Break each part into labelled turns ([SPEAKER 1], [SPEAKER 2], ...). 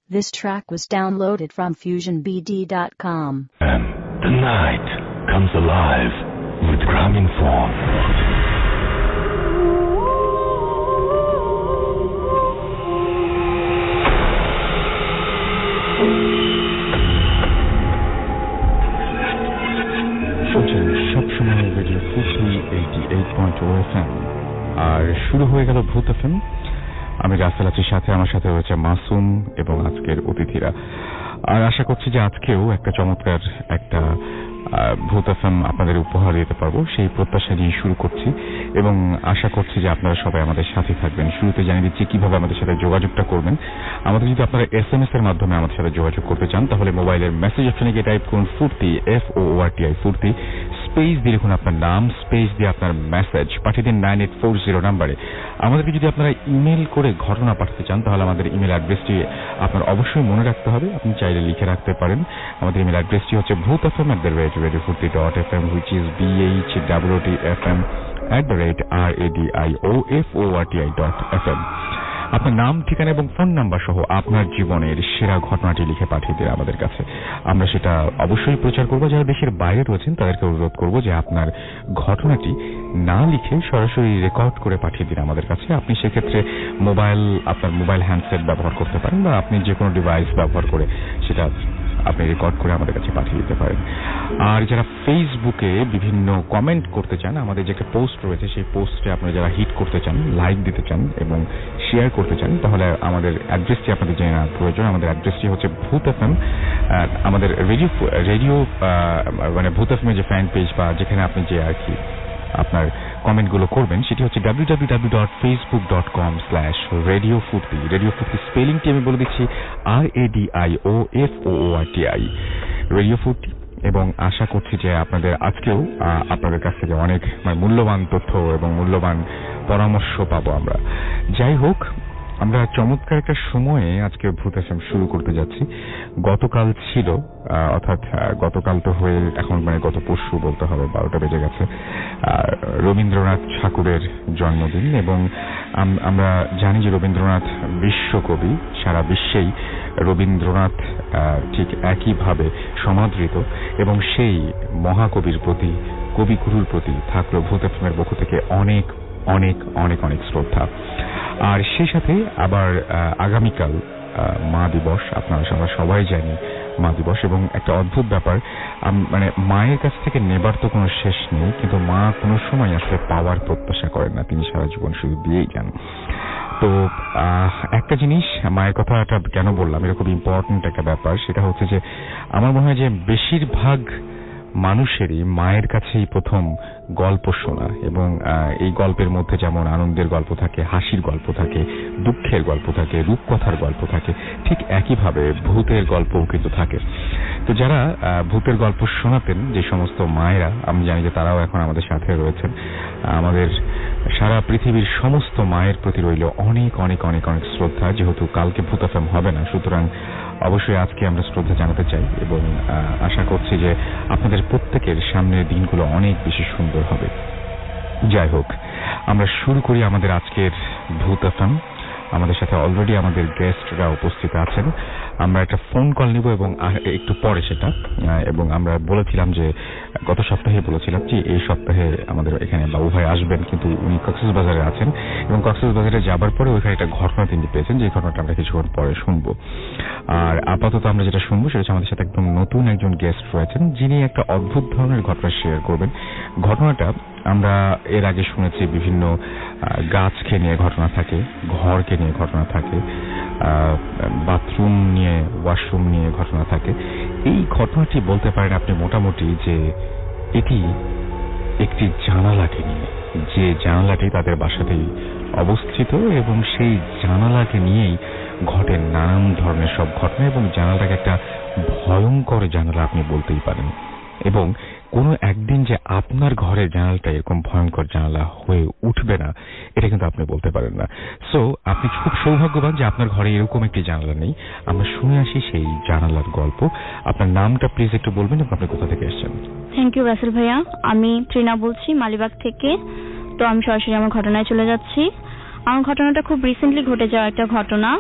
[SPEAKER 1] This track was downloaded from FusionBD.com.
[SPEAKER 2] And the night comes alive with Grameenphone.
[SPEAKER 3] সবসময় radio 88.0 FM আর শুরু হয়ে গেল ভূত এফএম। আমি রাসেল আছির সাথে, আমার সাথে রয়েছে মাসুম এবং আজকের অতিথিরা। আর আশা করছি যে আজকেও একটা চমৎকার একটা ভূত এফএম আপনাদের উপহার দিতে পারবো, সেই প্রত্যাশা নিয়ে শুরু করছি এবং আশা করছি যে আপনারা সবাই আমাদের সাথে থাকবেন। শুরুতে জানিয়ে দিচ্ছি কিভাবে আমাদের সাথে যোগাযোগটা করবেন। আমাদের যদি আপনারা SMS এর মাধ্যমে আমাদের সাথে যোগাযোগ করতে চান তাহলে মোবাইলের মেসেজ অপশনে গিয়ে টাইপ করুন ফুর্তি, FOORTI ফুর্তি, স্পেস দিয়ে লিখুন আপনার নাম, স্পেস দিয়ে আপনার মেসেজ পাঠিয়ে দিন 9840 নাম্বারে। আমাদেরকে যদি আপনারা ইমেল করে ঘটনা পাঠাতে চান তাহলে আমাদের ইমেল অ্যাড্রেসটি আপনার অবশ্যই মনে রাখতে হবে। আপনি চাইলে লিখে রাখতে পারেন। আমাদের ইমেল অ্যাড্রেসটি হচ্ছে bhutfm@radiofurti, which is BHWTFM@radioforti.fm। আপনার নাম, ঠিকানা এবং ফোন নাম্বার সহ আপনার জীবনের সেরা ঘটনাটি লিখে পাঠিয়ে দিন আমাদের কাছে। আমরা সেটা অবশ্যই প্রচার করব। যারা দেশের বাইরে রয়েছেন তাদেরকে অনুরোধ করব যে আপনার ঘটনাটি না লিখে সরাসরি রেকর্ড করে পাঠিয়ে দিন আমাদের কাছে। আপনি সেক্ষেত্রে আপনার মোবাইল হ্যান্ডসেট ব্যবহার করতে পারেন বা আপনি যে কোনো ডিভাইস ব্যবহার করে সেটা আপনি রেকর্ড করে আমাদের কাছে পাঠিয়ে দিতে পারেন। আর যারা ফেসবুকে বিভিন্ন কমেন্ট করতে চান, আমাদের যে একটা পোস্ট রয়েছে সেই পোস্টে আপনারা যারা হিট করতে চান, লাইক দিতে চান এবং শেয়ার করতে চান তাহলে আমাদের অ্যাড্রেসটি আপনাদের জেনে নেওয়ার প্রয়োজন। আমাদের অ্যাড্রেসটি হচ্ছে ভূত এফএম। আমাদের রেডিও মানে ভূত এফএম যে ফ্যান পেজ বা যেখানে আপনি যে আর কি আপনার কমেন্টগুলো করবেন সেটি হচ্ছে www.facebook.com/radiofurti। রেডিও ফুর্তি স্পেলিংটি আমি বলে দিচ্ছি RADIOFOORTI, রেডিও ফুর্তি। এবং আশা করছি যে আপনাদের আজকেও আপনাদের কাছ থেকে অনেক মূল্যবান তথ্য এবং মূল্যবান পরামর্শ পাবো আমরা। যাই হোক, আমরা চমৎকার একটা সময়ে আজকে ভূত এফএম শুরু করতে যাচ্ছি। গতকাল ছিল অর্থাৎ গতকাল তো হয়ে এখন গত পরশু বলতে হবে, 12টা বেজে গেছে, রবীন্দ্রনাথ ঠাকুরের জন্মদিন। এবং আমরা জানি যে রবীন্দ্রনাথ বিশ্বকবি, সারা বিশ্বেই রবীন্দ্রনাথ ঠিক একইভাবে সমাদৃত এবং সেই মহাকবির প্রতি, কবিগুরুর প্রতি থাকলো ভূত এফএমের পক্ষ থেকে অনেক অনেক অনেক অনেক শ্রদ্ধা। আর সেই সাথে আবার আগামীকাল মা দিবস, আপনারা সবাই জানি মা দিবস। এবং একটা অদ্ভুত ব্যাপার, মায়ের কাছ থেকে নেবার তো কোনো শেষ নেই, কিন্তু মা কোনো সময় আসলে পাওয়ার প্রত্যাশা করেন না, তিনি সারা জীবন শুধু দিয়েই যান। তো একটা জিনিস, মায়ের কথাটা কেন বললাম, এটা খুব ইম্পর্টেন্ট একটা ব্যাপার। সেটা হচ্ছে যে আমার মনে হয় যে বেশিরভাগ মানুষেরই মায়ের কাছেই প্রথম গল্প শোনা, এবং এই গল্পের মধ্যে যেমন আনন্দের গল্প থাকে, হাসির গল্প থাকে, দুঃখের গল্প থাকে, রূপকথার গল্প থাকে, ঠিক একইভাবে ভূতের গল্পও কিন্তু থাকে। তো যারা ভূতের গল্প শোনাতেন যে সমস্ত মায়েরা, আমি জানি যে তারাও এখন আমাদের সাথে রয়েছেন। আমাদের সারা পৃথিবীর সমস্ত মায়ের প্রতি রইল অনেক অনেক অনেক অনেক শ্রদ্ধা। যেহেতু কালকে ভূত এফএম হবে না, সুতরাং অবশ্যই আজকে আমরা শ্রদ্ধা জানাতে চাই এবং আশা করছি যে আপনাদের প্রত্যেকের সামনের দিনগুলো অনেক বেশি সুন্দর হবে। যাই হোক, আমরা শুরু করি আমাদের আজকের ভূত এফএম। আমাদের সাথে অলরেডি আমাদের গেস্টরা উপস্থিত আছেন। আমরা একটা ফোন কল নিব এবং একটু পরে সেটা, এবং আমরা বলেছিলাম যে গত সপ্তাহে বলেছিলাম যে এই সপ্তাহে আমাদের এখানে বাবু ভাই আসবেন, কিন্তু উনি কক্সবাজারে আছেন এবং কক্সবাজারে যাবার পরে ওইখানে একটা ঘটনা তিনি পেয়েছেন, যে ঘটনাটা আমরা কিছুক্ষণ পরে শুনবো। আর আপাতত আমরা যেটা শুনবো সেটা হচ্ছে আমাদের সাথে একদম নতুন একজন গেস্ট রয়েছেন, যিনি একটা অদ্ভুত ধরনের ঘটনা শেয়ার করবেন। ঘটনাটা আমরা এর আগে শুনেছি বিভিন্ন গাছকে নিয়ে ঘটনা থাকে, ঘরকে নিয়ে ঘটনা থাকে, বাথরুম নিয়ে, ওয়াশরুম নিয়ে ঘটনা থাকে। এই ঘটনাটি বলতে পারেন আপনি মোটামুটি যে এটি একটি জানালাকে নিয়ে, যে জানালাটি তাদের বাসাতেই অবস্থিত এবং সেই জানালাকে নিয়েই ঘটে নানান ধরনের সব ঘটনা, এবং জানালাটাকে একটা ভয়ঙ্কর জানালা আপনি বলতেই পারেন। এবং কোনো একদিন যে আপনার ঘরের জানালাটা এরকম ভয়ঙ্কর জানালা হয়ে উঠবে না, এটা কিন্তু আপনি বলতে পারেন না। সো আপনি খুব সৌভাগ্যবান যে আপনার ঘরে এরকম একটি জানালা নেই। আমরা শুনে আসি সেই জানালার গল্প। আপনার নামটা প্লিজ একটু বলবেন এবং আপনি কোথা থেকে এসেছেন?
[SPEAKER 4] থ্যাংক ইউ রাসেল ভাইয়া, আমি ট্রিনা বলছি মালিবাগ থেকে। তো আমি সরাসরি আমার ঘটনায় চলে যাচ্ছি। আমার ঘটনাটা খুব রিসেন্টলি ঘটে যাওয়া একটা ঘটনা।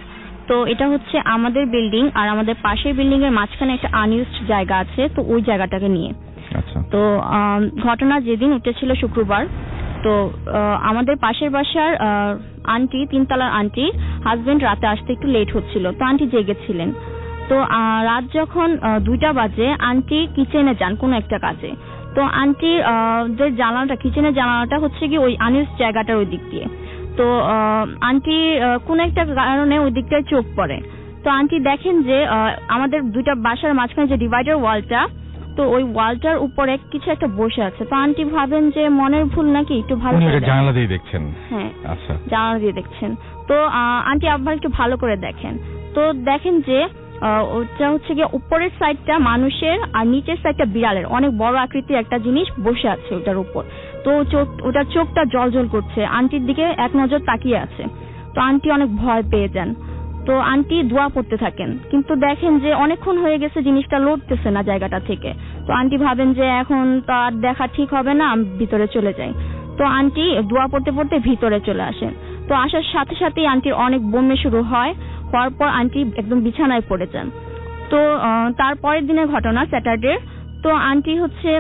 [SPEAKER 4] তো এটা হচ্ছে আমাদের বিল্ডিং আর আমাদের পাশের বিল্ডিং এর মাঝখানে একটা আনইউজড জায়গা আছে, তো ওই জায়গাটাকে নিয়ে।
[SPEAKER 3] আচ্ছা।
[SPEAKER 4] তো ঘটনা যেদিন উঠেছিল শুক্রবার, তো আমাদের পাশের বাসার আন্টি, 3 তলার আন্টি হাজবেন্ড রাতে আসতে একটু লেট হচ্ছিল, তো আন্টি জেগেছিলেন। তো রাত যখন 2টা বাজে আন্টি কিচেনে যান কোনো একটা কাজে। তো আন্টির যে জানালাটা, কিচেনের জানালাটা হচ্ছে কি ওই আনইউজড জায়গাটার ওই দিক দিয়ে। তো আন্টি কোন একটা কারণে ওই দিকটায় চোখ পড়ে। তো আন্টি দেখেন যে আমাদের 2টা বাসার মাঝখানে যে ডিভাইডার ওয়ালটা, তো ওই ওয়ালটার উপরে কিছু একটা বসে আছে। তো আন্টি ভাবেন যে মনের ভুল নাকি, একটু ভালো করে
[SPEAKER 3] জানালা দিয়ে দেখছেন।
[SPEAKER 4] হ্যাঁ,
[SPEAKER 3] আচ্ছা,
[SPEAKER 4] জানালা দিয়ে দেখছেন। তো আন্টি আবার একটু ভালো করে দেখেন, তো দেখেন যে ওটা হচ্ছে গিয়ে উপরের সাইডটা মানুষের আর নিচের সাইডটা বিড়ালের, অনেক বড় আকৃতির একটা জিনিস বসে আছে ওটার উপর। তো ওটার চোখটা জলজল করছে, আন্টির দিকে এক নজর তাকিয়ে আছে। তো আন্টি অনেক ভয় পেয়ে যান। তো আন্টি দোয়া পড়তে থাকেন, কিন্তু দেখেন যে অনেকক্ষণ হয়ে গেছে জিনিসটা লড়তেছে না জায়গাটা থেকে। তো আন্টি ভাবেন যে এখন তো আর দেখা ঠিক হবে না, আমি ভিতরে চলে যাই। তো আন্টি দোয়া পড়তে পড়তে ভিতরে চলে আসেন। তো আসার সাথে সাথেই আন্টির অনেক বমি শুরু হয়, হওয়ার পর আন্টি একদম বিছানায় পড়ে যান। তো তারপরের দিনের ঘটনা, স্যাটারডে। তো আন্টি হচ্ছে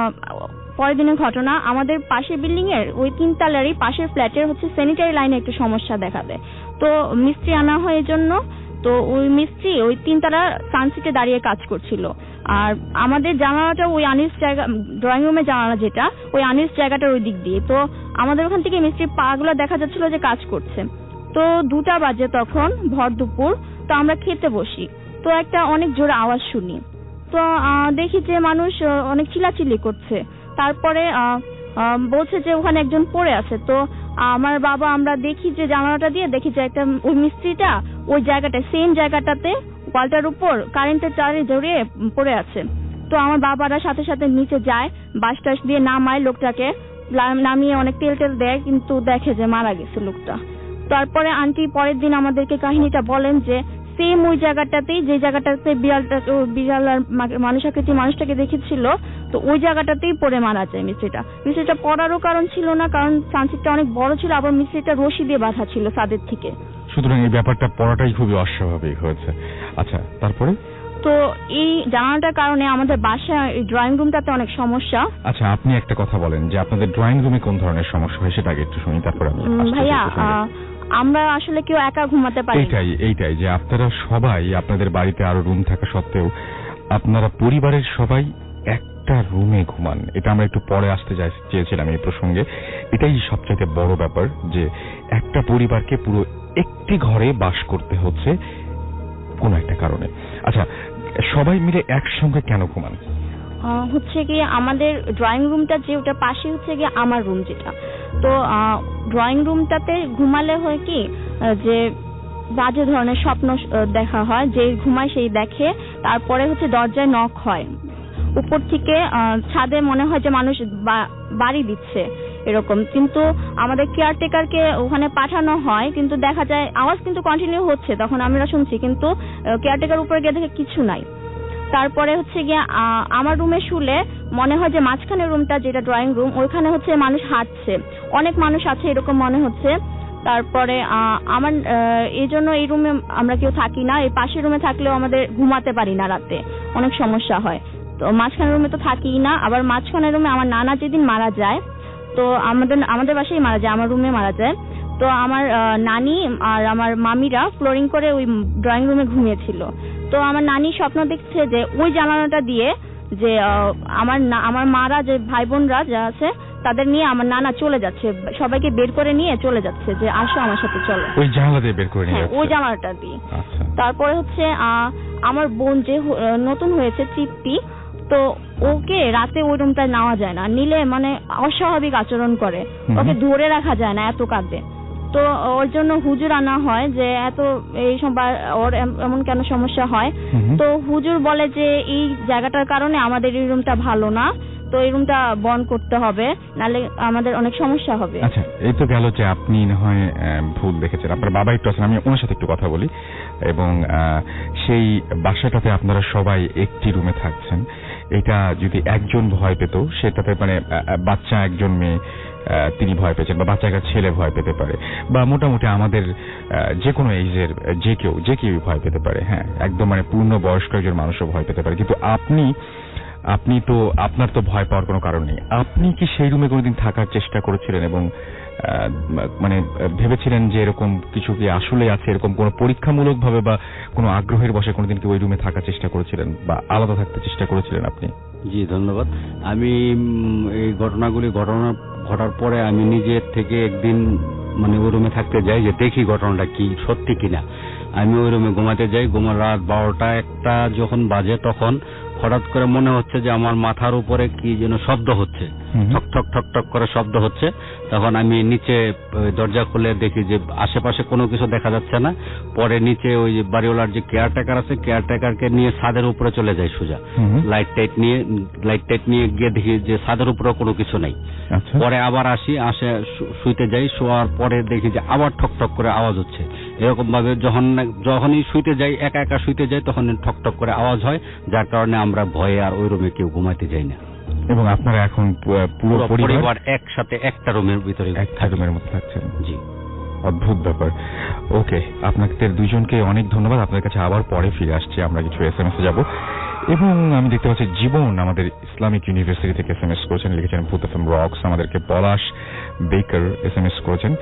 [SPEAKER 4] পরের দিনের ঘটনা, আমাদের পাশের বিল্ডিং এর ওই 3 তলারই পাশের ফ্ল্যাটের হচ্ছে স্যানিটারি লাইনে একটু সমস্যা দেখাবে। তো মিস্ত্রি আনা হয় এর জন্য। তো ওই মিস্ত্রি ওই 3 তলার সানসিটে দাঁড়িয়ে কাজ করছিল, আর আমাদের জানালাটা ওই আনইউজ জায়গা, ড্রয়িং রুমের জানালা যেটা, ওই আনইউজ জায়গাটার ওই দিক দিয়ে। তো আমাদের ওখান থেকে মিস্ত্রির পাগুলো দেখা যাচ্ছিল যে কাজ করছে। তো 2টা বাজে তখন, ভর দুপুর। তো আমরা খেতে বসি, তো একটা অনেক জোরে আওয়াজ শুনি। তো দেখি যে মানুষ অনেক চিল্লাচিল্লি করছে। তারপরে বলছে যে ওখানে একজন পড়ে আছে। তো আমার বাবা, আমরা দেখি যে জানালাটা দিয়ে দেখি যে একটা ওই মিস্ত্রিটা ওই জায়গাটায়, সেম জায়গাটাতে ওয়ালটার উপর কারেন্টের তারে জড়িয়ে পড়ে আছে। তো আমার বাবারা সাথে সাথে নিচে যায়, বাস টাস দিয়ে নামায় লোকটাকে, নামিয়ে অনেক তেল টেল দেয়, কিন্তু দেখে যে মারা গেছে লোকটা। তারপরে আন্টি পরের দিন আমাদেরকে কাহিনীটা বলেন যে সেম ওই জায়গাটাতেই, যে জায়গাটাতে বিড়াল আর মানুষ আকৃতি মানুষটাকে দেখেছিল, তো ওই জায়গাটাতেই পড়ে মারা যায় মিস্ত্রিটা। মিস্ত্রিটা পড়ারও কারণ ছিল না, কারণ সানসিটটা অনেক বড় ছিল, আবার মিস্ত্রিটা রশি দিয়ে বাঁধা ছিল ছাদের থেকে।
[SPEAKER 3] সুতরাং এই ব্যাপারটা পড়াটাই খুবই অস্বাভাবিক হয়েছে। আচ্ছা, তারপরে?
[SPEAKER 4] তো এই জানালাটার কারণে আমাদের বাসায় ড্রয়িং রুমটাতে অনেক সমস্যা।
[SPEAKER 3] আচ্ছা, আপনি একটা কথা বলেন যে আপনাদের ড্রয়িং রুমে কোন ধরনের সমস্যা হয় সেটা আগে একটু শুনি, তারপরে আমি।
[SPEAKER 4] ভাইয়া, আমরা আসলে কেউ একা ঘুমাতে পারি।
[SPEAKER 3] এইটাই যে আপনারা সবাই, আপনাদের বাড়িতে আরো রুম থাকা সত্ত্বেও আপনারা পরিবারের সবাই একটা রুমে ঘুমান। এটা আমরা একটু পরে আসতে চেয়েছিলাম এই প্রসঙ্গে। এটাই সবচেয়ে বড় ব্যাপার যে একটা পরিবারকে পুরো একটি ঘরে বাস করতে হচ্ছে কোন একটা কারণে। আচ্ছা, সবাই মিলে একসঙ্গে কেন ঘুমান?
[SPEAKER 4] হচ্ছে কি, আমাদের ড্রয়িং রুমটা যে ওটা পাশে হচ্ছে কি আমার রুম যেটা। তো ড্রয়িং রুমটাতে ঘুমালে হয় কি যে বাজে ধরনের স্বপ্ন দেখা হয়, যে ঘুমায় সেই দেখে। তারপরে হচ্ছে দরজায় নক হয় উপর থেকে, ছাদে মনে হয় যে মানুষ বাড়ি দিচ্ছে এরকম। কিন্তু আমাদের কেয়ারটেকারকে ওখানে পাঠানো হয়, কিন্তু দেখা যায় আওয়াজ কিন্তু কন্টিনিউ হচ্ছে, তখন আমরা শুনছি, কিন্তু কেয়ারটেকার উপরে গিয়ে দেখে কিছু নাই। তারপরে হচ্ছে গিয়ে আমার রুমে শুলে মনে হয় যে মাঝখানের রুমটা যেটা ড্রয়িং রুম, ওইখানে হচ্ছে মানুষ হাঁটছে, অনেক মানুষ আছে এরকম মনে হচ্ছে। তারপরে আমার এই জন্য এই রুমে আমরা কেউ থাকি না। এই পাশের রুমে থাকলেও আমাদের ঘুমাতে পারি না, রাতে অনেক সমস্যা হয়। তো মাঝখানের রুমে তো থাকি না। আবার মাঝখানের রুমে আমার নানা যেদিন মারা যায়, তো আমাদের বাসায় মারা যায়, আমার রুমে মারা যায়। তো আমার নানি আর আমার মামিরা ফ্লোরিং করে ওই ড্রয়িং রুমে ঘুমিয়েছিল। তো আমার নানি স্বপ্ন দেখছে যে ওই জানালাটা দিয়ে যে আমার মারা যে ভাই বোনরা যা আছে তাদের নিয়ে আমার নানা চলে যাচ্ছে, সবাইকে বের করে নিয়ে চলে যাচ্ছে যে আসো আমার সাথে চলো।
[SPEAKER 3] ওই জানালা দিয়ে বের করে নিয়ে যাচ্ছে?
[SPEAKER 4] ওই জানালাটা দিয়ে। তারপরে হচ্ছে আমার বোন যে নতুন হয়েছে তৃপ্তি, তো ওকে রাতে ওই রুমটায় নেওয়া যায় না, নিলে মানে অস্বাভাবিক আচরণ করে, ওকে ধরে রাখা যায় না, এত কাঁদে। তো ওর জন্য হুজুর আনা হয় যে এত এই ওর এমন কেন সমস্যা হয়। তো হুজুর বলে যে এই জায়গাটার কারণে আমাদের এই রুমটা ভালো না, তো এই রুমটা বন্ধ করতে হবে, নাহলে আমাদের অনেক সমস্যা হবে।
[SPEAKER 3] আচ্ছা, এই তো গেল যে আপনি না হয় ভুল দেখেছেন, আপনার বাবা একটু আছেন, আমি ওনার সাথে একটু কথা বলি। এবং সেই বাসাটাতে আপনারা সবাই একটি রুমে থাকছেন, এটা যদি একজন ভয় পেত, সেটাতে মানে বাচ্চা একজন মেয়ে তিনি ভয় পেয়েছেন, বা বাচ্চাকার ছেলে ভয় পেতে পারে, বা মোটামুটি আমাদের যে কোনো এইজের যে কেউ ভয় পেতে পারে। হ্যাঁ, একদম মানে পূর্ণ বয়স্ক একজন মানুষও ভয় পেতে পারে। কিন্তু আপনি তো আপনার তো ভয় পাওয়ার কোনো কারণ নেই। আপনি কি সেই রুমে কোনোদিন থাকার চেষ্টা করেছিলেন এবং মানে ভেবেছিলেন যে এরকম কিছু কি আসলে আছে, এরকম কোনো পরীক্ষামূলক ভাবে বা কোনো আগ্রহের বশে কোনোদিন কি ওই রুমে থাকার চেষ্টা করেছিলেন বা আলাদা থাকতে চেষ্টা করেছিলেন আপনি?
[SPEAKER 5] জি, ধন্যবাদ। আমি এই ঘটার পরে আমি নিজের থেকে একদিন মানে ওই রুমে থাকতে যাই, যে দেখি ঘটনাটা কি সত্যি কিনা। আমি ওই রুমে ঘুমাতে যাই। রাত 12টা-1টা যখন বাজে, তখন হঠাৎ করে মনে হচ্ছে যে আমার মাথার উপরে কি যেন শব্দ হচ্ছে, ঠক ঠক ঠক ঠক করে শব্দ হচ্ছে। তখন আমি নিচে দরজা খুলে দেখি যে আশেপাশে কোনো কিছু দেখা যাচ্ছে না। পরে নিচে ওই যে বাড়িওয়ালার যে কেয়ারটেকার আছে, কেয়ারটেকারকে নিয়ে ছাদের উপরে চলে যাই সোজা, লাইট টাইট নিয়ে গিয়ে দেখি যে ছাদের উপরে কোনো কিছু নাই। পরে আবার আসে শুইতে যাই। শোয়ার পরে দেখি যে আবার ঠক ঠক করে আওয়াজ হচ্ছে। এরকম ভাবে যখনই শুইতে যাই, একা একা শুইতে যাই, তখন ঠক ঠক করে আওয়াজ হয়, যার কারণে আমরা ভয়ে আর ওই রুমে কেউ ঘুমাইতে যাই না।
[SPEAKER 3] এবং আপনারা এখন পুরো পরিবার
[SPEAKER 5] একসাথে একটা রুমের ভিতরে
[SPEAKER 3] একটা রুমের মধ্যে থাকছেন?
[SPEAKER 5] জি,
[SPEAKER 3] অদ্ভুত ব্যাপার। ওকে, আপনাদের দুইজনকে অনেক ধন্যবাদ। আপনার কাছে আবার পরে ফিরে আসছি, আমরা কিছু SMS-এ যাব। এবং আমি দেখতে পাচ্ছি জীবন আমাদের ইসলামিক ইউনিভার্সিটি থেকে SMS করেছেন, লিখেছেন ভূত FM রক্স। আমাদেরকে পলাশ বেকার SMS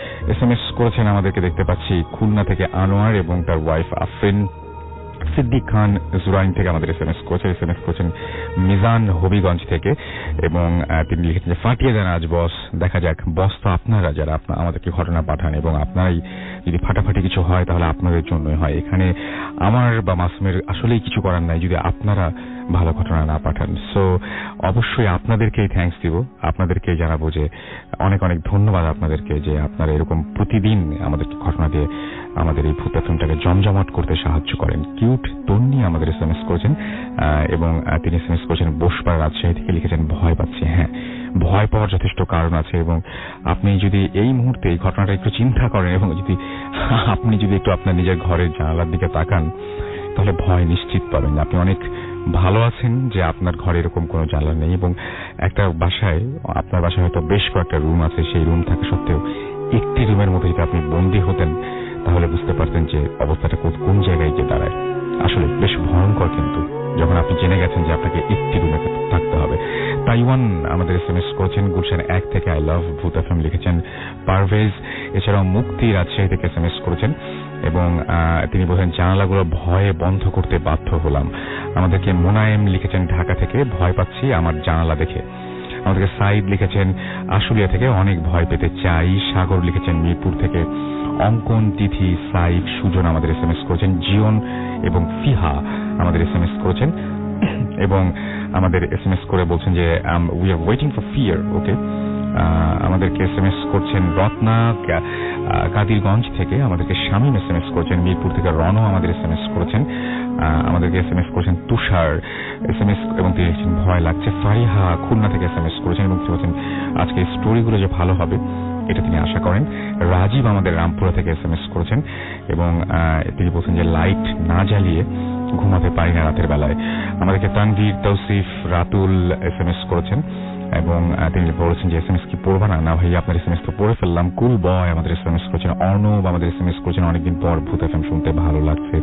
[SPEAKER 3] করেছেন আমাদেরকে দেখতে পাচ্ছি খুলনা থেকে আনোয়ার এবং তার ওয়াইফ আফরিন। সিদ্দিক খান জুরাইন থেকে আমাদের SMS করেছেন মিজান হবিগঞ্জ থেকে, এবং তিনি লিখেছেন যে ফাটিয়ে দেন আজ বস। দেখা যাক, বস তো আপনারা যারা আমাদেরকে ঘটনা পাঠান, এবং আপনারাই যদি ফাটাফাটি কিছু হয় তাহলে আপনাদের জন্যই হয়। এখানে আমার বা মাসুমের আসলেই কিছু করার নাই যদি আপনারা ভালো ঘটনা না পাঠান। সো অবশ্যই আপনাদেরকেই থ্যাঙ্কস দিব, আপনাদেরকেই জানাবো যে অনেক অনেক ধন্যবাদ আপনাদেরকে, যে আপনারা এরকম প্রতিদিন আমাদেরকে ঘটনা দিয়ে আমাদের এই ভূত এফএমটাকে জমজমাট করতে সাহায্য করেন। কিউট তন্নি আমাদের SMS করেছেন, এবং তিনি SMS করেছেন বসপাড়া রাজশাহী থেকে, লিখেছেন ভয় পাচ্ছি। হ্যাঁ, ভয় পাওয়ার যথেষ্ট কারণ আছে, এবং আপনি যদি এই মুহূর্তে এই ঘটনাটা একটু চিন্তা করেন এবং আপনি যদি একটু আপনার নিজের ঘরের জানালার দিকে তাকান, তাহলে ভয় নিশ্চিত পাবেন। আপনি অনেক ভালো আছেন যে আপনার ঘরে এরকম কোনো জানলা নেই, এবং একটা বাসায়, আপনার বাসায় হয়তো বেশ কয়েকটা রুম আছে, সেই রুম থাকা সত্ত্বেও একটি রুমের মধ্যে যদি আপনি বন্দী হতেন তাহলে বুঝতে পারতেন যে অবস্থাটা কোন জায়গায় গিয়ে দাঁড়ায়। আসলে বেশ ভয়ঙ্কর, কিন্তু যখন আপনি জেনে গেছেন যে আপনাকে একটি রুমে থাকতে হবে। তাইওয়ান আমাদের SMS করেছেন গুলশান 1 থেকে, আই লাভ ভূত এফএম, লিখেছেন পারভেজ। এছাড়াও মুক্তি রাজশাহী থেকে SMS করেছেন, এবং তিনি বলেছেন জানালাগুলো ভয়ে বন্ধ করতে বাধ্য হলাম। আমাদেরকে মোনায়েম লিখেছেন ঢাকা থেকে, ভয় পাচ্ছি আমার জানালা দেখে। আমাদেরকে সাইদ লিখেছেন আশুলিয়া থেকে, অনেক ভয় পেতে চাই। সাগর লিখেছেন মিরপুর থেকে। অঙ্কন, তিথি, সাইফ, সুজন আমাদের SMS করেছেন। জিয়ন এবং ফিহা আমাদের SMS করেছেন, এবং আমাদের SMS করে বলছেন যে we are waiting for fear. Okay, আমাদেরকে SMS করছেন রত্না কাদিরগঞ্জ থেকে, আমাদেরকে শামীম SMS করেছেন মিরপুর থেকে। রণ আমাদের SMS করেছেন, আমাদেরকে SMS করেছেন তুষার SMS, এবং তিনি লিখেছেন ভয় লাগছে। ফারিহা খুলনা থেকে SMS করেছেন, এবং তিনি বলছেন আজকে স্টোরিগুলো যে ভালো হবে এটা তিনি আশা করেন। রাজীব আমাদের রামপুরা থেকে SMS করেছেন, এবং তিনি বলছেন যে লাইট না জ্বালিয়ে ঘুমাতে পারি না রাতের বেলায়। আমাদেরকে তানভীর, তৌসিফ, রাতুল SMS করেছেন, এবং তিনি বলেছেন যে SMS কি পড়বা না? না ভাই, আপনার SMS তো পড়ে ফেললাম। কুল বয় আমাদের SMS করেছেন। অর্ণব আমাদের SMS করেছেন, অনেকদিন পর ভূত এফএম শুনতে ভালো লাগছে,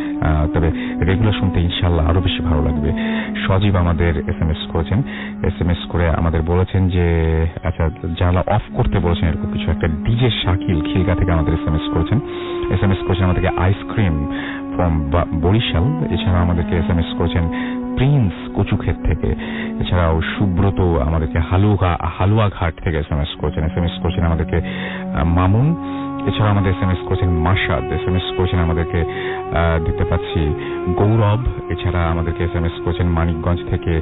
[SPEAKER 3] তবে রেগুলার শুনতে ইনশাল্লাহ আরো বেশি ভালো লাগবে। সজীব আমাদের SMS করেছেন, SMS করে আমাদের বলেছেন যে আচ্ছা জানালা অফ করতে বলেছেন এরকম কিছু একটা। ডিজে শাকিল খিলগা থেকে আমাদের SMS করেছেন আমাদেরকে আইসক্রিম ফ্রম বরিশাল। এছাড়া আমাদেরকে SMS করেছেন প্রিন্স কচুক্ষেত থেকে। এছাড়াও সুব্রত আমাদেরকে হালুয়াঘাট থেকে SMS করেছেন আমাদেরকে মামুন। এছাড়া আমাদের SMS করেছেন মাসাদ, SMS করেছেন আমাদেরকে দেখতে পাচ্ছি গৌরব। এছাড়া আমাদেরকে SMS করেছেন মানিকগঞ্জ থেকে,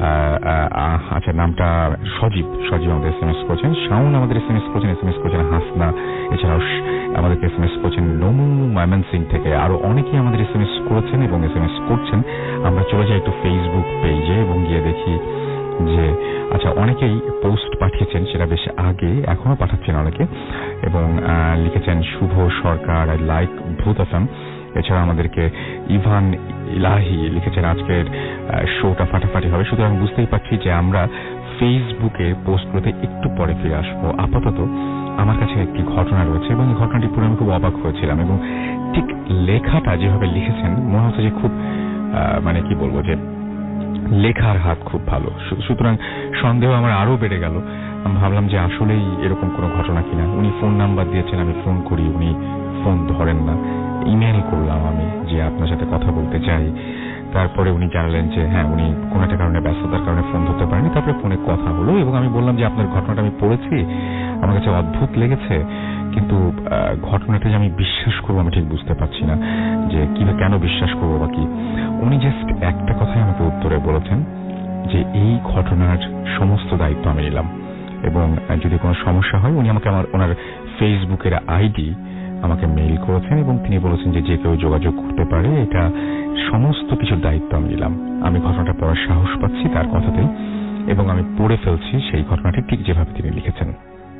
[SPEAKER 3] আচ্ছা নামটা সজীব আমাদের SMS করেছেন। শাওন আমাদের SMS করেছেন হাসনা। এছাড়াও আমাদেরকে SMS করেছেন নমু ময়মনসিং থেকে। আরো অনেকেই আমাদের SMS করেছেন এবং SMS করছেন। আমরা চলে যাই একটু ফেসবুক পেজে এবং গিয়ে দেখি যে আচ্ছা অনেকেই পোস্ট পাঠিয়েছেন, সেটা বেশ আগে, এখনো পাঠাচ্ছেন অনেকে, এবং লিখেছেন Shuvo Sarkar, I like Bhoot FM. এছাড়া আমাদেরকে ইভান ইলাহি লিখেছেন আজকের শোটা ফাটাফাটি হবে। সুতরাং বুঝতেই পারছি যে আমরা ফেসবুকে পোস্টগুলোতে একটু পরে ফিরে আসবো। আপাতত আমার কাছে একটি ঘটনা রয়েছে এবং এই ঘটনাটি পুরো আমি খুব অবাক হয়েছিলাম এবং ঠিক লেখাটা যেভাবে লিখেছেন মনে হচ্ছে যে খুব মানে কি বলবো যে লেখার হাত খুব ভালো। সুতরাং সন্দেহ আমার আরো বেড়ে গেল। আমি ভাবলাম যে আসলেই এরকম কোনো ঘটনা কিনা। উনি ফোন নাম্বার দিয়েছেন, আমি ফোন করি, উনি ফোন ধরেন না। ইমেল করলাম আমি যে আপনার সাথে কথা বলতে চাই। তারপরে উনি জানালেন যে হ্যাঁ উনি কোনো একটা কারণে ব্যস্ততার কারণে ফোন ধরতে পারেনি। তারপরে ফোনে কথা হলো এবং আমি বললাম যে আপনার ঘটনাটা আমি পড়েছি, আমার কাছে অদ্ভুত লেগেছে, কিন্তু ঘটনাটা যে আমি বিশ্বাস করবো আমি ঠিক বুঝতে পারছি না যে কেন বিশ্বাস করবো বা কি। উনি জাস্ট একটা কথাই আমাকে উত্তরে বলেছেন যে এই ঘটনার সমস্ত দায়িত্ব আমি নিলাম এবং যদি কোনো সমস্যা হয় উনি আমাকে ওনার ফেসবুকের আইডি আমাকে মেইল করেছেন এবং তিনি বলেছেন যে কেউ যোগাযোগ করতে পারে, এটা সমস্ত কিছুর দায়িত্ব আমি নিলাম। আমি ঘটনাটা পড়ার সাহস পাচ্ছি তার কথাতেই এবং আমি পড়ে ফেলছি সেই ঘটনাটি ঠিক যেভাবে তিনি লিখেছেন।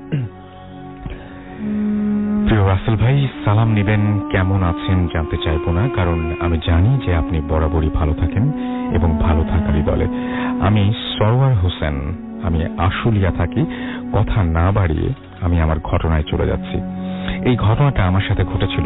[SPEAKER 3] প্রিয় রাসেল ভাই, সালাম নিবেন, কেমন আছেন জানতে চাইবো না, কারণ আমি জানি যে আপনি বরাবরই ভালো থাকেন এবং ভালো থাকারই দলে। আমি সরওয়ার হোসেন, আমি আশুলিয়া থাকি। কথা না বাড়িয়ে আমি আমার ঘটনায় চলে যাচ্ছি। এই ঘটনাটা আমার সাথে ঘটেছিল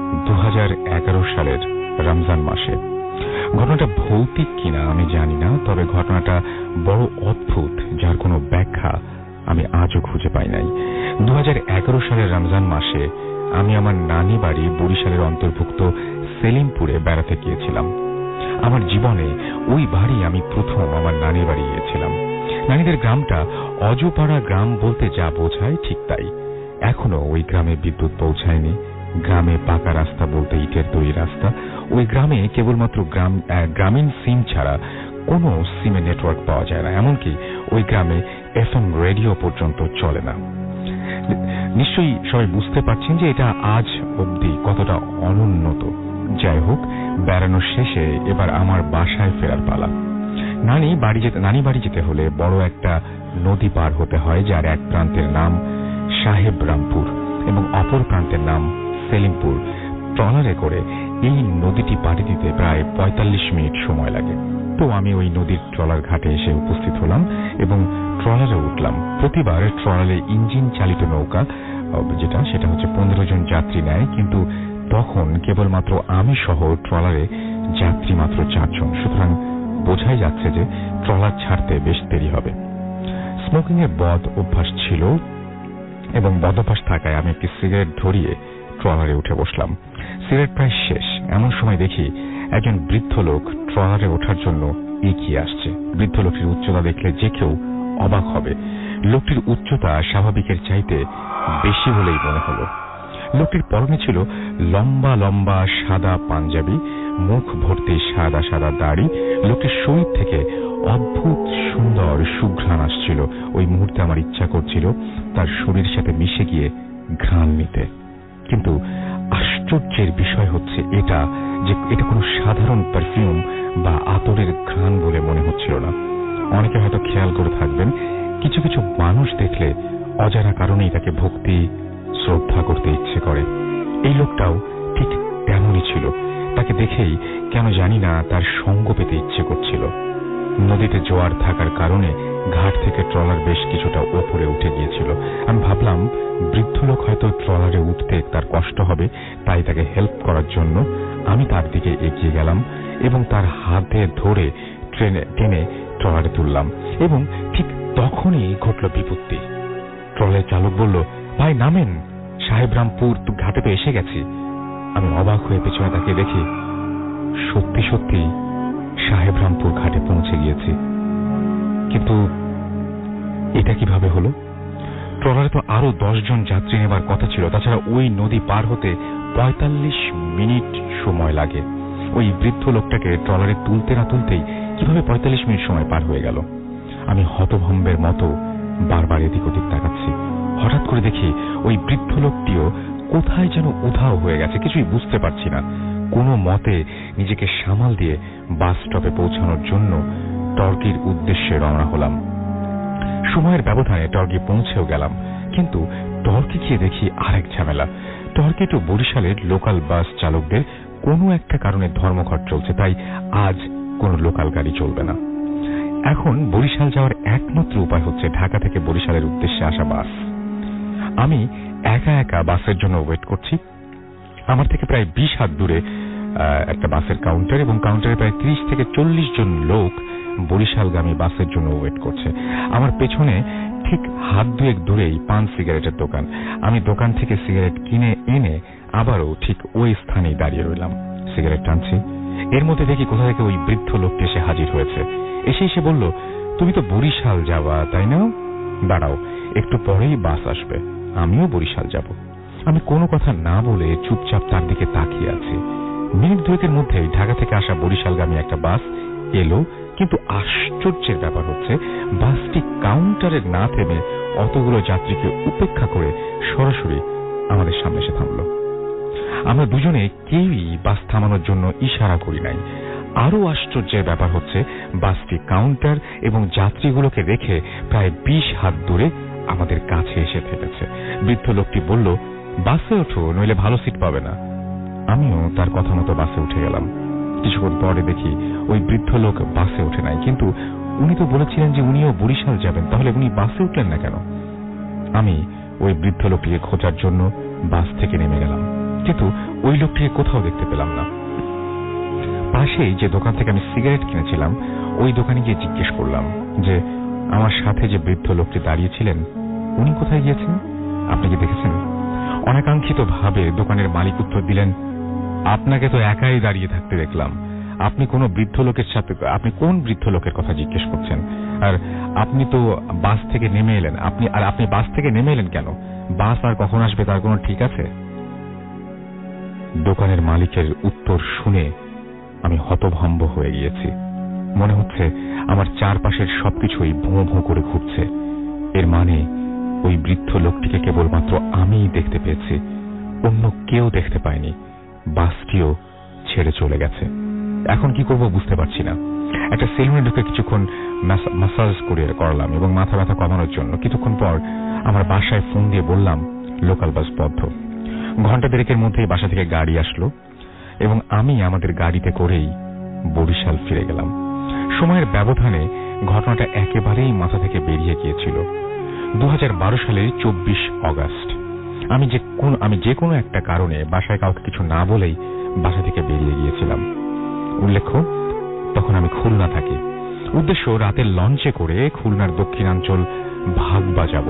[SPEAKER 3] 2011 সালের রমজান মাসে। ঘটনাটা ভৌতিক কিনা আমি জানি না, তবে ঘটনাটা বড় অদ্ভুত, যার কোনো ব্যাখ্যা আমি আজও খুঁজে পাই নাই। 2011 সালের রমজান মাসে আমি আমার নানি বাড়ি বরিশালের অন্তর্ভুক্ত সেলিমপুরে বেড়াতে গিয়েছিলাম। আমার জীবনে ওই বাড়ি আমি প্রথম আমার নানির বাড়ি গিয়েছিলাম। নানিদের গ্রামটা অজপাড়া গ্রাম বলতে যা বোঝায় ঠিক তাই। এখনো ওই গ্রামে বিদ্যুৎ পৌঁছায়নি। গ্রামে পাকা রাস্তা বলতে ইটের তৈরি রাস্তা। ওই গ্রামে কেবলমাত্র গ্রামীণ সিম ছাড়া কোনো সিমে নেটওয়ার্ক পাওয়া যায় না। এমনকি ওই গ্রামে FM রেডিও পর্যন্ত চলে না। নিশ্চয়ই সবাই বুঝতে পারছেন যে এটা আজ অবধি কতটা অনুন্নত। যাই হোক, বেড়ানো শেষে এবার আমার বাসায় ফেরার পালা। নানি বাড়ি যেতে হলে বড় একটা নদী পার হতে হয়, যার এক প্রান্তের নাম সাহেবরামপুর এবং অপর প্রান্তের নাম সেলিমপুর। ট্রলারে করে এই নদীটি পাড়ি দিতে প্রায় 45 মিনিট সময় লাগে। তো আমি ওই নদীর ট্রলার ঘাটে এসে উপস্থিত হলাম এবং ট্রলারে উঠলাম। প্রতিবার ট্রলারে ইঞ্জিন চালিত নৌকা সেটা হচ্ছে 15 জন যাত্রী নেয়, কিন্তু তখন কেবলমাত্র আমি সহ ট্রলারে যাত্রী মাত্র 4 জন। সুতরাং বোঝাই যাচ্ছে যে ট্রলার ছাড়তে বেশ দেরি হবে। স্মোকিং এর বদ অভ্যাস ছিল এবং বদ অভ্যাস থাকায় আমি একটি সিগারেট ধরিয়ে ট্রলারে উঠে বসলাম। সিগারেট প্রায় শেষ, এমন সময় দেখি একজন বৃদ্ধ লোক ট্রলারে ওঠার জন্য এগিয়ে আসছে। বৃদ্ধ লোকটির উচ্চতা দেখলে যে কেউ অবাক হবে। লোকটির উচ্চতা স্বাভাবিকের চাইতে বেশি বলেই মনে হলো। লোকটির পরনে ছিল লম্বা লম্বা সাদা পাঞ্জাবি, মুখ ভর্তি সাদা সাদা দাড়ি। লোকটির শরীর থেকে অদ্ভুত সুন্দর সুঘ্রাণ আসছিল। ওই মুহূর্তে আমার ইচ্ছা করছিল তার শরীরের সাথে মিশে গিয়ে ঘ্রাণ নিতে, কিন্তু আশ্চর্যের বিষয় হচ্ছে এটা কোনো সাধারণ পারফিউম বা আতরের ঘ্রাণ বলে মনে হচ্ছিল না। অনেকে হয়তো খেয়াল করে থাকবেন, কিছু কিছু মানুষ দেখলে অজানা কারণেই তাকে ভক্তি শ্রদ্ধা করতে ইচ্ছে করে। এই লোকটাও ঠিক তেমনই ছিল। তাকে দেখেই কেন জানি না তার সঙ্গ পেতে ইচ্ছে করছিল। নদীতে জোয়ার থাকার কারণে ঘাট থেকে ট্রলার বেশ কিছুটা ওপরে উঠে গিয়েছিল। আমি ভাবলাম বৃদ্ধ লোক হয়তো ট্রলারে উঠতে তার কষ্ট হবে, তাই তাকে হেল্প করার জন্য আমি তার দিকে এগিয়ে গেলাম এবং তার হাতে ধরে টেনে ট্রলারে তুললাম এবং ঠিক তখনই ঘটল বিপত্তি। ট্রলারের চালক বলল, ভাই নামেন, সাহেবরামপুর ঘাটে তো এসে গেছি। আমি অবাক হয়ে পেছনে তাকিয়ে দেখি সত্যি সত্যি সাহেবরামপুর ঘাটে পৌঁছে গিয়েছি। কিন্তু এটা কিভাবে হলো? ট্রলারে তো আরো 10 জন যাত্রী নেবার কথা ছিল। তাছাড়া ওই নদী পার হতে 45 মিনিট সময় লাগে। ওই বৃদ্ধ লোকটাকে ট্রলারে তুলতে না তুলতেই কিভাবে 45 মিনিট সময় পার হয়ে গেল? আমি হতভম্বের মতো বারবার এদিক ওদিক তাকাচ্ছি। হঠাৎ করে দেখি ওই বৃদ্ধ লোকটিও কোথায় যেন উধাও হয়ে গেছে। কিছুই বুঝতে পারছি না। কোনো মতে নিজেকে সামাল দিয়ে বাস স্টপে পৌঁছানোর জন্য টর্কির উদ্দেশ্যে রওনা হলাম। সময়ের ব্যবধানে টর্কি পৌঁছেও গেলাম, কিন্তু টর্কি গিয়ে দেখি আরেক ঝামেলা। টর্কি টু বরিশালের লোকাল বাস চালকদের কোনো একটা কারণে ধর্মঘট চলছে, তাই আজ কোনো লোকাল গাড়ি চলবে না। এখন বরিশাল যাওয়ার একমাত্র উপায় হচ্ছে ঢাকা থেকে বরিশালের উদ্দেশ্যে আসা বাস। আমি একা একা বাসের জন্য ওয়েট করছি। আমার থেকে প্রায় 20 হাত দূরে একটা বাসের কাউন্টার, এবং কাউন্টারে প্রায় 30 থেকে 40 জন লোক বরিশালগামী বাসের জন্য ওয়েট করছে। আমার পেছনে ঠিক হাত দুয়েক দূরেই পান সিগারেটের দোকান। আমি দোকান থেকে সিগারেট কিনে এনে আবারও ঠিক ওই স্থানেই দাঁড়িয়ে রইলাম, সিগারেট টানছি। এর মধ্যে দেখি কোথা থেকে ওই বৃদ্ধ লোকটি এসে হাজির হয়েছে। এসে বলল, তুমি তো বরিশাল যাবা তাই না? দাঁড়াও, একটু পরেই বাস আসবে, আমিও বরিশাল যাব। আমি কোনো কথা না বলে চুপচাপ তার দিকে তাকিয়ে আছি। মিনিট দুয়েকের মধ্যেই ঢাকা থেকে আসা বরিশালগামী একটা বাস এলো, কিন্তু আশ্চর্যের ব্যাপার হচ্ছে বাসটি কাউন্টারে না থেমে অতগুলো যাত্রীকে উপেক্ষা করে সরাসরি আমাদের সামনে এসে থামল। আমরা দুজনে কেউই বাস থামানোর জন্য ইশারা করি নাই। আরো আশ্চর্যের ব্যাপার হচ্ছে বাসটি কাউন্টার এবং যাত্রীগুলোকে রেখে প্রায় 20 হাত দূরে আমাদের কাছে এসে থেমেছে। বৃদ্ধ লোকটি বলল, বাসে ওঠো, নইলে ভালো সিট পাবে না। আমিও তার কথা মতো বাসে উঠে গেলাম। কিছুক্ষণ পরে দেখি ওই বৃদ্ধ লোক বাসে ওঠে নাই, কিন্তু উনি তো বলেছিলেন যে উনিও বরিশাল যাবেন, তাহলে উনি বাসে উঠলেন না কেন? আমি ওই বৃদ্ধ লোকটিকে খোঁজার জন্য বাস থেকে নেমে গেলাম, কিন্তু ওই লোকটিকে কোথাও দেখতে পেলাম না। পাশেই যে দোকান থেকে আমি সিগারেট কিনেছিলাম ওই দোকানে গিয়ে জিজ্ঞেস করলাম যে আমার সাথে যে বৃদ্ধ লোকটি দাঁড়িয়েছিলেন উনি কোথায় গিয়েছেন, আপনি কি দেখেছেন? অনাকাঙ্ক্ষিত ভাবে দোকানের মালিক উত্তর দিলেন, আপনাকে তো একাই দাঁড়িয়ে থাকতে দেখলাম, আপনি কোন বৃদ্ধ লোকের সাথে, আপনি কোন বৃদ্ধ লোকের কথা জিজ্ঞেস করছেন? আর আপনি তো বাস থেকে নেমে এলেন, আপনি বাস থেকে নেমে এলেন কেন? বাস আর কখন আসবে তার কোনো ঠিক আছে? দোকানের মালিকের উত্তর শুনে আমি হতভম্ব হয়ে গিয়েছি। মনে হচ্ছে আমার চারপাশের সবকিছুই ভোঁ ভোঁ করে ঘুরছে। এর মানে ওই বৃদ্ধ লোকটিকে কেবলমাত্র আমিই দেখতে পেয়েছি, অন্য কেউ দেখতে পায়নি। বাসটিও ছেড়ে চলে গেছে। এখন কি করব বুঝতে পারছি না। একটা সেলুনে ঢুকে কিছুক্ষণ ম্যাসাজ করলাম এবং মাথা ব্যথা কমানোর জন্য। কিছুক্ষণ পর আমার বাসায় ফোন দিয়ে বললাম লোকাল বাস বন্ধ। ঘন্টা দেড়েকের মধ্যেই বাসা থেকে গাড়ি আসলো এবং আমি আমাদের গাড়িতে করেই বরিশাল ফিরে গেলাম। সময়ের ব্যবধানে ঘটনাটা একেবারেই মাথা থেকে বেরিয়ে গিয়েছিল। 2012 সালের 24 অগস্ট আমি যে কোনো একটা কারণে বাসায় কাউকে কিছু না বলেই বাসা থেকে বেরিয়ে গিয়েছিলাম। উল্লেখ্য, তখন আমি খুলনা থাকি। উদ্দেশ্য রাতের লঞ্চে করে খুলনার দক্ষিণাঞ্চল ভাগবা যাব।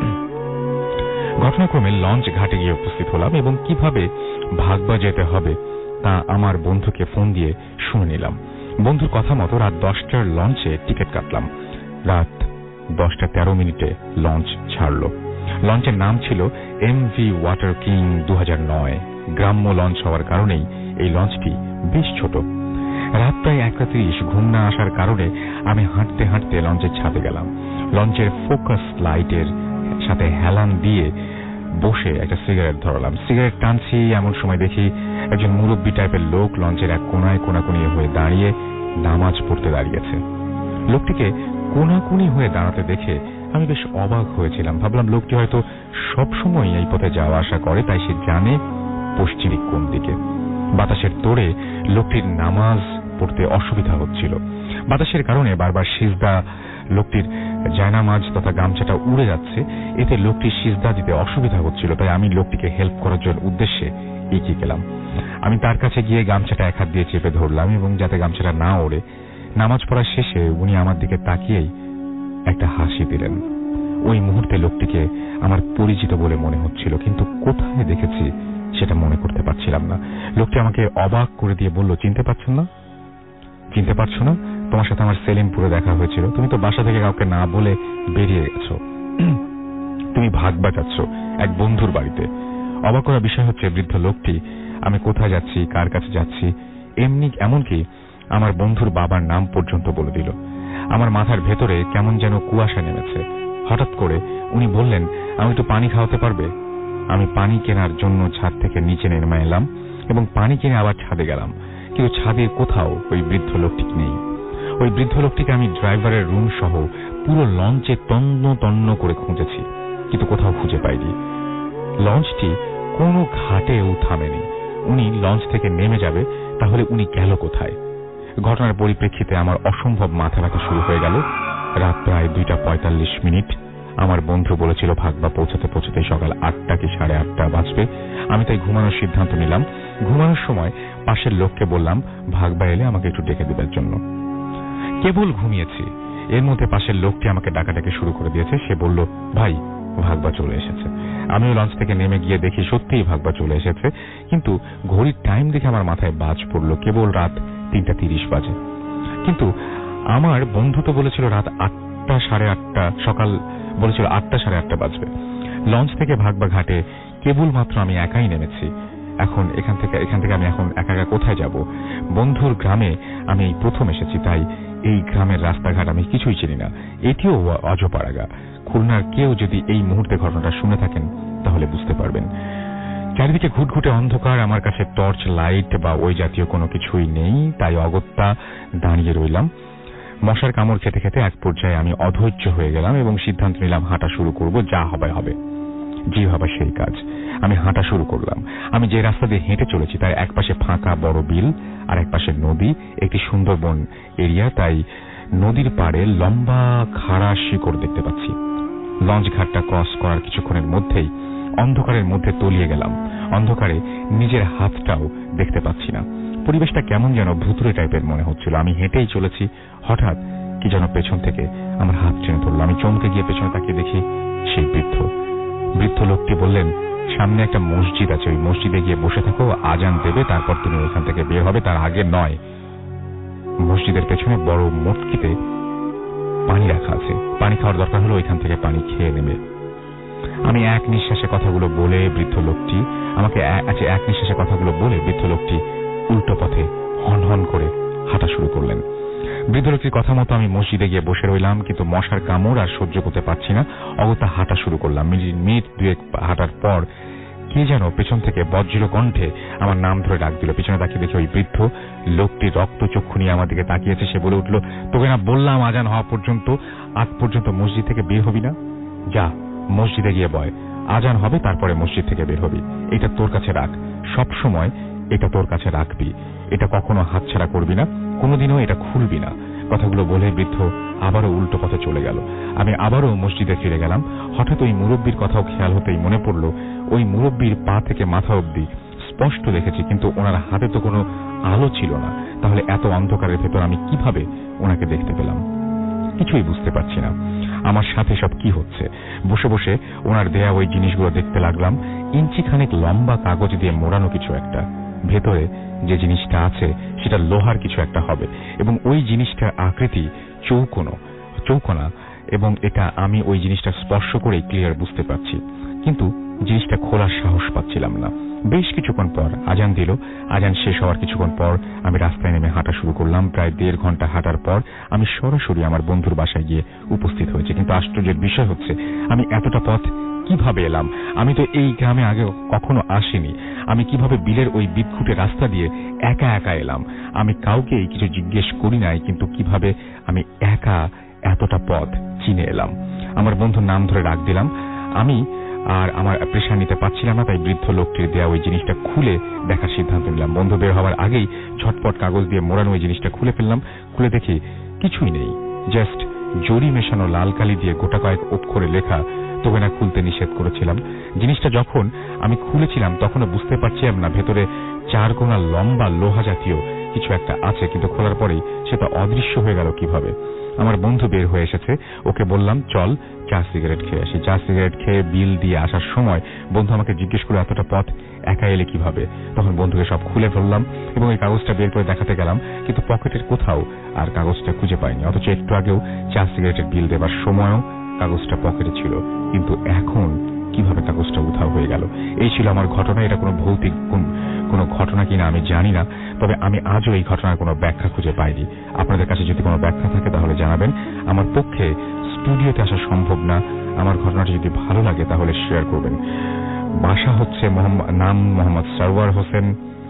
[SPEAKER 3] ঘটনাক্রমে লঞ্চ ঘাটে গিয়ে উপস্থিত হলাম এবং কিভাবে ভাগবা যেতে হবে তা আমার বন্ধুকে ফোন দিয়ে শুনে নিলাম। বন্ধুর কথা মতো রাত 10টার লঞ্চে টিকিট কাটলাম। রাত 10:13 লঞ্চ ছাড়ল। লঞ্চের নাম ছিল MV ওয়াটার কিং 2009। গ্রাম্য লঞ্চ হওয়ার কারণেই এই লঞ্চটি বেশ ছোট। রাত প্রায় 1:30, ঘুম না আসার কারণে আমি হাঁটতে হাঁটতে লঞ্চের ছাদে গেলাম। লঞ্চের ফোকাস লাইটের সাথে হেলান দিয়ে বসে একটা সিগারেট ধরালাম। সিগারেট টানছি, এমন সময় দেখি একজন মুরব্বী টাইপের লোক লঞ্চের এক কোনায় কোনাকুনি হয়ে দাঁড়িয়ে নামাজ পড়তে দাঁড়িয়েছে। লোকটিকে কোনাকুনি হয়ে দাঁড়াতে দেখে আমি বেশ অবাক হয়েছিলাম। ভাবলাম লোকটি হয়তো সবসময় এই পথে যাওয়া আসা করে, তাই সে জানে পশ্চিমিক কোন দিকে। বাতাসের তোড়ে লোকটির নামাজ পড়তে অসুবিধা হচ্ছিল। বাতাসের কারণে বারবার সিজদা, লোকটির জায়নামাজ তথা গামছাটা উড়ে যাচ্ছে, এতে লোকটির সিজদা দিতে অসুবিধা হচ্ছিল। তাই আমি লোকটিকে হেল্প করার জন্য উদ্দেশ্যে এগিয়ে গেলাম। আমি তার কাছে গিয়ে গামছাটা এক হাত দিয়ে চেপে ধরলাম এবং যাতে গামছাটা না ওড়ে। নামাজ পড়া শেষে উনি আমার দিকে তাকিয়েই একটা হাসি দিলেন। ওই মুহূর্তে লোকটিকে আমার পরিচিত বলে মনে হচ্ছিল, কিন্তু কোথায় দেখেছি সেটা মনে করতে পারছিলাম না। লোকটি আমাকে অবাক করে দিয়ে বলল, চিনতে পারছো না? তোমার সাথে আমার সেলিমপুরে দেখা হয়েছিল। তুমি তো বাসা থেকে কাউকে না বলে বেরিয়ে গেছো। তুমি ভাগবা যাচ্ছ এক বন্ধুর বাড়িতে। অবাক করার বিষয় হচ্ছে বৃদ্ধ লোকটি আমি কোথায় যাচ্ছি, কার কাছে যাচ্ছি, এমনকি আমার বন্ধুর বাবার নাম পর্যন্ত বলে দিল। আমার মাথার ভেতরে কেমন যেন কুয়াশা নেমেছে। হঠাৎ করে উনি বললেন, আমি একটু পানি খাওয়াতে পারবে? আমি পানি কেনার জন্য ছাদ থেকে নিচে নেমে এলাম এবং পানি কিনে আবার ছাদে গেলাম, কিন্তু ছাদের কোথাও ওই বৃদ্ধ লোকটি নেই। ওই বৃদ্ধ লোকটিকে আমি ড্রাইভারের রুম সহ পুরো লঞ্চে তন্ন তন্ন করে খুঁজেছি, কিন্তু কোথাও খুঁজে পাইনি। লঞ্চটি কোনো ঘাটেও থামেনি। উনি লঞ্চ থেকে নেমে যাবে, তাহলে উনি গেল কোথায়? ঘটনার পরিপ্রেক্ষিতে আমার অসম্ভব মাথা ব্যথা শুরু হয়ে গেল। রাত প্রায় 2:45। আমার বন্ধু বলেছিল ভাগবা পৌঁছাতে পৌঁছাতে সকাল 8টা কি 8:30 বাজবে। আমি তাই ঘুমানোর সিদ্ধান্ত নিলাম। ঘুমানোর সময় পাশের লোককে বললাম ভাগবা এলে আমাকে একটু ডেকে দেবার জন্য। কেবল ঘুমিয়েছি, এর মধ্যে পাশের লোকটি আমাকে ডাকাডাকি শুরু করে দিয়েছে। সে বলল, ভাই ভাগবা চলে এসেছে। আমিও লঞ্চ থেকে নেমে গিয়ে দেখি সত্যিই ভাগবা চলে এসেছে, কিন্তু ঘড়ির টাইম দেখে আমার মাথায় বাজ পড়ল, কেবল রাত 3:30 বাজে। কিন্তু আমার বন্ধু তো বলেছিল রাত 8টা 8:30, সকাল বলেছিল 8টা 8:30 বাজবে। লঞ্চ থেকে ভাগবা ঘাটে কেবলমাত্র আমি একাই নেমেছি। এখন এখান থেকে আমি এখন একা একা কোথায় যাব? বন্ধুর গ্রামে আমি এই প্রথম এসেছি, তাই এই গ্রামের রাস্তাঘাট আমি কিছুই চিনি না। এটিও অজপাড়াগা। খুলনার কেউ যদি এই মুহূর্তে ঘটনাটা শুনে থাকেন তাহলে বুঝতে পারবেন। চারিদিকে ঘুটঘুটে অন্ধকার, আমার কাছে টর্চ লাইট বা ওই জাতীয় কোনো কিছুই নেই, তাই অগত্যা দাঁড়িয়ে রইলাম। মশার কামড় খেতে খেতে এক পর্যায়ে আমি অধৈর্য হয়ে গেলাম এবং সিদ্ধান্ত নিলাম হাঁটা শুরু করব, যা হবে হবে, জি হবে সেই কাজ। আমি হাঁটা শুরু করলাম। আমি যে রাস্তা দিয়ে হেঁটে চলেছি তার একপাশে ফাঁকা বড় বিল আর একপাশে নদী, একটি সুন্দরবন এরিয়া, তাই নদীর পাড়ে লম্বা খাড়া শিকড় দেখতে পাচ্ছি। লঞ্চ ঘাটটা ক্রস করার কিছুক্ষণের মধ্যেই অন্ধকারের মধ্যে তলিয়ে গেলাম। অন্ধকারে নিজের হাতটাও দেখতে পাচ্ছি না। পরিবেশটা কেমন যেন ভুতুড়ে টাইপের মনে হচ্ছিল। আমি হেঁটেই চলেছি, হঠাৎ কি যেন পেছন থেকে আমার হাত টেনে ধরল। আমি চমকে গিয়ে পেছনে তাকিয়ে দেখি সেই বৃদ্ধ লোকটি বললেন, সামনে একটা মসজিদ আছে, ওই মসজিদে গিয়ে বসে থাকো, আজান দেবে, তারপর তুমি ওইখান থেকে বের হবে, তার আগে নয়। মসজিদের পেছনে বড় মটকিতে পানি রাখা আছে, পানি খাওয়ার দরকার হলো ওইখান থেকে পানি খেয়ে নেবে। আমি এক নিঃশ্বাসে কথাগুলো বলে বৃদ্ধ লোকটি উল্টো পথে হন হন করে হাঁটা শুরু করলেন। বৃদ্ধ লোকটির কথা মতো আমি মসজিদে গিয়ে বসে রইলাম, কিন্তু মশার কামড় আর সহ্য করতে পারছি না। অগত্যা হাঁটা শুরু করলাম। মিনিট 2 হাঁটার পর কে যেন পেছন থেকে বজ্র কণ্ঠে আমার নাম ধরে ডাক দিল। পিছনে তাকিয়ে দেখি ওই বৃদ্ধ লোকটি রক্ত চক্ষু নিয়ে আমার দিকে তাকিয়েছে। সে বলে উঠল, তোকে না বললাম আজান হওয়া পর্যন্ত আগ পর্যন্ত মসজিদ থেকে বের হবি না? যা মসজিদে গিয়ে বয়, আজান হবে তারপরে মসজিদ থেকে বের হবি। এটা তোর কাছে রাখ, সব সময় এটা তোর কাছে রাখবি, এটা কখনো হাতছাড়া করবি না, কোনোদিনও এটা খুলবি না। কথাগুলো বলে বৃদ্ধ আবারও উল্টো পথে চলে গেল। আমি আবারও মসজিদে ফিরে গেলাম। হঠাৎ ওই মুরব্বীর কথাও খেয়াল হতেই মনে পড়ল, ওই মুরব্বীর পা থেকে মাথা অবধি স্পষ্ট দেখেছি, কিন্তু ওনার হাতে তো কোনো আলো ছিল না। তাহলে এত অন্ধকারের ভেতর আমি কিভাবে ওনাকে দেখতে পেলাম? কিছুই বুঝতে পারছি না আমার সাথে সব কি হচ্ছে। বসে বসে ওনার দেয়া ওই জিনিসগুলো দেখতে লাগলাম। ইঞ্চিখানেক লম্বা কাগজ দিয়ে মোড়ানো কিছু একটা, ভেতরে যে জিনিসটা আছে সেটা লোহার কিছু একটা হবে, এবং ওই জিনিসটার আকৃতি চৌকোনা, এবং এটা আমি ওই জিনিসটা স্পর্শ করেই ক্লিয়ার বুঝতে পারছি, কিন্তু জিনিসটা খোলার সাহস পাচ্ছিলাম না। বেশ কিছুক্ষণ পর আজান দিল। আজান শেষ হওয়ার কিছুক্ষণ পর আমি রাস্তায় নেমে হাঁটা শুরু করলাম। প্রায় 1.5 ঘন্টা হাঁটার পর আমি সরাসরি আমার বন্ধুর বাসায় গিয়ে উপস্থিত হয়েছি। কিন্তু আশ্চর্যের বিষয় হচ্ছে, আমি এতটা পথ কিভাবে এলাম? আমি তো এই গ্রামে আগে কখনো আসিনি। আমি কিভাবে বিলের ওই বিদঘুটে রাস্তা দিয়ে একা একা এলাম? আমি কাউকে কিছু জিজ্ঞেস করি নাই, কিন্তু কিভাবে আমি একা এতটা পথ চিনে এলাম? আমার বন্ধুর নাম ধরে ডাক দিলাম। আমি আর আমার প্রেশার নিতে পারছিলাম না, তাই বৃদ্ধ লোকটির দেয়া ওই জিনিসটা খুলে দেখার সিদ্ধান্ত নিলাম। বন্ধু বের হওয়ার আগেই ঝটপট কাগজ দিয়ে মোড়ানো ওই জিনিসটা খুলে ফেললাম। খুলে দেখি কিছুই নেই, জাস্ট জরি মেশানো লাল কালি দিয়ে গোটা কয়েক অক্ষরে লেখা, তবে না খুলতে নিষেধ করেছিলাম। জিনিসটা যখন আমি খুলেছিলাম তখনও বুঝতে পারছিলাম না ভেতরে 4 কোণা লম্বা লোহা জাতীয় কিছু একটা আছে, কিন্তু খোলার পরেই সেটা অদৃশ্য হয়ে গেল কিভাবে। আমার বন্ধু বের হয়ে এসেছে, ওকে বললাম চল চা সিগারেট খেয়ে আসি। চা সিগারেট খেয়ে বিল দিয়ে আসার সময় বন্ধু আমাকে জিজ্ঞেস করে এতটা পথ একা এলে কিভাবে। তখন বন্ধুকে সব খুলে ফেললাম এবং এই কাগজটা বের করে দেখাতে গেলাম, কিন্তু পকেটের কোথাও আর কাগজটা খুঁজে পাইনি। অথচ একটু আগেও চা সিগারেটের বিল দেবার সময়ও কাগজটা পকেটে ছিল, কিন্তু এখন কিভাবে কাগজটা উধাও হয়ে গেল? এই ছিল আমার ঘটনা। এটা কোনো ভৌতিক কোনো ঘটনা কিনা আমি জানি না, তবে আমি আজও এই ঘটনার কোনো ব্যাখ্যা খুঁজে পাইনি। আপনাদের কাছে যদি কোনো ব্যাখ্যা থাকে তাহলে জানাবেন। আমার পক্ষে স্টুডিওতে আসা সম্ভব না। আমার ঘটনাটি যদি ভালো লাগে তাহলে শেয়ার করবেন। বাসা হচ্ছে নাম মোহাম্মদ সরওয়ার হোসেন,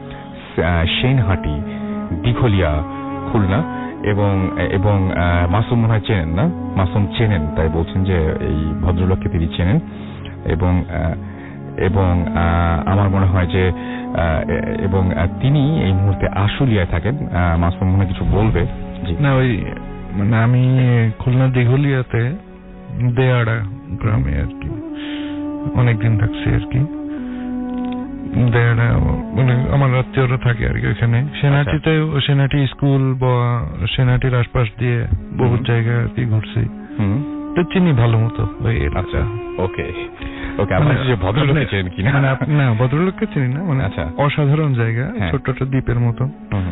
[SPEAKER 3] সেনহাটি, দিঘলিয়া, খুলনা। এবং মাসুম মনে হয় চেনেন না? মাসুম চেনেন, তাই বলছেন যে এই ভদ্রলোককে তিনি চেনেন। এবং আমার মনে হয় যে এবং তিনি এই মুহূর্তে আশুলিয়ায় থাকেন। মাসুম মনে কিছু বলবে?
[SPEAKER 6] না, ওই মানে আমি খুলনা দিঘলিয়াতে দেয়াড়া গ্রামে আর কি অনেকদিন থাকছি আর কি। দেয়াড়া মানে আমার আত্মীয়রা থাকে আর কি ওইখানে। সেনাটিতে সেনাটি স্কুল বা সেনাটির আশপাশ দিয়ে বহু জায়গা আর কি ঘুরছি, তো চিনি ভালো মতো ওই।
[SPEAKER 3] আচ্ছা, ওকে ওকে। আপনি যে ভদ্রলোককে চেনেন কিনা?
[SPEAKER 6] না, ভদ্রলোককে চিনি না, মানে
[SPEAKER 3] আচ্ছা,
[SPEAKER 6] অসাধারণ জায়গা, ছোট্ট একটা দ্বীপের মতো।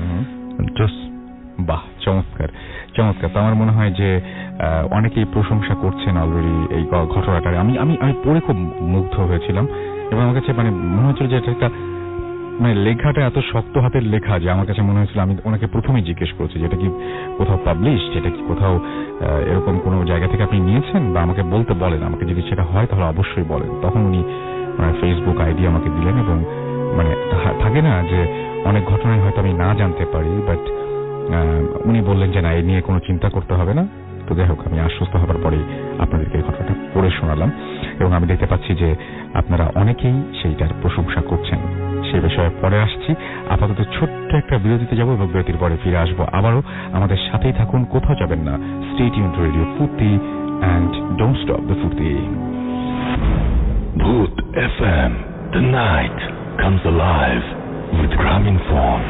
[SPEAKER 3] বাহ, চমৎকার চমৎকার। তো আমার মনে হয় যে অনেকেই প্রশংসা করছেন অলরেডি এই ঘটনাটার। আমি আমি আমি পড়ে খুব মুগ্ধ হয়েছিলাম এবং আমার কাছে মানে মনে হচ্ছিল যে এটা একটা মানে লেখাটা এত শক্ত হাতের লেখা যে আমার কাছে মনে হয়েছিল, আমি ওনাকে প্রথমেই জিজ্ঞেস করেছি যে এটা কি কোথাও পাবলিশ, এটা কি কোথাও এরকম কোনো জায়গা থেকে আপনি নিয়েছেন, বা আমাকে বলতে বলেন, আমাকে যদি সেটা হয় তাহলে অবশ্যই বলেন। তখন উনি ফেসবুক আইডি আমাকে দিলেন এবং মানে থাকে না যে অনেক ঘটনায় হয়তো আমি না জানতে পারি, বাট উনি বললেন যে না, এই নিয়ে কোনো চিন্তা করতে হবে না। তো যাই হোক, আমি আশ্বস্ত হবার পরেই আপনাদেরকে এই ঘটনাটা পড়ে শোনালাম এবং আমি দেখতে পাচ্ছি যে আপনারা অনেকেই সেইটার প্রশংসা করছেন। সেই বিষয়ে পরে আসছি। আপাতত ছোট্ট একটা বিরতিতে যাব এবং বিরতির পরে ফিরে আসবো আবারও। আমাদের সাথেই থাকুন, কোথাও যাবেন না। Stay tune to radio Foorti and don't stop the Foorti.
[SPEAKER 2] Bhoot FM, the night comes alive with Graminphone.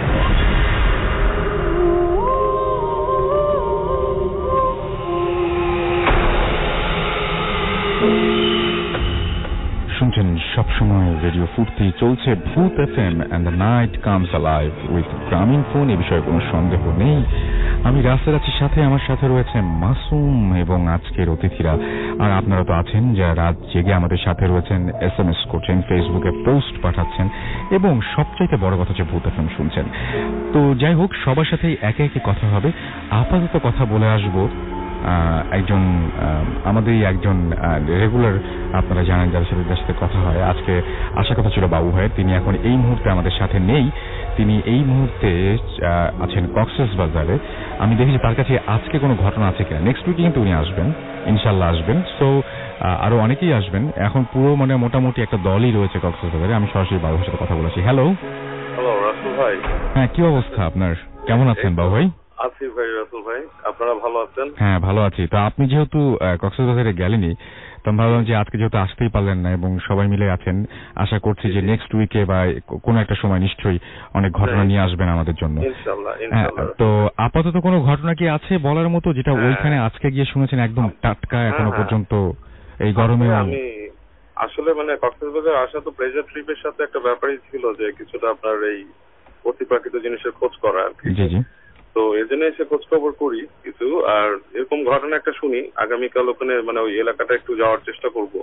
[SPEAKER 3] শুনছেন সবসময় রেডিও ফুর্তি, চলছে Bhoot FM and the night comes alive with Grameenphone. এ বিষয়ে কোনো সন্দেহ নেই। আমি রাস্তার আছি, সাথে আমার সাথে রয়েছে মাসুম এবং আজকের অতিথিরা। আর আপনারা তো আছেন যারা রাত জেগে আমাদের সাথে রয়েছেন, SMS করছেন, ফেসবুকে পোস্ট পাঠাচ্ছেন এবং সবচাইতে বড় কথা হচ্ছে ভূত এফএম শুনছেন। তো যাই হোক, সবার সাথেই একে একে কথা হবে। আপাতত কথা বলে আসবো একজন আমাদেরই একজন রেগুলার, আপনারা জানেন যাদের সাথে কথা হয়। আজকে আসার কথা ছিল বাবু ভাইয়ের, তিনি এখন এই মুহূর্তে আমাদের সাথে নেই। তিনি এই মুহূর্তে আছেন কক্সবাজারে। আমি দেখি যে তার কাছে আজকে কোনো ঘটনা আছে কিনা। নেক্সট উইকে কিন্তু উনি আসবেন, ইনশাল্লাহ আসবেন। সো আরো অনেকেই আসবেন। এখন পুরো মানে মোটামুটি একটা দলই রয়েছে কক্সবাজারে। আমি সরাসরি বাবু ভাইয়ের সাথে কথা বলেছি। হ্যালো
[SPEAKER 7] রাসেল ভাই।
[SPEAKER 3] হ্যাঁ, কি অবস্থা আপনার? কেমন আছেন বাবু ভাই?
[SPEAKER 7] আছি ভাই রাসেল ভাই, আপনারা ভালো আছেন?
[SPEAKER 3] হ্যাঁ, ভালো আছি। তো আপনি যেহেতু কক্সবাজারে গেলেনি, তো আমি ভাবলাম যে আজকে যেহেতু আসতেই পারলেন না এবং সবাই মিলে আছেন, আশা করছি যে নেক্সট উইকে বা কোনো একটা সময় নিশ্চয়ই অনেক ঘটনা নিয়ে আসবেন আমাদের জন্য। তো আপাতত কোনো ঘটনা কি আছে বলার মতো, যেটা ওইখানে আজকে গিয়ে শুনেছেন একদম টাটকা এখনো পর্যন্ত এই গরমে?
[SPEAKER 7] আমি আসলে মানে কক্সবাজার আসা তো প্লেজার ট্রিপের সাথে একটা ব্যাপারই ছিল যে কিছুটা আপনার এই অতিপ্রাকৃত জিনিসের খোঁজ করা আর কি।
[SPEAKER 3] জি জি।
[SPEAKER 7] তো এই জন্য এসে খোঁজ খবর করি কিছু, আর এরকম ঘটনা একটা শুনি। আগামীকাল ওখানে মানে ওই এলাকাটা একটু যাওয়ার চেষ্টা করবো।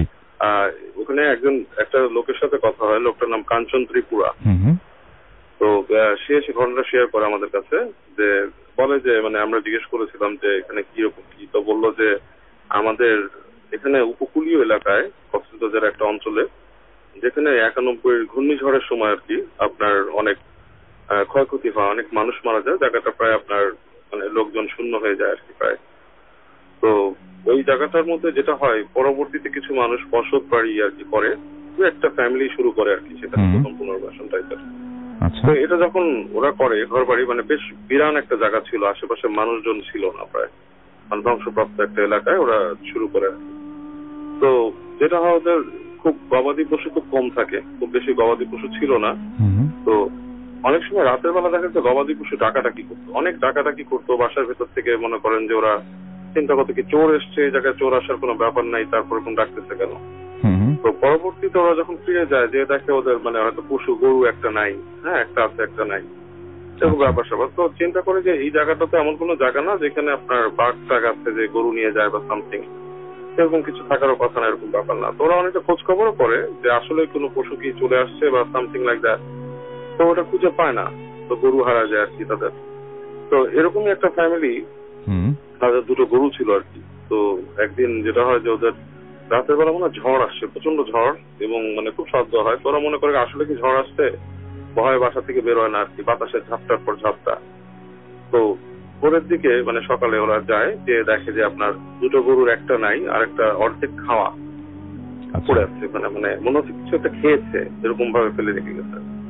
[SPEAKER 7] ওখানে একটা লোকের সাথে কথা হয়, লোকটার নাম কাঞ্চন ত্রিপুরা। তো সে ঘটনাটা শেয়ার করে আমাদের কাছে, যে বলে যে মানে আমরা জিজ্ঞেস করেছিলাম যে এখানে কিরকম কি, তো বললো যে আমাদের এখানে উপকূলীয় এলাকায় কক্সবাজারের একটা অঞ্চলে, যেখানে 91 ঘূর্ণিঝড়ের সময় আর কি আপনার অনেক ক্ষয়ক্ষতি হয়, অনেক মানুষ মারা যায়, জায়গাটা প্রায় আপনার মানে লোকজন শূন্য হয়ে যায় আর কি প্রায়। তো ওই জায়গাটার মধ্যে যেটা হয়, পরবর্তীতে কিছু মানুষ বসত বাড়ি আর কি করে, একটা ফ্যামিলি শুরু করে আর কি, সেটা প্রথম পুনর্বাসন টাইপের। তো এটা যখন ওরা করে ঘর বাড়ি, মানে বেশ বিরান একটা জায়গা ছিল, আশেপাশে মানুষজন ছিল না, প্রায় ধ্বংসপ্রাপ্ত একটা এলাকায় ওরা শুরু করে। তো যেটা হয় ওদের খুব গবাদি পশু খুব কম থাকে, খুব বেশি গবাদি পশু ছিল না। তো অনেক সময় রাতের বেলা দেখা যাচ্ছে গবাদি পশু ডাকাডাকি করতো, অনেক ডাকাডাকি করতো বাসার ভেতর থেকে। মনে করেন যে ওরা চিন্তা করতো কি চোর এসছে, এই জায়গায় চোর আসার কোনো ব্যাপার নাই, তারপরে কোন ডাকতেছে কেন। তো পরবর্তীতে ওরা যখন ফিরে যায়, যে দেখে ওদের মানে হয়তো পশু গরু একটা নাই, হ্যাঁ একটা আছে একটা নাই, সেরকম ব্যাপার স্যাপার। তো চিন্তা করে যে এই জায়গাটাতে এমন কোনো জায়গা না যেখানে আপনার বাঘ টাঘ আছে যে গরু নিয়ে যায় বা সামথিং, সেরকম কিছু থাকারও কথা না, এরকম ব্যাপার না। তো ওরা অনেকটা খোঁজ খবরও করে যে আসলে কোনো পশু কি চলে আসছে বা সামথিং লাইক দ্যাট। তো ওটা খুঁজে পায় না, তো গরু হারা যায় আর কি তাদের। তো এরকমই একটা ফ্যামিলি, তাদের দুটো গরু ছিল আর কি। তো একদিন যেটা হয় যে ওদের রাতের বেলা মনে হয় ঝড় আসছে, প্রচন্ড ঝড়, এবং মানে খুব শব্দ হয়। তো ওরা মনে করে আসলে কি ঝড় আসছে, ভয়ে বাসা থেকে বেরোয় না আর কি, বাতাসের ঝাপটার পর ঝাপটা। তো ভোরের দিকে মানে সকালে ওরা যায়, যে দেখে যে আপনার দুটো গরুর একটা নাই, আর একটা অর্ধেক খাওয়া পড়ে আছে, মানে মনে হচ্ছে কিছু একটা খেয়েছে, এরকম ভাবে ফেলে রেখে গেছে।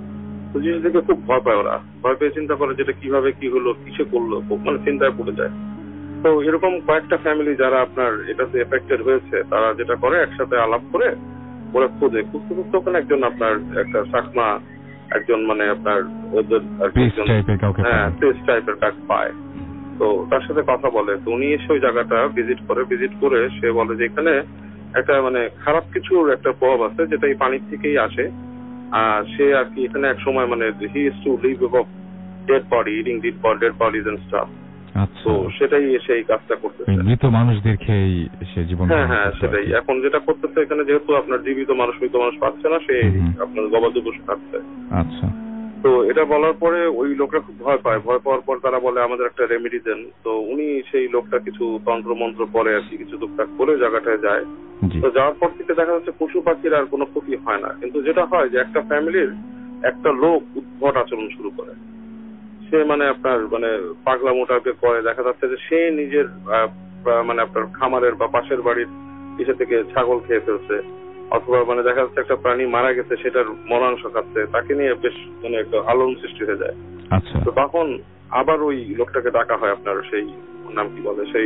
[SPEAKER 7] তো জিনিস দেখে খুব ভয় পায় ওরা, ভয় পেয়ে চিন্তা করে যেটা কিভাবে কি হলো, কিসে করলো, খুব মানে চিন্তায় পড়ে যায়। তো এরকম কয়েকটা ফ্যামিলি যারা আপনার এটাতে এফেক্টেড হয়েছে তারা যেটা করে একসাথে আলাপ করে ওরা খুঁজতে খুঁজতে ওখানে একজন আপনার একটা চাকমা একজন মানে আপনার ওদের পেস্ট টাইপের কাজ পায়। তো তার সাথে কথা বলে, তো উনি এসে ওই জায়গাটা ভিজিট করে সে বলে যে এখানে একটা মানে খারাপ কিছুর একটা প্রভাব আছে যেটা এই পানির থেকেই আসে। আর সে আর কি এখানে এক সময় মানে he is to live of dead body, eating dead bodies and stuff. তো সেটাই এসে এই কাজটা করতেছে,
[SPEAKER 3] মৃত মানুষদের খেয়েই সে জীবন।
[SPEAKER 7] হ্যাঁ সেটাই। এখন যেটা করতেছে এখানে যেহেতু আপনার জীবিত মানুষ মৃত মানুষ পাচ্ছে না, সে আপনার গবাদি পশু খাচ্ছে।
[SPEAKER 3] আচ্ছা।
[SPEAKER 7] তো এটা বলার পরে ওই লোকটা খুব ভয় পায়, ভয় পাওয়ার পর তারা বলে আমাদের একটা রেমেডি দেন। তো উনি সেই লোকটা কিছু তন্ত্র মন্ত্র পরে আর কি কিছু টুকটাক করে জায়গাটায় যায়। তো যাওয়ার পর থেকে দেখা যাচ্ছে পশু পাখির আর কোনো ক্ষতি হয় না, কিন্তু যেটা হয় যে একটা ফ্যামিলির একটা লোক উদ্ভট আচরণ শুরু করে, সে মানে আপনার মানে পাগলামো টাইপের করে। দেখা যাচ্ছে যে সে নিজের মানে আপনার খামারের বা পাশের বাড়ির ইসে থেকে ছাগল খেয়ে ফেলছে, অথবা মানে দেখা যাচ্ছে একটা প্রাণী মারা গেছে সেটার মরাংশ খাচ্ছে, তাকে নিয়ে বেশ মানে একটা আলোড়ন সৃষ্টি হয়ে যায়। তো তখন আবার ওই লোকটাকে ডাকা হয়, আপনার সেই নাম কি বলে সেই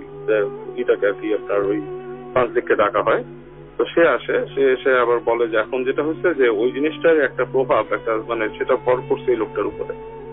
[SPEAKER 7] ইটাকে আর কি আপনার ওই তান্ত্রিককে ডাকা হয়। তো সে আসে, সে এসে আবার বলে যে এখন যেটা হচ্ছে যে ওই জিনিসটার একটা প্রভাব একটা মানে সেটা ভর করছে এই লোকটার উপরে।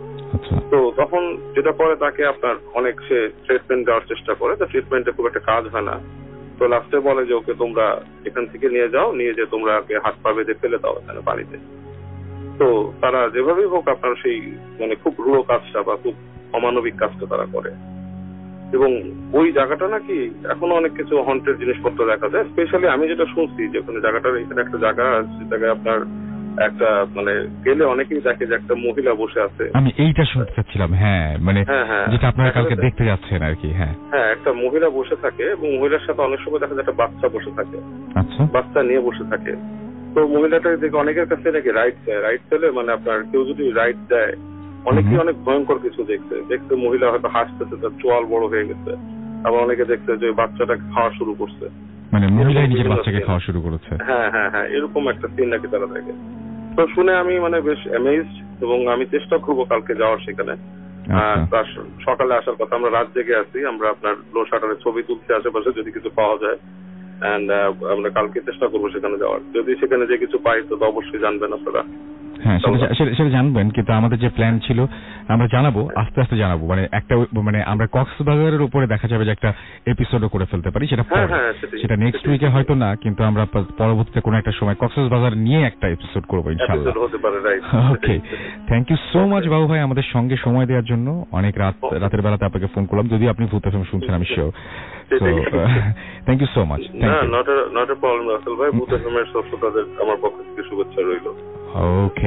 [SPEAKER 7] তো তখন যেটা করে তাকে আপনার অনেক সে ট্রিটমেন্ট দেওয়ার চেষ্টা করে, তো ট্রিটমেন্টে খুব একটা কাজ হয় না। তো লাস্টে বলে যে ওকে তোমরা এখান থেকে নিয়ে যাও, নিয়ে যে তোমরা হাত পা বেঁধে ফেলে দাও এখানে পানিতে। তো তারা যেভাবেই হোক আপনার সেই মানে খুব রূঢ় কাজটা বা খুব অমানবিক কাজটা তারা করে। এবং ওই জায়গাটা নাকি এখনো অনেক কিছু হন্টেড জিনিসপত্র দেখা যায়। স্পেশালি আমি যেটা শুনছি যে ওখানে জায়গাটার এখানে একটা জায়গা আছে জায়গায় আপনার একটা মানে গেলে অনেকেই দেখে যে একটা মহিলা বসে আছে।
[SPEAKER 3] আমি এইটা শুনতে চাচ্ছিলাম। হ্যাঁ মানে যেটা আপনারা কালকে দেখতে যাচ্ছেন আর কি। হ্যাঁ
[SPEAKER 7] একটা মহিলা বসে থাকে এবং মহিলার সাথে অনেক সময় দেখা যায় একটা বাচ্চা বসে থাকে।
[SPEAKER 3] আচ্ছা।
[SPEAKER 7] বাচ্চা নিয়ে বসে থাকে। তো মহিলাটাকে দেখে অনেকের কাছে নাকি রাইট চায়, রাইট চাইলে মানে আপনার কেউ যদি রাইট দেয় অনেকেই অনেক ভয়ঙ্কর কিছু দেখতে মহিলা হয়তো হাসতেছে, তার চোয়াল বড় হয়ে গেছে। আবার অনেকে দেখছে যে বাচ্চাটাকে খাওয়া শুরু করছে,
[SPEAKER 3] মানে মহিলাই নিজের বাচ্চাকে খাওয়া শুরু করেছে।
[SPEAKER 7] হ্যাঁ এরকম একটা সিন নাকি তারা দেখে। তো শুনে আমি মানে বেশ অ্যামেজড এবং আমি চেষ্টা করবো কালকে যাওয়ার সেখানে। তার সকালে আসার কথা, আমরা রাত জেগে আছি, আমরা আপনার লো শাটারের ছবি তুলছি আশেপাশে যদি কিছু পাওয়া যায়। এন্ড আমরা কালকে চেষ্টা করবো সেখানে যাওয়ার। যদি সেখানে যে কিছু পাই তো অবশ্যই জানবেন আপনারা।
[SPEAKER 3] হ্যাঁ সেটা জানবেন, কিন্তু আমাদের যে প্ল্যান ছিল আমরা জানাবো, আস্তে আস্তে জানাবো। মানে একটা মানে আমরা কক্সবাজারের উপরে দেখা যাবে যে একটা এপিসোডও করে ফেলতে পারি, সেটা নেক্সট উইকে হয়তো না, কিন্তু আমরা পরবর্তীতে কোনো একটা সময় কক্সবাজার নিয়ে একটা এপিসোড করবো ইনশাআল্লাহ। Okay, thank you so much Babu ভাই আমাদের সঙ্গে সময় দেওয়ার জন্য। অনেক রাতের বেলাতে আপনাকে ফোন করলাম, যদি আপনি ভূত এফএম শুনছেন আমি sure. So thank you so much.
[SPEAKER 7] Not a problem Rasel ভাই, ভূত এফএম এর শ্রোতাদের আমার পক্ষ থেকে শুভেচ্ছা রইল।
[SPEAKER 3] ওকে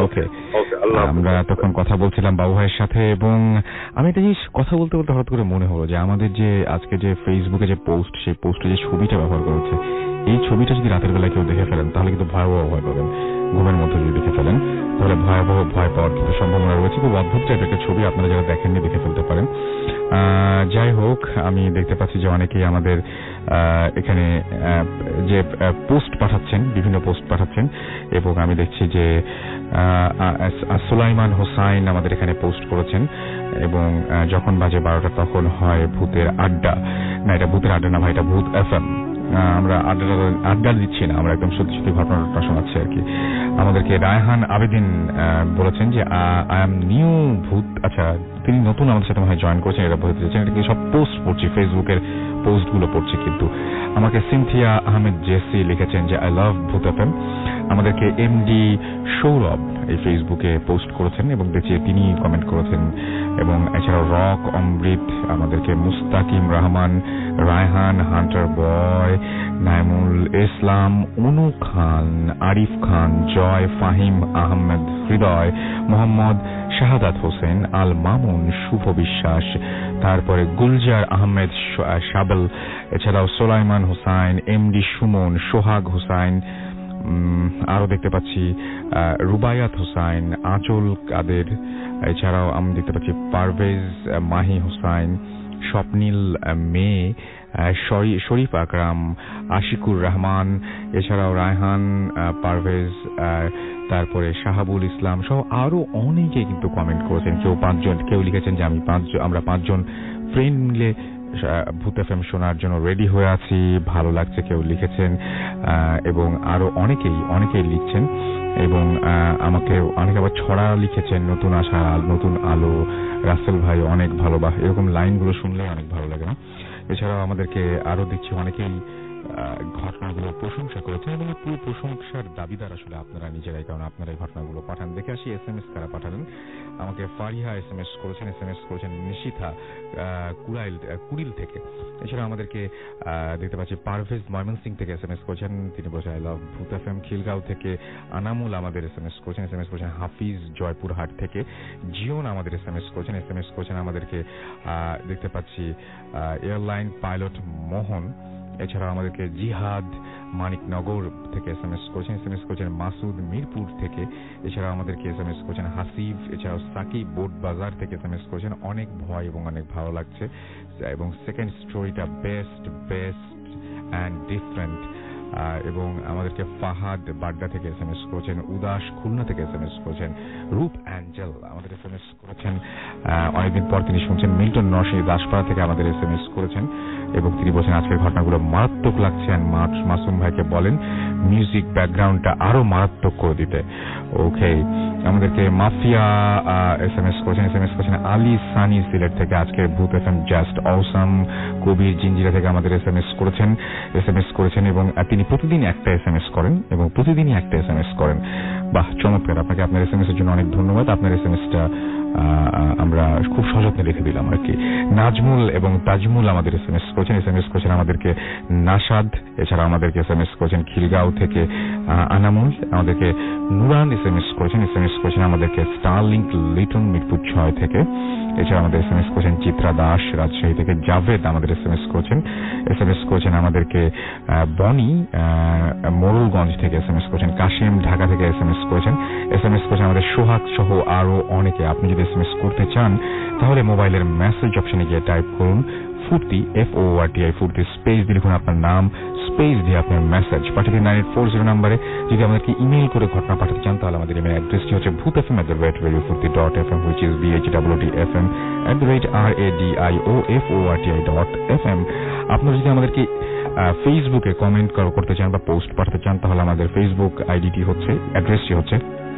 [SPEAKER 3] আমরা তখন কথা বলছিলাম বাবু ভাইয়ের সাথে, এবং আমি একটা জিনিস কথা বলতে বলতে হঠাৎ করে মনে হলো যে আমাদের যে আজকে যে ফেসবুকে যে পোস্ট, সেই পোস্টে যে ছবিটা ব্যবহার করা হচ্ছে, এই ছবিটা যদি রাতের বেলায় কেউ দেখে ফেলেন তাহলে কিন্তু ভয়াবহ ভয় পাবেন। ঘুমের মধ্যে যদি দেখে ফেলেন তাহলে ভয়াবহ ভয় পাওয়ার কিন্তু সম্ভাবনা রয়েছে। খুব অদ্ভুত টাইপের একটা ছবি, আপনারা যারা দেখেননি দেখে ফেলতে পারেন। যাই হোক, আমি দেখতে পাচ্ছি যে অনেকেই আমাদের এখানে যে পোস্ট পাঠাচ্ছেন, বিভিন্ন পোস্ট পাঠাচ্ছেন, এবং আমি দেখছি যে সুলাইমান হোসাইন আমাদের এখানে পোস্ট করেছেন, এবং যখন বাজে 12টা তখন হয় ভূতের আড্ডা। না, এটা ভূতের আড্ডা না ভাই, এটা ভূত এফএম। আমরা আড্ডা দিচ্ছি না, আমরা একদম সত্যি সত্যি ঘটনাটা শোনাচ্ছি আর কি। আমাদেরকে রায়হান আবেদিন বলেছেন যে আই এম নিউ ভূত। আচ্ছা, তিনি নতুন আমাদের সাথে মনে হয় জয়েন করেছেন, এটা বলতে চাইছেন। এটা সব পোস্ট পড়ছি, ফেসবুকের পোস্টগুলো পড়ছি, কিন্তু আমাকে সিনথিয়া আহমেদ জেসি লিখেছেন যে আই লাভ ভূত এফএম। আমাদেরকে এমডি সৌরভ এই ফেসবুকে পোস্ট করেছেন এবং দেখছি তিনি কমেন্ট করেছেন, এবং এছাড়াও রক অমৃত, আমাদেরকে মুস্তাকিম রহমান, রায়হান, হান্টার বয়, নাইমুল ইসলাম, অনু খান, আরিফ খান, জয়, ফাহিম আহমেদ, হৃদয়, মোহাম্মদ শাহাদাত হোসেন, আল মামুন, শুভ বিশ্বাস, তারপরে গুলজার আহমেদ শাবেল, এছাড়াও সোলাইমান হোসাইন, এমডি সুমন, সোহাগ হোসাইন, আরো দেখতে পাচ্ছি রুবায়াত হোসাইন, আঁচল কাদের, এছাড়াও আমি দেখতে পাচ্ছি পারভেজ মাহি হোসাইন, স্বপ্নীল মে, শরীফ আকরাম, আশিকুর রহমান, এছাড়াও রায়হান, পারভেজ, তারপরে শাহাবুল ইসলাম সহ আরো অনেকে কিন্তু কমেন্ট করেছেন। কেউ লিখেছেন যে আমরা 5 জন ফ্রেন্ড মিলে ভূত এফএম শোনার জন্য রেডি হয়ে আছি, ভালো লাগছে কেউ লিখেছেন, এবং আরো অনেকেই লিখছেন, এবং আমাকে অনেকে আবার ছড়া লিখেছেন, নতুন আশা, নতুন আলো, রাসেল ভাই অনেক ভালো, বা এরকম লাইনগুলো শুনলে অনেক ভালো লাগে না। এছাড়াও আমাদেরকে আরো দেখছি অনেকেই ঘটনাগুলো প্রশংসা করেছেন, এবং পুরো প্রশংসার দাবিদার আসলে আপনারা নিজেরাই, কারণ আপনারা এই ঘটনাগুলো পাঠান। দেখে আসি SMS কারা পাঠালেন। আমাকে ফারিহা SMS করেছেন নিশিথা কুড়িল থেকে। এছাড়া আমাদেরকে দেখতে পাচ্ছি পারভেজ ময়মনসিং থেকে SMS করেছেন, তিনি বলছেন আই লাভ ভূত এফএম। খিলগাঁও থেকে আনামুল আমাদের SMS করেছেন হাফিজ জয়পুরহাট থেকে। জিওন আমাদের SMS করেছেন আমাদেরকে। দেখতে পাচ্ছি এয়ারলাইন পাইলট মোহন। এছাড়া আমাদেরকে জিহাদ মানিকনগর থেকে SMS করেছেন মাসুদ মিরপুর থেকে। এছাড়া আমাদেরকে SMS করেছেন হাসিব। এছাড়াও সাকিব বোট বাজার থেকে SMS করেছেন, অনেক ভয় এবং অনেক ভালো লাগছে, এবং সেকেন্ড স্টোরিটা বেস্ট অ্যান্ড ডিফারেন্ট। এবং আমাদেরকে ফাহাদ বাড্ডা থেকে SMS করেছেন, উদাস খুলনা থেকে SMS করেছেন, রূপ অ্যাঞ্জেল আমাদের SMS করেছেন, অনেকদিন পর তিনি শুনছেন। মিল্টন নরসিংদী দাসপাড়া থেকে আমাদের SMS করেছেন, এবং তিনি বলছেন আজকের ঘটনাগুলো মারাত্মক লাগছে। মাসুম ভাইকে বলেন মিউজিক ব্যাকগ্রাউন্ডটা আরো মারাত্মক করে দিতে। ওকে, আমাদেরকে মাফিয়া SMS করেছেন আলী সানি সিলেট থেকে। আজকে Bhoot FM just awesome. Kabir Jinjira থেকে আমাদের SMS করেছেন, এবং তিনি প্রতিদিন একটা SMS করেন এবং প্রতিদিনই একটা SMS করেন। বাহ, চমৎকার। আপনাকে আপনার SMS এর জন্য অনেক ধন্যবাদ। আপনার SMSটা আমরা খুব সযত্নে রেখে দিলাম আর কি। নাজমুল এবং তাজমুল আমাদের SMS করেছেন আমাদেরকে নাসাদ। এছাড়া আমাদেরকে SMS করেছেন খিলগাঁও থেকে আনামুল। আমাদেরকে নুরান SMS করেছেন আমাদেরকে স্টারলিংক লিটন মিরপুর 6 থেকে। এছাড়া আমাদের SMS করেছেন চিত্রা দাস রাজশাহী থেকে। জাভেদ আমাদের SMS করেছেন আমাদেরকে বনি মোড়লগঞ্জ থেকে SMS করেছেন। কাশিম ঢাকা থেকে SMS করেছেন আমাদের সোহাগ সহ আরো অনেকে। আপনি যদি SMS করতে চান তাহলে মোবাইলের মেসেজ অপশনে গিয়ে টাইপ করুন ফুর্তি FORTI ফুর্তি, স্পেস দিয়ে লিখুন আপনার নাম, স্পেস দিয়ে আপনার মেসেজ পাঠিয়ে দিন 9840 নম্বরে। যদি আমাদেরকে ইমেল করে ঘটনা পাঠাতে চান তাহলে আমাদের ইমেল অ্যাড্রেসটি হচ্ছে bhutfm@radiofurti.fm, which is bhutfm@radiofurti.fm। আপনারা যদি আমাদেরকে ফেসবুকে কমেন্ট করতে চান বা পোস্ট পাঠাতে চান তাহলে আমাদের ফেসবুক আইডিটি হচ্ছে, অ্যাড্রেসটি হচ্ছে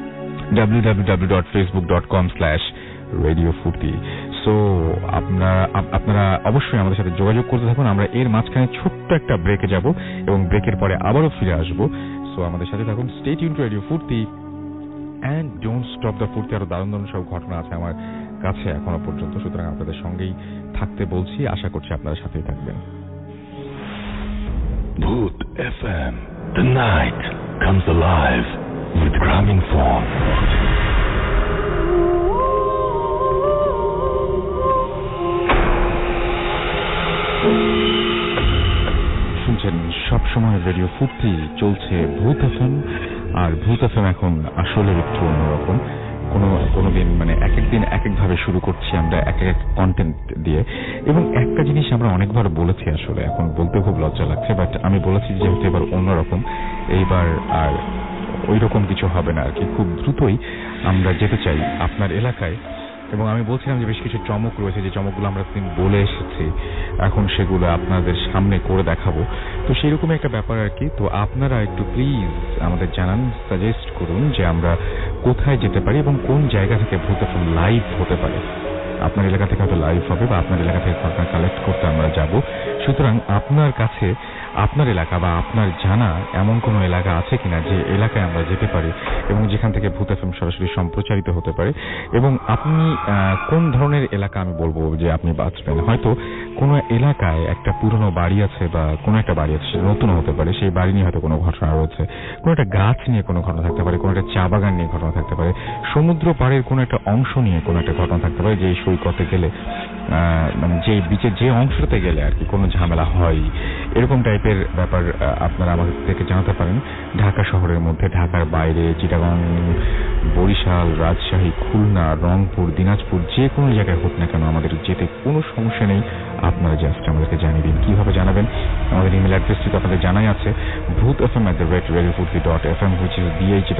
[SPEAKER 3] www.facebook.com/radiofurti। সো আপনারা অবশ্যই আমাদের সাথে যোগাযোগ করতে থাকুন। আমরা এর মাঝখানে ছোট্ট একটা ব্রেকে যাব এবং ব্রেকের পরে আবারও ফিরে আসবো। সো আমাদের সাথে থাকুন, stay tune to radio Foorti and don't stop the Foorti. আরো দারুণ দারুণ সব ঘটনা আছে আমার কাছে এখনো পর্যন্ত, সুতরাং আপনাদের সঙ্গেই থাকতে বলছি। আশা করছি আপনারা সাথেই থাকবেন।
[SPEAKER 2] Bhoot FM, the night comes alive with Graminphone.
[SPEAKER 3] শুনছেন সবসময় রেডিও ফুর্তি, চলছে ভূত এফএম। আর ভূত এফএম এখন আসলে একটু অন্যরকম। কোনোদিন মানে এক একদিন এক একভাবে শুরু করছি আমরা, এক এক কন্টেন্ট দিয়ে। এবং একটা জিনিস আমরা অনেকবার বলেছি, আসলে এখন বলতে খুব লজ্জা লাগছে, বাট আমি বলেছি যেহেতু এবার অন্যরকম, এইবার আর ওই রকম কিছু হবে না আর কি। খুব দ্রুতই আমরা যেতে চাই আপনার এলাকায়, এবং আমি বলছিলাম যে বেশ কিছু চমক রয়েছে, যে চমকগুলো আমরা দিন বলে এসেছি, এখন সেগুলো আপনাদের সামনে করে দেখাবো। তো সেইরকম একটা ব্যাপার আর কি। তো আপনারা একটু প্লিজ আমাদের জানান, সাজেস্ট করুন যে আমরা কোথায় যেতে পারি এবং কোন জায়গা থেকে ভূত এফএম লাইভ হতে পারে। আপনার এলাকা থেকে হয়তো লাইভ হবে বা আপনার এলাকা থেকে ঘটনা কালেক্ট করতে আমরা যাব। সুতরাং আপনার কাছে আপনার এলাকা বা আপনার জানা এমন কোনো এলাকা আছে কিনা যে এলাকায় আমরা যেতে পারি এবং যেখান থেকে ভূত এফএম সরাসরি সম্প্রচারিত হতে পারে, এবং আপনি কোন ধরনের এলাকা আমি বলবো যে আপনি বাঁচবেন। হয়তো কোনো এলাকায় একটা পুরনো বাড়ি আছে বা কোনো একটা বাড়ি আছে, নতুন হতে পারে, সেই বাড়ি নিয়ে হয়তো কোনো ঘটনা রয়েছে, কোনো একটা গাছ নিয়ে কোনো ঘটনা থাকতে পারে, কোনো একটা চা বাগান নিয়ে ঘটনা থাকতে পারে, সমুদ্র পাড়ের কোনো একটা অংশ নিয়ে কোনো একটা ঘটনা থাকতে পারে, যে সৈকতে গেলে মানে যে বিচের যে অংশটাতে গেলে আর কি কোনো ঝামেলা হয়, এরকম টাইপের ব্যাপার আপনারা আমাদের থেকে জানাতে পারেন। ঢাকা শহরের মধ্যে, ঢাকার বাইরে, চিটাগাং, বরিশাল, রাজশাহী, খুলনা, রংপুর, দিনাজপুর, যে কোনো জায়গায় হোক না কেন আমাদের যেতে কোনো সমস্যা নেই। আপনারা জাস্ট আমাদেরকে জানিয়ে দিন। কিভাবে জানাবেন? আমাদের ইমেল অ্যাড্রেসটি তো আপনাদের জানাই আছে, bhutfm@radiofurti.fm, which is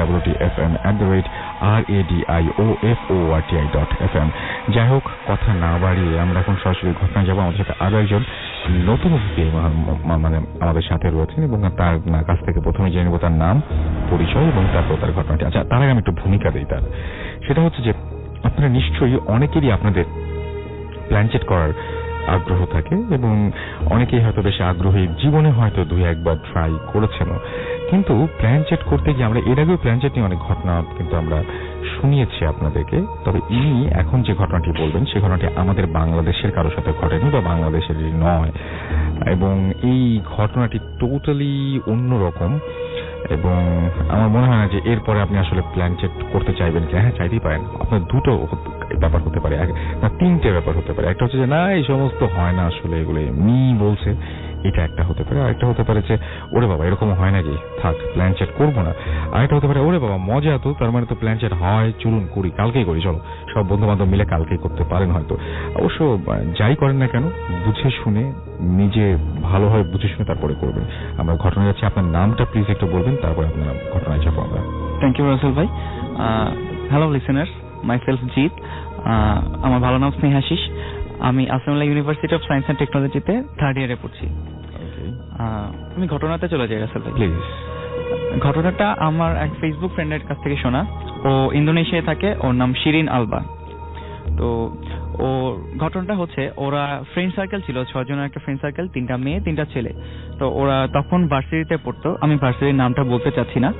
[SPEAKER 3] bhutfm@radioforti.fm। যাই হোক, কথা না বাড়িয়ে আমরা এখন সরাসরি ঘটনায় যাবো। আমাদের সাথে আরো একজন নতুন অতিথি মানে আমাদের সাথে রয়েছেন এবং তার কাছ থেকে প্রথমে জেনে নেব তার নাম, পরিচয় এবং তারপর তার ঘটনাটি। আচ্ছা, তার আগে আমি একটু ভূমিকা দিই তার। সেটা হচ্ছে যে আপনারা নিশ্চয়ই অনেকেরই আপনাদের প্ল্যানচেট করার আগ্রহ থাকে এবং অনেকেই হয়তো বেশি আগ্রহী, জীবনে হয়তো 2-1বার ট্রাই করেছেনও, কিন্তু প্ল্যানচেট করতে গিয়ে আমরা এর আগেও প্ল্যানচেট নিয়ে অনেক ঘটনা কিন্তু আমরা শুনিয়েছি আপনাদেরকে। তবে ইনি এখন যে ঘটনাটি বলবেন সেই ঘটনাটি আমাদের বাংলাদেশের কারোর সাথে ঘটেনি বা বাংলাদেশেরই নয়, এবং এই ঘটনাটি টোটালি অন্যরকম। এবং আমার মনে হয় না যে এরপরে আপনি আসলে প্ল্যানচেট করতে চাইবেন কি। হ্যাঁ, চাইতেই পারেন। আপনার দুটো ব্যাপার হতে পারে, না 3টে ব্যাপার হতে পারে। একটা হচ্ছে যে না, এই সমস্ত হয় না, আসলে এগুলো এমনি বলছে, এটা একটা হতে পারে। আরেকটা হতে পারে যে ওরে বাবা এরকম হয় নাকি, থাক প্ল্যানচেট করবো না। আরেকটা হতে পারে ওরে বাবা মজা তো, তার মানে তো প্ল্যানচেট হয়, চলুন করি, কালকেই করি, চলো সব বন্ধু বান্ধব মিলে কালকেই করতে পারেন হয়তো। অবশ্য যাই করেন না কেন বুঝে শুনে, নিজে ভালোভাবে বুঝে শুনে তারপরে করবেন। আমরা ঘটনা যাচ্ছি, আপনার নামটা প্লিজ একটু বলবেন, তারপরে আপনার ঘটনায় যাবো আমরা।
[SPEAKER 8] থ্যাংক ইউ রাসেল ভাই। Hello listeners, myself Jit. আমার ভালো নাম স্নেহাশিস। আমি Ahsanullah university of science and টেকনোলজিতে 3rd ইয়ারে পড়ছি। আমি ঘটনাতে চলে যাই রাসেল ভাই।
[SPEAKER 3] প্লিজ।
[SPEAKER 8] ঘটনাটা আমার এক ফেসবুক ফ্রেন্ডের কাছ থেকে শোনা। ও ইন্দোনেশিয়ায় থাকে, ওর নাম শিরিন আলবা। তো ও ঘটনাটা হচ্ছে, ওরা ফ্রেন্ড সার্কেল ছিল, 6 জনের একটা ফ্রেন্ড সার্কেল, 3টা মেয়ে 3টা ছেলে। তো ওরা তখন ভার্সিটিতে পড়তো, আমি ভার্সিটির নামটা বলতে চাচ্ছি না।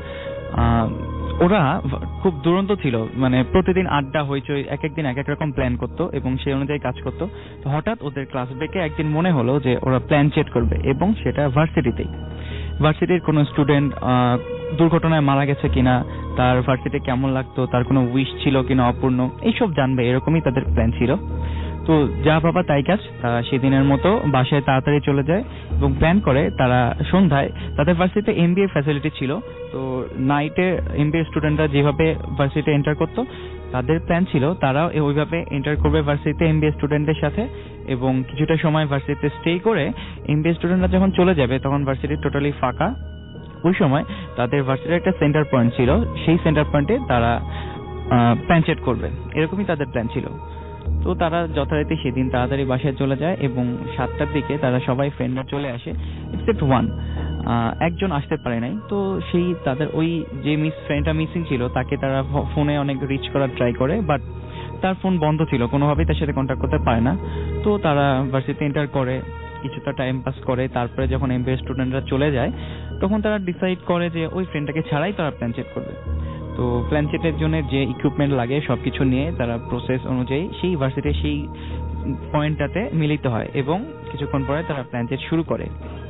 [SPEAKER 8] ওরা খুব দুরন্ত ছিল, মানে প্রতিদিন আড্ডা হইচই, এক একদিন এক এক রকম প্ল্যান করতো এবং সেই অনুযায়ী কাজ করতো। তো হঠাৎ ওদের ক্লাস ব্রেকে একদিন মনে হলো যে ওরা প্ল্যান চেট করবে, এবং সেটা ভার্সিটিতেই। ভার্সিটির কোনো স্টুডেন্ট দুর্ঘটনায় মারা গেছে কিনা, তার ভার্সিটি কেমন লাগতো, তার কোনো উইশ ছিল কিনা অপূর্ণ, এইসব জানবে, এরকমই তাদের প্ল্যান ছিল। তো যা ভাবা তাই কাজ, সেদিনের মতো বাসায় তাড়াতাড়ি চলে যায় এবং প্ল্যান করে তারা সন্ধ্যায়, তাদের ভার্সিটিতে এমবিএ ফ্যাসিলিটি ছিল, তো নাইটে এমবিএ স্টুডেন্টরা যেভাবে ভার্সিটিতে এন্টার করতো, তাদের প্ল্যান ছিল তারাও ওইভাবে এন্টার করবে ভার্সিটিতে এমবিএ স্টুডেন্টদের সাথে, এবং কিছুটা সময় ভার্সিটিতে স্টে করে এমবিএ স্টুডেন্টরা যখন চলে যাবে তখন ভার্সিটি টোটালি ফাঁকা। ওই সময় তাদের ভার্সিটির একটা সেন্টার পয়েন্ট ছিল, সেই সেন্টার পয়েন্টে তারা প্ল্যানচেট করবে, এরকমই তাদের প্ল্যান ছিল। তো তারা যথারীতি সেদিন তাড়াতাড়ি বাসায় চলে যায় এবং 7টার দিকে তারা সবাই ফ্রেন্ডরা চলে আসে, এক্সেপ্ট ওয়ান, একজন আসতে পারে নাই। তো সেই তাদের ওই যে ফ্রেন্ডটা মিসিং ছিল তাকে তারা ফোনে অনেক রিচ করার ট্রাই করে, বাট তার ফোন বন্ধ ছিল, কোনোভাবেই তার সাথে কন্ট্যাক্ট করতে পারে না। তো তারা ভার্সিটিতে এন্টার করে, কিছুটা টাইম পাস করে, তারপরে যখন এমবিএ স্টুডেন্টরা চলে যায় তখন তারা ডিসাইড করে যে ওই ফ্রেন্ডটাকে ছাড়াই তারা প্ল্যান চেক করবে। তো প্ল্যান চেটের জন্য যে ইকুইপমেন্ট লাগে সবকিছু নিয়ে তারা প্রসেস অনুযায়ী সেই ভার্সিটির সেই পয়েন্টটাতে মিলিত হয় এবং কিছুক্ষণ পরে তারা প্ল্যান চেট শুরু করে।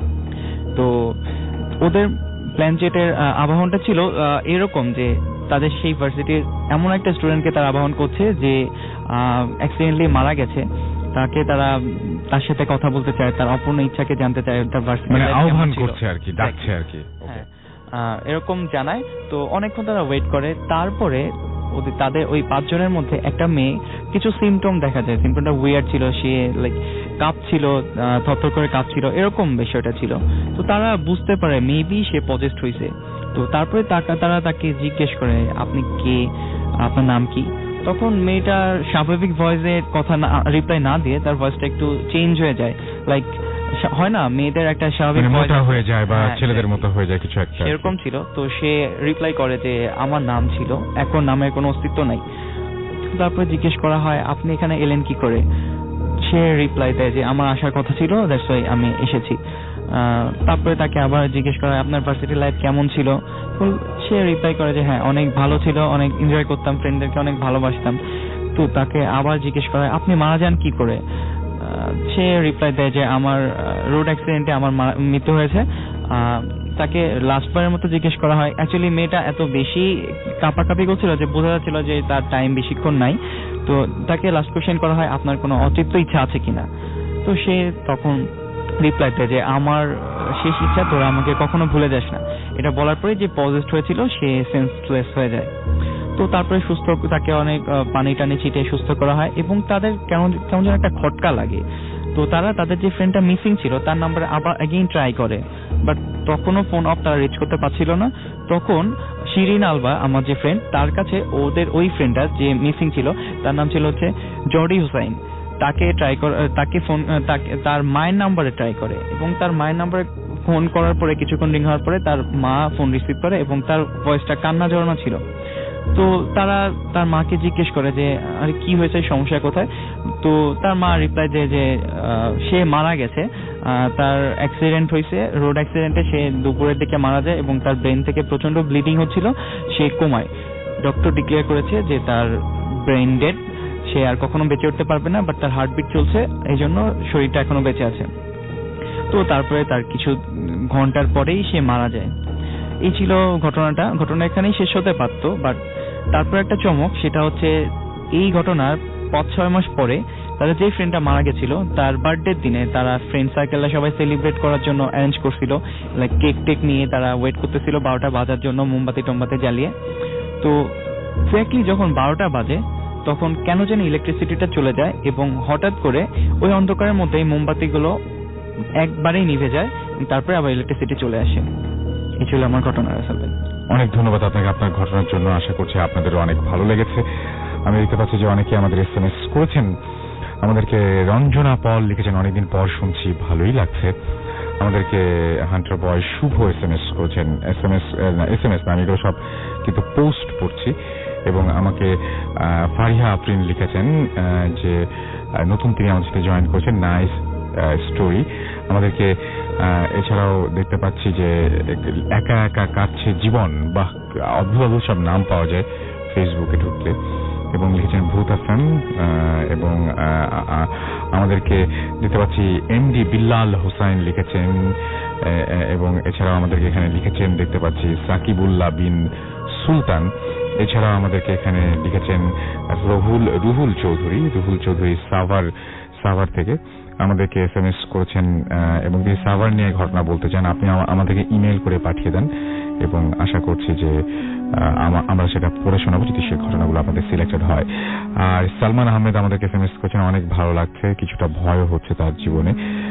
[SPEAKER 8] তো ওদের প্ল্যান চেটের আবাহনটা ছিল এরকম যে তাদের সেই ভার্সিটির এমন একটা স্টুডেন্টকে তারা আবাহন করছে যে অ্যাক্সিডেন্টলি মারা গেছে, তাকে তারা তার সাথে কথা বলতে চায়, তার অপূর্ণ ইচ্ছাকে জানতে চায়, তার ভার্সিটি
[SPEAKER 3] মানে আহ্বান করছে আর কি, ডাকছে আর কি,
[SPEAKER 8] এরকম জানায়। তো অনেকক্ষণ তারা ওয়েট করে, তারপরে তাদের ওই 5 জনের মধ্যে একটা মেয়ে কিছু সিমটম দেখা যায়, সিমটমটা উইয়ার্ড ছিল, সে লাইক কাঁপছিল, থরথর করে কাঁপছিল, এরকম বিষয়টা ছিল। তো তারা বুঝতে পারে মেবি সে পজেসড হয়েছে। তো তারপরে তারা তাকে জিজ্ঞেস করে আপনি কে, আপনার নাম কি। তখন মেয়েটার স্বাভাবিক ভয়েসে কথা রিপ্লাই না দিয়ে তার ভয়েসটা একটু চেঞ্জ হয়ে যায়, লাইক হয় না মেয়েদের একটা স্বাভাবিক ভয়েস
[SPEAKER 3] হয়ে যায় বা ছেলেদের মতো হয়ে যায় কিছু একটা,
[SPEAKER 8] এরকম ছিল। তো সে রিপ্লাই করে যে আমার নাম ছিল, এখন নামের কোনো অস্তিত্ব নাই। তারপরে জিজ্ঞেস করা হয় আপনি এখানে এলেন কি করে। সে রিপ্লাই দেয় যে আমার আসার কথা ছিল, দ্যাটস ওয়াই আমি এসেছি। তারপরে তাকে আবার জিজ্ঞেস করা হয় আপনার ভার্সিটি লাইফ কেমন ছিল। সে রিপ্লাই করে যে হ্যাঁ অনেক ভালো ছিল, অনেক এনজয় করতাম, ফ্রেন্ডদেরকে অনেক ভালোবাসতাম। তো তাকে আবার জিজ্ঞেস করা হয় আপনি মারা যান কি করে। সে রিপ্লাই দেয় যে আমার রোড অ্যাক্সিডেন্টে আমার মৃত্যু হয়েছে। তাকে লাস্টবারের মতো জিজ্ঞেস করা হয়, অ্যাকচুয়ালি মেয়েটা এত বেশি কাঁপাকাঁপি করছিল যে বোঝা যাচ্ছিল যে তার টাইম বেশিক্ষণ নাই। তো তাকে লাস্ট কোয়েশ্চেন করা হয় আপনার কোনো অতৃপ্ত ইচ্ছা আছে কিনা। তো সে তখন রিপ্লাই দেয় যে আমার শেষ ইচ্ছা তোরা আমাকে কখনো ভুলে যাস না। এটা বলার পরে যে পজেসড হয়েছিল সে সেন্সলেস হয়ে যায়। তো তারপরে সুস্থ তাকে অনেক পানি টানি ছিটিয়ে সুস্থ করা হয় এবং তাদের কেমন যেন একটা খটকা লাগে। তো তারা তাদের যে ফ্রেন্ডটা মিসিং ছিল তার নাম্বারে আবার এগেইন ট্রাই করে, বাট তখনও ফোন অফ তারা রিচ করতে পারছিল না। তখন শিরিন আলবা আমার যে ফ্রেন্ড, তার কাছে ওদের ওই ফ্রেন্ডটা যে মিসিং ছিল তার নাম ছিল হচ্ছে জর্ডি হুসাইন, তার মায়ের নাম্বারে ট্রাই করে এবং তার মায়ের নাম্বারে ফোন করার পরে কিছুক্ষণ রিং হওয়ার পরে তার মা ফোন রিসিভ করে এবং তার ভয়েসটা কান্না জড়ানো ছিল। তো তারা তার মাকে জিজ্ঞেস করে যে আরে কি হয়েছে, সমস্যা কোথায়? তো তার মা রিপ্লাই দেয় যে সে মারা গেছে, তার অ্যাক্সিডেন্ট হয়েছে, রোড অ্যাক্সিডেন্টে সে দুপুরের দিকে মারা যায় এবং তার ব্রেন থেকে প্রচন্ড ব্লিডিং হচ্ছিল, সে কোমায়। ডক্টর ডিক্লেয়ার করেছে যে তার ব্রেন ডেড, সে আর কখনো বেঁচে উঠতে পারবে না, বাট তার হার্টবিট চলছে, এই জন্য শরীরটা এখনো বেঁচে আছে। তো তারপরে তার কিছু ঘন্টার পরেই সে মারা যায়। এই ছিল ঘটনা এখানেই শেষ হতে পারতো, বাট তারপর একটা চমক, সেটা হচ্ছে এই ঘটনার 5-6 মাস পরে তাদের যে ফ্রেন্ডটা মারা গেছিল তার বার্থডের দিনে তারা ফ্রেন্ড সার্কেলরা সবাই সেলিব্রেট করার জন্য অ্যারেঞ্জ করছিল, লাইক কেক টেক নিয়ে তারা ওয়েট করতেছিল 12টা বাজার জন্য মোমবাতি টোমবাতি জ্বালিয়ে। তো এক্স্যাক্টলি যখন 12টা বাজে তখন কেন যেন ইলেকট্রিসিটিটা চলে যায় এবং হঠাৎ করে ওই অন্ধকারের মধ্যেই মোমবাতিগুলো একবারেই নিভে যায়, তারপরে আবার ইলেকট্রিসিটি চলে আসে। এই ছিল আমার ঘটনা। রাসেল ভাই,
[SPEAKER 3] অনেক ধন্যবাদ আপনাকে আপনার ঘটনার জন্য। আশা করছি আপনাদেরও অনেক ভালো লেগেছে। আমি দেখতে পাচ্ছি যে অনেকে আমাদের SMS করেছেন, আমাদেরকে রঞ্জনা পল লিখেছেন, অনেকদিন পর শুনছি, ভালোই লাগছে। আমাদেরকে হান্টার বয় শুভ SMS করেছেন, SMS না, আমি এগুলো সব কিন্তু পোস্ট পড়ছি। এবং আমাকে ফারিহা আফরিন লিখেছেন যে নতুন তিনি আমাদের সাথে জয়েন করেছেন, নাইস স্টোরি। আমাদেরকে এছাড়াও দেখতে পাচ্ছি যে একা একা কাটছে জীবন, বা অদ্ভুত অদ্ভুত সব নাম পাওয়া যায় ফেসবুকে ঢুকলে। এবং লিখেছেন ভূত আফান, এবং আমাদেরকে দেখতে পাচ্ছি MD বিল্লাল হোসাইন লিখেছেন, এবং এছাড়াও আমাদেরকে এখানে লিখেছেন দেখতে পাচ্ছি সাকিবুল্লাহ বিন সুলতান। এছাড়াও আমাদেরকে এখানে লিখেছেন রুহুল চৌধুরী সাভার থেকে আমাদেরকে SMS করেছেন এবং তিনি সাভার নিয়ে ঘটনা বলতে চান। আপনি আমাদেরকে ইমেল করে পাঠিয়ে দেন এবং আশা করছি যে আমরা সেটা পড়ে শোনাবো যদি সেই ঘটনাগুলো আপনাদের সিলেক্টেড হয়। আর সালমান আহমেদ আমাদেরকে SMS করেছেন, অনেক ভালো লাগছে, কিছুটা ভয়ও হচ্ছে তার জীবনে।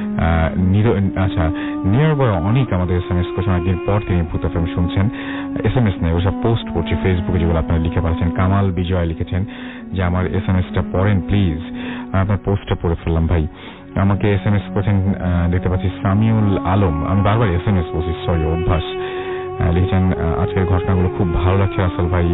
[SPEAKER 3] নিয়ার বয় অনেক আমাদের SMS করেছেন, অনেকদিন পর তিনি ভূত FM শুনছেন। SMS নেই, ওসব পোস্ট করছি ফেসবুকে যেগুলো আপনারা লিখে পাচ্ছেন। কামাল বিজয় লিখেছেন যে আমার SMS-টা পড়েন প্লিজ, আপনার পোস্টটা পড়ে ফেললাম ভাই। আমাকে SMS করেছেন দেখতে পাচ্ছি সামিউল আলম, আমি বারবার SMS বলছি, সরি অভ্যাস। লিখেছেন আজকের ঘটনাগুলো খুব ভালো লাগছে রাসেল ভাই,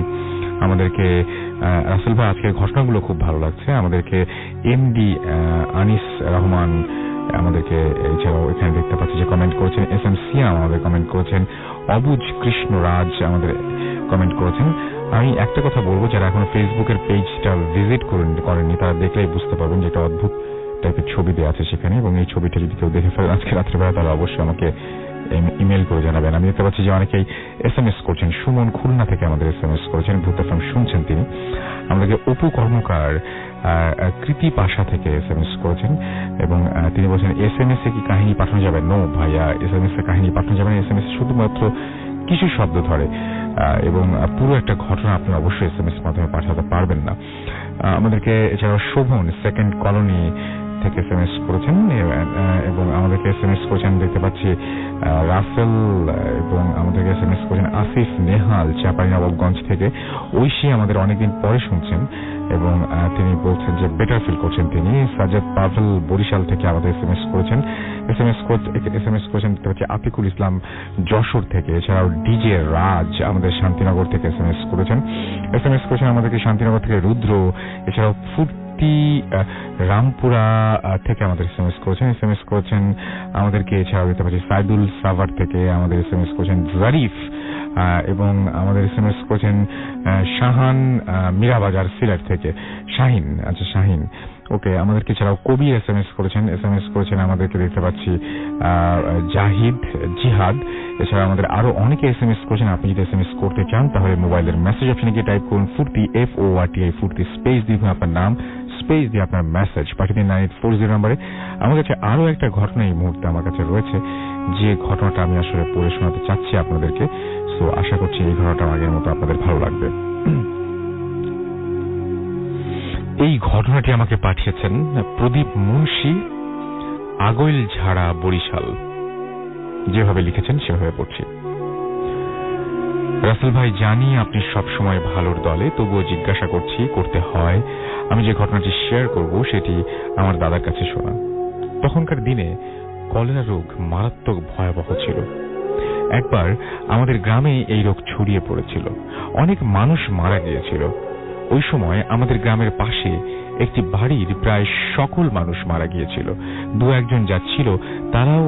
[SPEAKER 3] আজকের ঘটনাগুলো খুব ভালো লাগছে। আমাদেরকে MD আনিস রহমান আমাদেরকে, এছাড়াও এখানে দেখতে পাচ্ছি যে কমেন্ট করেছেন SM সিয়াম আমাদের কমেন্ট করেছেন, অবুজ কৃষ্ণ রাজ আমাদের কমেন্ট করেছেন। আমি একটা কথা বলবো, যারা এখনো ফেসবুকের পেজটা ভিজিট করেননি তারা দেখলেই বুঝতে পারবেন যে একটা অদ্ভুত টাইপের ছবি দেওয়া আছে সেখানে, এবং এই ছবিটা যদি কেউ দেখে ফেলেন আজকে রাত্রেবেলা তাহলে অবশ্যই আমাকে ইমেল করে জানাবেন। আমি দেখতে পাচ্ছি যে অনেকেই SMS করছেন। সুমন খুলনা থেকে আমাদের SMS করেছেন, ভূত FM শুনছেন তিনি। আমাদেরকে অপু কর্মকার কৃতি পাশা থেকে SMS করেছেন এবং তিনি বলছেন SMS-এ কি কাহিনী পাঠানো যাবে? নো ভাইয়া, SMS-এ কাহিনী পাঠানো যাবে না। SMS শুধুমাত্র কিছু শব্দ ধরে এবং পুরো একটা ঘটনা আপনি অবশ্যই SMS মাধ্যমে পাঠাতে পারবেন না। আমাদেরকে এছাড়াও শোভন সেকেন্ড কলোনি থেকে SMS করেছেন এবং আমাদেরকে SMS করেছেন দেখতে পাচ্ছি রাসেল, এবং আমাদেরকে SMS করেছেন আসিফ নেহাল চাঁপাইনবাবগঞ্জ থেকে। ঐশী আমাদের অনেকদিন পরে শুনছেন এবং তিনি বলছেন যে বেটার ফিল করছেন তিনি। সাজ্জাদ পাভেল বরিশাল থেকে আমাদের SMS করেছেন দেখতে পাচ্ছি আতিকুল ইসলাম যশোর থেকে। এছাড়াও ডিজে রাজ আমাদের শান্তিনগর থেকে SMS করেছেন আমাদেরকে শান্তিনগর থেকে রুদ্র। এছাড়াও রামপুরা থেকে আমাদের SMS করেছেন আমাদেরকে। এছাড়াও দেখতে পাচ্ছি সাইদুল সাভার থেকে আমাদের SMS করেছেন জারিফ, এবং আমাদের SMS করেছেন শাহান মীরাবাজার সিলেট থেকে শাহিন। আচ্ছা শাহিন, ওকে। আমাদেরকে এছাড়াও কবি SMS করেছেন আমাদেরকে দেখতে পাচ্ছি জিহাদ। এছাড়া আমাদের আরো অনেকে SMS করেছেন। আপনি যদি SMS করতে চান তাহলে মোবাইলের মেসেজ অপশনে গিয়ে টাইপ করুন ফুর্তি FORTI ফুর্তি, স্পেস দিয়ে আপনার নাম, স্পেস দিয়ে আপনার মেসেজ পাঠিয়ে দিন 9840 নম্বরে। আমার কাছে আরো একটা ঘটনা এই মুহূর্তে আমার কাছে রয়েছে, যে ঘটনাটা আমি আসলে পড়ে শোনাতে চাচ্ছি আপনাদেরকে। সো আশা করছি এই ঘটনাটা আগের মতো আপনাদের ভালো লাগবে। এই ঘটনাটি আমাকে পাঠিয়েছেন প্রদীপ মুন্সি, আগৈল ঝাড়া, বরিশাল। যেভাবে লিখেছেন সেভাবে পড়ছি। রাসেল ভাই, জানি আপনি সবসময় ভালোর দলে, তবুও জিজ্ঞাসা করতে হয়। আমি যে ঘটনাটি শেয়ার করব সেটি আমার দাদার কাছে শোনা। তখনকার দিনে কলেরা রোগ মারাত্মক ভয়াবহ ছিল। একবার আমাদের গ্রামে এই রোগ ছড়িয়ে পড়েছিল, অনেক মানুষ মারা গিয়েছিল। ওই সময় আমাদের গ্রামের পাশে একটি বাড়ির প্রায় সকল মানুষ মারা গিয়েছিল। দু একজন যাচ্ছিল, তারাও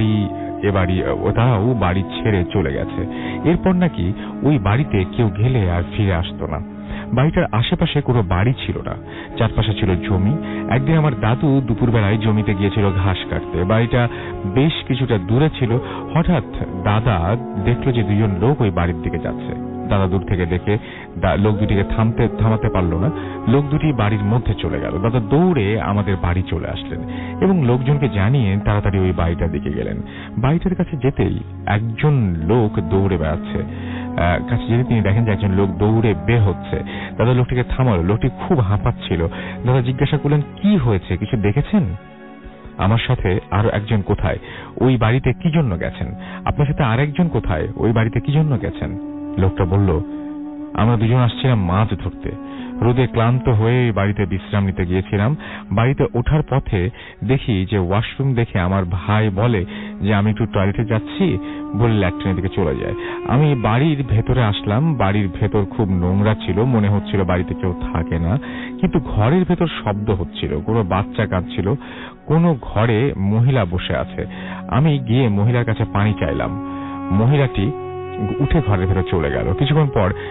[SPEAKER 3] বাড়ি ছেড়ে চলে গেছে। এরপর নাকি ওই বাড়িতে কেউ গেলে আর ফিরে আসতো না। বাড়িটার আশেপাশে কোনো বাড়ি ছিল না, চারপাশে ছিল জমি। একদিন আমার দাদু দুপুরবেলায় জমিতে গিয়েছিল ঘাস কাটতে। বাড়িটা বেশ কিছুটা দূরে ছিল। হঠাৎ দাদা দেখলো যে দুজন লোক ওই বাড়ির দিকে যাচ্ছে। দাদা দূর থেকে দেখে লোক দুটিকে থামাতে পারল না। লোক দুটি বাড়ির মধ্যে চলে গেল। দাদা দৌড়ে আমাদের বাড়ি চলে আসলেন এবং লোকজনকে জানিয়ে তাড়াতাড়ি ওই বাড়িটার দিকে গেলেন। বাড়িটার কাছে যেতেই একজন লোক দৌড়ে বেড়াচ্ছে। কাছে যেতে তিনি দেখেন যে একজন লোক দৌড়ে বের হচ্ছে। দাদা লোকটিকে থামালো। লোকটি খুব হাঁপাচ্ছিল। দাদা জিজ্ঞাসা করলেন, কি হয়েছে, কিছু দেখেছেন? আমার সাথে আরো একজন কোথায়? ওই বাড়িতে কি জন্য গেছেন? আপনার সাথে আরেকজন কোথায়? ওই বাড়িতে কি জন্য গেছেন? লোকটা বলল, আমরা দুজন আসছিলাম মাছ ধরতে। রোদে ক্লান্ত হয়ে বাড়িতে বিশ্রাম নিতে গিয়েছিলাম। বাড়িতে ওঠার পথে দেখি যে ওয়াশরুম দেখে আমার ভাই বলে যে আমি একটু টয়লেটে যাচ্ছি, বলে ল্যাট্রিনের দিকে চলে যায়। আমি বাড়ির ভেতরে আসলাম। বাড়ির ভেতর খুব নোংরা ছিল, মনে হচ্ছিল বাড়িতে কেউ থাকে না। কিন্তু ঘরের ভেতর শব্দ হচ্ছিল, কোনো বাচ্চা কাঁদছিল, কোনো ঘরে মহিলা বসে আছে। আমি গিয়ে মহিলার কাছে পানি চাইলাম। মহিলাটি উঠে ঘরের ভেতর চলে গেল। কিছুক্ষণ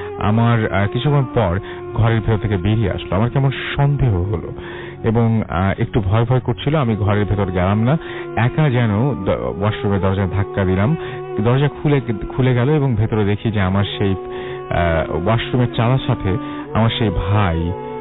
[SPEAKER 3] পর ঘরের ভেতর থেকে বেরিয়ে আসলো। আমার কেমন সন্দেহ হলো এবং একটু ভয় ভয় করছিল। আমি ঘরের ভেতর গেলাম না, একা যেন ওয়াশরুমের দরজায় ধাক্কা দিলাম। দরজা খুলে গেল এবং ভেতরে দেখি যে আমার সেই ওয়াশরুমের চালার সাথে আমার সেই ভাই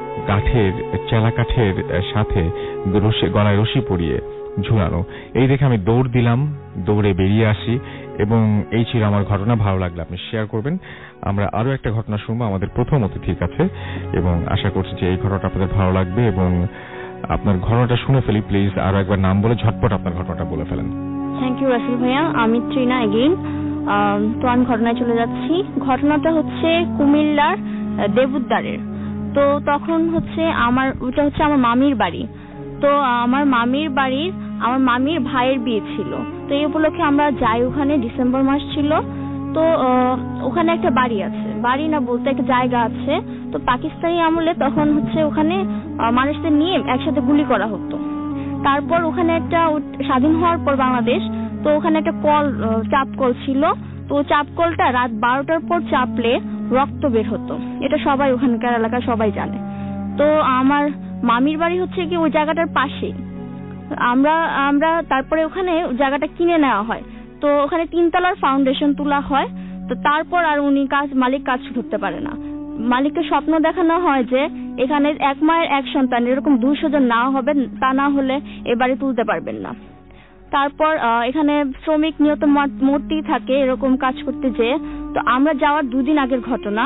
[SPEAKER 3] চেলা কাঠের সাথে গলায় রশি পরিয়ে ঝুলানো। এই দেখে আমি দৌড় দিলাম, দৌড়ে বেরিয়ে আসি এবং এই ছিল আমার ঘটনা। ভালো লাগলে আপনি শেয়ার করবেন। আমরা আরো একটা ঘটনা শুনবো আমাদের প্রথম অতিথির কাছে এবং আশা করছি যে এই ঘটনাটা আপনাদের ভালো লাগবে। এবং আপনার ঘটনাটা শুনে ফেলি, প্লিজ আরো একবার নাম বলে ঝটপট আপনার ঘটনাটা বলে ফেলেন।
[SPEAKER 4] থ্যাংক ইউ রাসেল ভাইয়া। আমি ট্রিনা এগেইন। তো আমি ঘটনায় চলে যাচ্ছি। ঘটনাটা হচ্ছে কুমিল্লার দেবুদ্দারের। তো তখন ওটা হচ্ছে আমার মামির বাড়ি। তো আমার মামির ভাইয়ের বিয়ে ছিল। তো এই উপলক্ষে আমরা যাই ওখানে। ডিসেম্বর মাস ছিল। তো ওখানে একটা বাড়ি আছে, বাড়ি না বলতে একটা জায়গা আছে। তো পাকিস্তানি আমলে তখন ওখানে মানুষদের নিয়ে একসাথে গুলি করা হতো। তারপর ওখানে একটা স্বাধীন হওয়ার পর বাংলাদেশ, তো ওখানে একটা চাপ কল ছিল। তো চাপ কলটা রাত 12টার পর চাপলে রক্ত বের হতো। এটা সবাই ওখানকার এলাকার সবাই জানে। তো আমার মামির বাড়ি কি ওই জায়গাটার পাশে। আমরা তারপরে ওখানে জায়গাটা কিনে নেওয়া হয়। তো ওখানে 3 তলার ফাউন্ডেশন তোলা হয়। তো তারপর আর মালিক কাজ শুরু করতে পারে না। মালিককে স্বপ্ন দেখানো হয় যে এখানে এক মায়ের এক সন্তান এরকম 200 জন না হবে, তা না হলে এ বাড়ি তুলতে পারবেন না। তারপর এখানে শ্রমিক নিয়ত মূর্তি থাকে এরকম কাজ করতে যেয়ে। তো আমরা যাওয়ার 2 দিন আগের ঘটনা।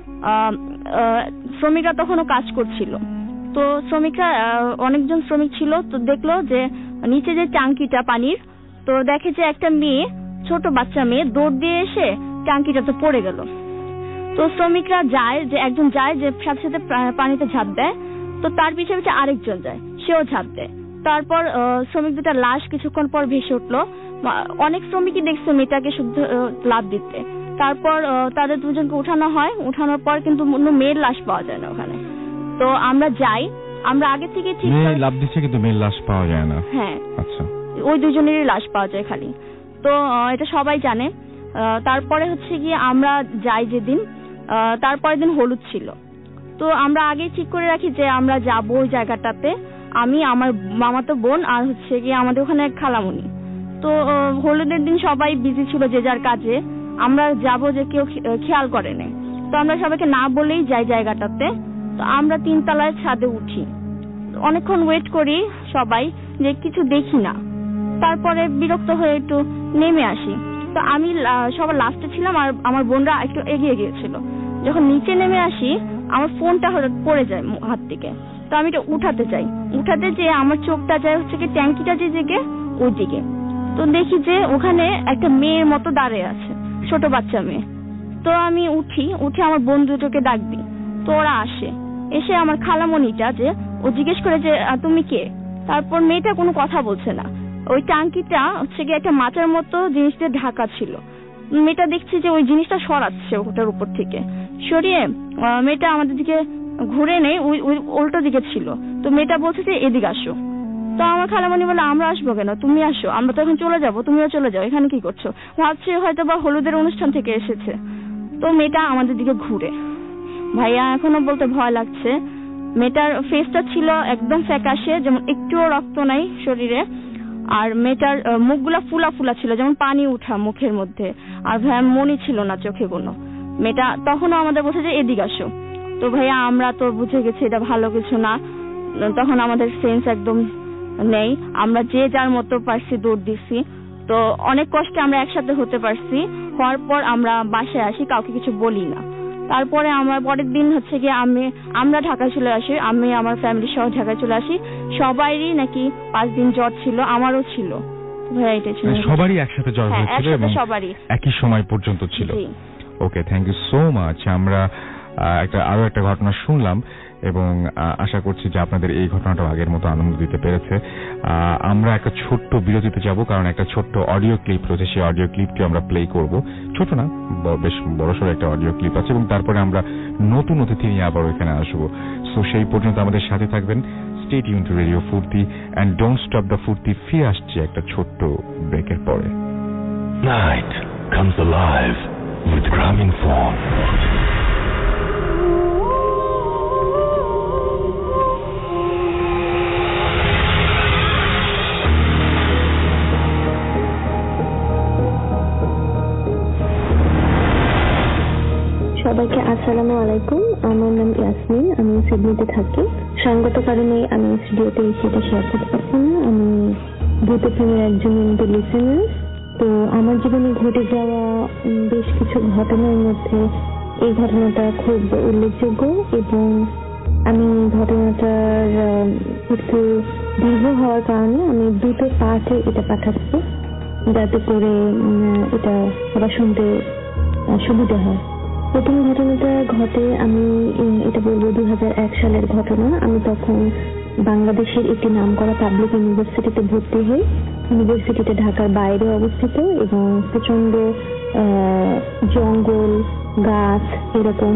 [SPEAKER 4] শ্রমিকরা তখনও কাজ করছিল। তো অনেকজন শ্রমিক ছিল। তো দেখলো যে নিচে যে ট্যাঙ্কিটা পানির, তো দেখে যে একটা মেয়ে, ছোট বাচ্চা মেয়ে দৌড় দিয়ে এসে ট্যাঙ্কিটাতে পড়ে গেল। তো শ্রমিকরা একজন যায় যে সাথে সাথে পানিতে ঝাঁপ দেয়। তো তার পিছে পিছে আরেকজন যায়, সেও ঝাঁপ দেয়। তারপর শ্রমিক দুটা লাশ কিছুক্ষণ পর ভেসে উঠলো। অনেক শ্রমিকই দেখছে মেয়েটাকে শুদ্ধ লাভ দিতে। তারপর তাদের দুজনকে উঠানো হয়। উঠানোর পর কিন্তু মেয়ের লাশ পাওয়া যায় না ওখানে। তো আমরা যাই, আমরা আগে থেকে ঠিক
[SPEAKER 3] লাভ দিচ্ছে কিন্তু মেয়ের লাশ পাওয়া যায় না।
[SPEAKER 4] হ্যাঁ,
[SPEAKER 3] আচ্ছা,
[SPEAKER 4] ওই দুজনেরই লাশ পাওয়া যায় খালি। তো এটা সবাই জানে। তারপরে গিয়ে আমরা যাই যেদিন, তারপরের দিন হলুদ ছিল। তো আমরা আগেই ঠিক করে রাখি যে আমরা যাবো ওই জায়গাটাতে। আমি, আমার মামাতো বোন আর গিয়ে আমাদের ওখানে এক খালামুনি। তো হলুদের দিন সবাই বিজি ছিল যে যার কাজে। আমরা যাবো যে কেউ খেয়াল করে নেই। তো আমরা সবাইকে না বলেই যাই জায়গাটাতে। তো আমরা 3 তলায় ছাদে উঠি। অনেকক্ষণ ওয়েট করি সবাই, যে কিছু দেখি না। তারপরে বিরক্ত হয়ে একটু নেমে আসি। তো আমি সবার লাস্টে ছিলাম আর আমার বোনরা একটু এগিয়ে গিয়েছিল। যখন নিচে নেমে আসি, আমার ফোনটা হঠাৎ পড়ে যায় হাত থেকে। তো আমি এটা উঠাতে যেয়ে আমার চোখটা যায় হচ্ছে কি ট্যাঙ্কিটা যেদিকে ওইদিকে। তো দেখি যে ওখানে একটা মেয়ের মতো দাঁড়িয়ে আছে, ছোট বাচ্চা মেয়ে। তো আমি উঠে আমার বন্ধুটাকে ডাক দিই। তো ওরা এসে আমার খালামণিটা যে ও জিজ্ঞেস করে যে তুমি কে। তারপর মেয়েটা কোনো কথা বলছে না। ওই ট্যাঙ্কিটা হচ্ছে গিয়ে একটা মাচার মতো জিনিস দিয়ে ঢাকা ছিল। মেয়েটা দেখছি যে ওই জিনিসটা সরাচ্ছে ওটার উপর থেকে, সরিয়ে মেয়েটা আমাদের দিকে ঘুরে নেই, ওই উল্টো দিকে ছিল। তো মেয়েটা বলছে যে এদিকে আসো। তো আমার খালামণি বলে আমরা আসবো কেন, তুমি আসো, আমরা তো এখন চলে যাবো, তুমিও চলে যাও, এখানে কি করছো। ভাবছি হয়তো বা হলুদের অনুষ্ঠান থেকে এসেছে। তো মেয়েটা আমাদের দিকে ঘুরে, ভাইয়া এখনো বলতে ভয় লাগছে। মেয়েটার ফেসটা ছিল একদম ফ্যাকাশে, যেমন একটুও রক্ত নাই শরীরে, আর মেয়েটার মুখগুলা ফুলা ছিল, যেমন পানি উঠা মুখের মধ্যে, আর ভাইয়া মনি ছিল না চোখে কোনো। মেয়েটা তখনও আমাদের বলছে যে এদিকে আসো। তো ভাইয়া আমরা তো বুঝে গেছি এটা ভালো কিছু না, তখন আমাদের সেন্স একদম নেই, আমরা যে যার মতো পারছি দৌড় দিছি। তো অনেক কষ্টে আমরা একসাথে হতে পারছি। হওয়ার পর আমরা বাসায় আসি, কাউকে কিছু বলি না। তারপরে আমরা পরের দিন হচ্ছে গিয়ে আমরা ঢাকায় চলে আসি, আমি আমার ফ্যামিলি সহ ঢাকায় চলে আসি। সবারই নাকি 5 দিন জ্বর ছিল, আমারও ছিল।
[SPEAKER 3] সবারই একসাথে জ্বর হয়েছিল এবং
[SPEAKER 4] সবারই
[SPEAKER 3] একই সময় পর্যন্ত ছিল। Okay, thank you so much. আমরা আরো একটা ঘটনা শুনলাম এবং আশা করছি যে আপনাদের এই ঘটনাটা আগের মতো আনন্দ দিতে পেরেছে। আমরা একটা ছোট্ট বিরতিতে যাব, কারণ একটা ছোট্ট অডিও ক্লিপ রয়েছে, সেই অডিও ক্লিপটি আমরা প্লে করব। ছোট না, বেশ বড়সড় একটা অডিও ক্লিপ আছে, এবং তারপরে আমরা নতুন অতিথি নিয়ে আবার এখানে আসবো। সো সেই পর্যন্ত আমাদের সাথে থাকবেন। Stay tune to radio Foorti and don't stop the Foorti. ফিরে আসছে একটা ছোট্ট ব্রেকের পরে।
[SPEAKER 2] Night comes alive with Grameenphone.
[SPEAKER 9] সবাইকে আসসালামু আলাইকুম। আমার নাম ইয়াসমিন, আমি সিডনিতে থাকি। সঙ্গত কারণে আমি স্টুডিওতে সেটা শেয়ার করতে পারছি না। আমি ভূতপ্রেমের একজন লিসেনার। তো আমার জীবনে ঘটে যাওয়া বেশ কিছু ঘটনার মধ্যে এই ঘটনাটা খুব উল্লেখযোগ্য, এবং আমি ঘটনাটার একটু দীর্ঘ হওয়ার কারণে আমি 2টো পার্টে এটা পাঠাচ্ছি, যাতে করে এটা সবার শুনতে সুবিধা হয়। প্রথম ঘটনাটা ঘটে, আমি এটা বলবো 2001 সালের ঘটনা। আমি তখন বাংলাদেশের একটি নামকরা পাবলিক ইউনিভার্সিটিতে ভর্তি হই। ইউনিভার্সিটিতে ঢাকার বাইরে অবস্থিত, এবং প্রচন্ড জঙ্গল, গাছ, এরকম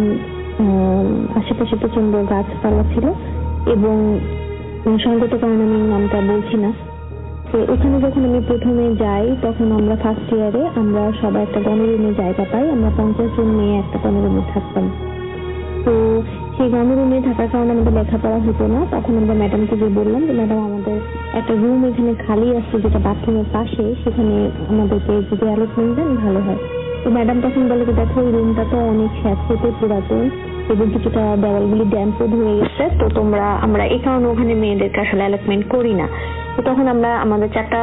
[SPEAKER 9] আশেপাশে প্রচন্ড গাছপালা ছিল, এবং সঙ্গত কারণে আমি নামটা বলছি না। তো ওখানে যখন আমি প্রথমে যাই, তখন আমরা ফার্স্ট ইয়ারে আমরা সবাই একটা গণরুমে জায়গা পাই। আমরা 50 জন মেয়ে একটা গণরুমে থাকতাম। তো সেই গণরুমে থাকার কারণে আমাদের লেখাপড়া হতো না। তখন আমরা ম্যাডামকে গিয়ে বললাম যে ম্যাডাম, আমাদের একটা রুম এখানে খালি আছে, যেটা বাথরুমের পাশে, সেখানে আমাদেরকে যদি অ্যালটমেন্ট দেন ভালো হয়। তো ম্যাডাম তখন বলে যে দেখো, ওই রুমটা তো অনেক স্যাঁতসেঁতে পুরাতন, এবং কিছুটা দেওয়ালগুলি ড্যাম্পও ধরে গেছে, তো আমরা এই কারণে ওখানে মেয়েদেরকে আসলে অ্যালটমেন্ট করি না। তো তখন আমাদের 4টা,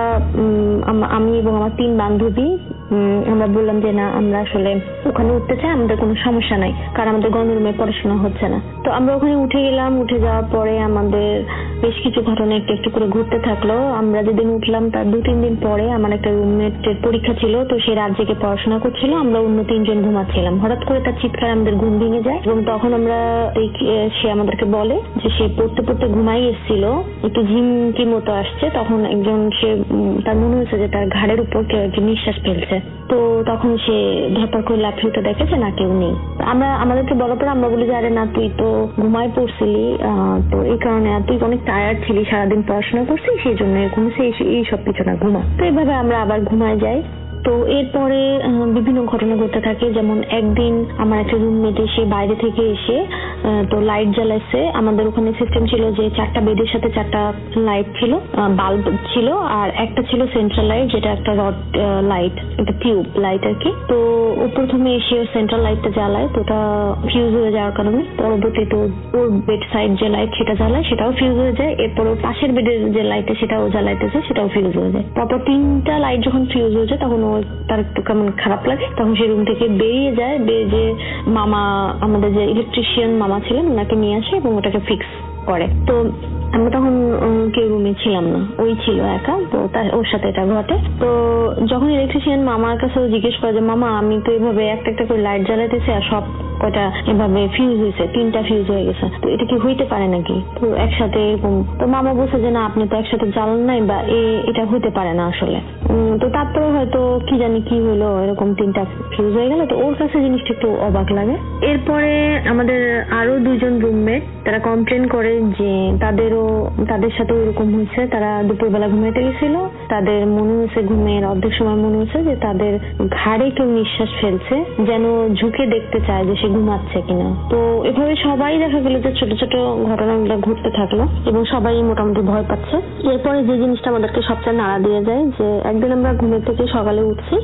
[SPEAKER 9] আমি এবং আমার 3 বান্ধবী, আমরা বললাম যে না, আমরা আসলে ওখানে উঠতে চাই, আমাদের কোনো সমস্যা নাই, কারণ আমাদের গণরুমে পড়াশোনা হচ্ছে না। তো আমরা ওখানে উঠে গেলাম। উঠে যাওয়ার পরে আমাদের বেশ কিছু ঘটনা একটু একটু করে ঘুরতে থাকলো। আমরা যেদিন উঠলাম তার 2-3 দিন পরে আমার একটা রুমমেটের পরীক্ষা ছিল, তো সে রাত জেগে পড়াশোনা করছিল, আমরা অন্য 3 জন ঘুমাচ্ছিলাম। হঠাৎ করে তার চিৎকার আমাদের ঘুম ভেঙে যায়, এবং তখন আমরা সে আমাদেরকে বলে যে সে পড়তে পড়তে ঘুমাই এসেছিল, একটু ঝিমকি মতো আসছে। তখন তার মনে হয়েছে যে তার ঘাড়ের উপর কেউ একজন নিঃশ্বাস ফেলছে। তো তখন সে ধপার করে লাফিয়ে উঠে দেখে যে না, কেউ নেই। আমাদেরকে বলার পর আমরা বলি যে আরে না, তুই তো ঘুমায় পড়ছিলি, তো এই কারণে তুই অনেক টায়ার্ড ছিলি, সারাদিন পড়াশোনা করছিস, সেই জন্য এরকম এই সব কিছু না, ঘুমা। তো এইভাবে আমরা আবার ঘুমায় যাই। তো এরপরে বিভিন্ন ঘটনা ঘটতে থাকে। যেমন একদিন আমার একটা রুমমেট এসে বাইরে থেকে এসে তো লাইট জ্বালাইছে। আমাদের ওখানে সিস্টেম ছিল যে 4টা বেডের সাথে 4টা লাইট ছিল, বাল্ব ছিল, আর একটা ছিল সেন্ট্রাল লাইট, যেটা একটা রড লাইট, একটা টিউব লাইট আর কি। তো ও প্রথমে এসে সেন্ট্রাল লাইটটা জ্বালায়, তো ওটা ফিউজ হয়ে যাওয়ার কারণে পরবর্তীতে ওর বেড সাইড যে লাইট সেটা জ্বালায়, সেটাও ফিউজ হয়ে যায়। এরপর ওর পাশের বেডের যে লাইটটা সেটাও জ্বালাইতেছে, সেটাও ফিউজ হয়ে যায়। তারপর 3টা লাইট যখন ফিউজ হয়ে যায়, তখন তার একটু কেমন খারাপ লাগে। তখন সে রুম থেকে বেরিয়ে যায়, বেরিয়ে মামা, আমাদের যে ইলেকট্রিশিয়ান মামা ছিলেন, ওনাকে নিয়ে আসে এবং ওটাকে ফিক্স করে। তো আমরা তখন কেউ রুমে ছিলাম না, ওই ছিল একা। তো ওর সাথে এটা ঘটে। তো যখন ইলেকট্রিশিয়ান মামার কাছে জিজ্ঞেস করে যে মামা আমি তো এইভাবে একটা একটা করে লাইট জ্বালাতেছি আর সব কয়টা এভাবে ফিউজ হয়েছে, 3টা ফিউজ হয়ে গেছে, তো এটা কি হইতে পারে নাকি? তো একসাথে এরকম, তো মামা বলছে যে না আপনি তো একসাথে জ্বালান নাই বা এটা হইতে পারে না আসলে। তো তারপরে হয়তো কি জানি কি হলো, এরকম 3টা ফিউজ হয়ে গেল। তো ওর কাছে জিনিসটা একটু অবাক লাগে। এরপরে আমাদের আরো 2জন রুমমেট তারা কমপ্লেন করে যে তাদের সাথে এরকম হয়েছে। তারা দুপুরবেলা ঘুমাইতে গেছিল, তাদের মনে হয়েছে ঘুমের অর্ধেক সময় মনে হয়েছে যে তাদের ঘাড়ে কেউ নিঃশ্বাস ফেলছে, যেন ঝুঁকে দেখতে চায় যে সে ঘুমাচ্ছে কিনা। তো এভাবে সবাই দেখা গেল যে ছোট ছোট ঘটনাগুলো ঘটতে থাকলো এবং সবাই মোটামুটি ভয় পাচ্ছে। এরপরে যে জিনিসটা আমাদেরকে সবচেয়ে নাড়া দিয়ে যায় যে একদিন আমরা ঘুমের থেকে সকালে উঠে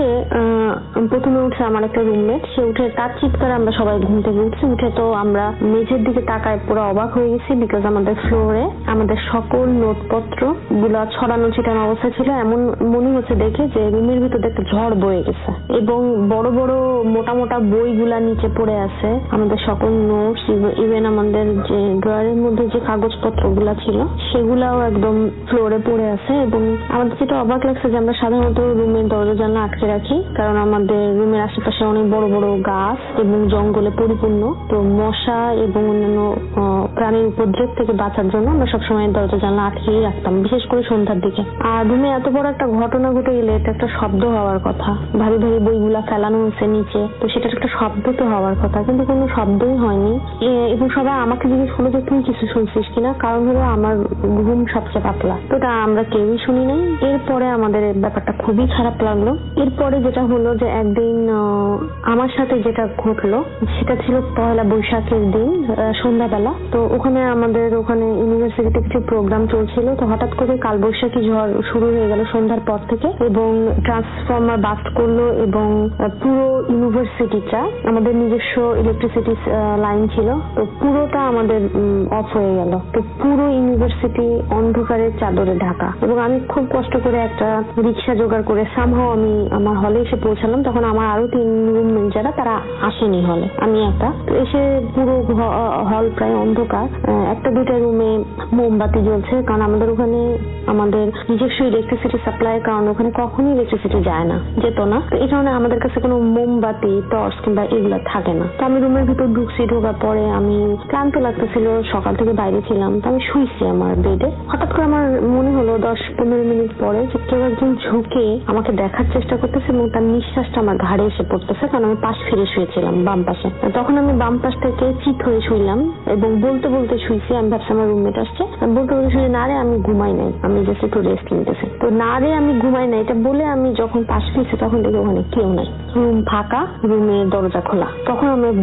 [SPEAKER 9] প্রথমে উঠে আমার একটা রুমমেট, সে উঠে তার চিৎকারে আমরা সবাই ঘুম থেকে উঠছি। উঠে তো আমরা মেঝের দিকে তাকায় পুরো অবাক হয়ে গেছি, বিকজ আমাদের ফ্লোরে আমাদের সকল নোটপত্র গুলা ছড়ানো ছিটানো অবস্থা ছিল। এমন মনে হচ্ছে দেখে যে রুমের ভিতরে একটা ঝড় বয়ে গেছে এবং বড় বড় মোটা মোটা বইগুলা নিচে পড়ে আছে, আমাদের সকল নোটস, ইভেন আমাদের যে ড্রয়ারের মধ্যে যে কাগজপত্র গুলা ছিল সেগুলাও একদম ফ্লোরে পড়ে আছে। এবং আমাদের যেটা অবাক লাগছে যে আমরা সাধারণত রুমের দরজা জানলা আটকে রাখি, কারণ আমাদের রুমের আশেপাশে অনেক বড় বড় গাছ এবং জঙ্গলে পরিপূর্ণ। তো মশা এবং অন্যান্য প্রাণীর উপদ্রব থেকে বাঁচার জন্য আমরা সবসময় দরজা জানলা আটকেই রাখতাম, বিশেষ করে সন্ধ্যার দিকে। আর রুমে এত বড় একটা ঘটনা ঘটে গেলে এটা একটা শব্দ হওয়ার কথা, ভারী ভারী বইগুলা ফেলানো হয়েছে নিচে, তো সেটা একটা শব্দ তো হওয়ার কথা, কিন্তু কোনো শব্দই হয়নি। এবং সবাই আমাকে জিজ্ঞেস করলো যে তুই কিছু শুনছিস কিনা, কারণ হলো আমার ঘুম সবচেয়ে পাতলা, তো তা আমরা কেউই শুনি নাই। এরপরে আমাদের ব্যাপারটা খুবই খারাপ লাগলো। এরপরে যেটা হলো যে একদিন আমার সাথে যেটা ঘটলো সেটা ছিল পয়লা বৈশাখের দিন সন্ধ্যাবেলা। তো ওখানে ইউনিভার্সিটিতে কিছু প্রোগ্রাম চলছিল। তো হঠাৎ করে কালবৈশাখী ঝড় শুরু হয়ে গেল সন্ধ্যার পর থেকে এবং ট্রান্সফরমার বাস্ট করলো এবং পুরো ইউনিভার্সিটিটা, আমাদের নিজস্ব ইলেকট্রিসিটি লাইন ছিল, তো পুরোটা আমাদের অফ হয়ে গেল। তো পুরো ইউনিভার্সিটি অন্ধকারের চাদরে ঢাকা এবং আমি খুব কষ্ট করে একটা রিক্সা জোগাড় করে সামহাও আমি আমার হলে এসে পৌঁছালাম। তখন আমার আরো 3 রুমমেট যারা তারা আসেনি হলে, আমি একা। তো এসে পুরো হল প্রায় অন্ধকার, একটা দুইটা রুমে মোমবাতি জ্বলছে, কারণ আমাদের ওখানে আমাদের নিজস্ব ইলেকট্রিসিটি সাপ্লাইয়ের কারণে ওখানে কখনোই ইলেকট্রিসিটি যায় না, যেত না। তো এই কারণে আমাদের কাছে কোনো মোমবাতি, টর্চ কিংবা এগুলো থাকে না। তো আমি রুমের ভিতর ঢুকছি, ঢোকার পরে আমি ক্লান্ত লাগতেছিল, সকাল থেকে বাইরে ছিলাম, তো আমি শুইছি আমার বেডে। হঠাৎ করে আমার মনে হলো 10-15 মিনিট পরে যে কেউ একজন ঝুঁকে আমাকে দেখার চেষ্টা করতেছে এবং তার নিঃশ্বাসটা আমার ঘাড়ে এসে পড়তেছে, কারণ আমি পাশ ফিরে শুয়েছিলাম বাম পাশে। তখন আমি বাম পাশ থেকে চিৎ হয়ে শুইলাম এবং বলতে বলতে শুইছি। আমি ভাবছি আমার রুমমেট আসছে, বলতে বলতে শুয়ে না রে আমি ঘুমাই নাই, আমি জাস্ট একটু রেস্ট নিতেছি। তো না রে আমি ঘুমাই নাই এটা বলে আমি যখন পাশ ফিরছি তখন দেখি ওখানে কেউ নাই, রুম ফাঁকা, রুমের দরজা খোলা। তখন আমার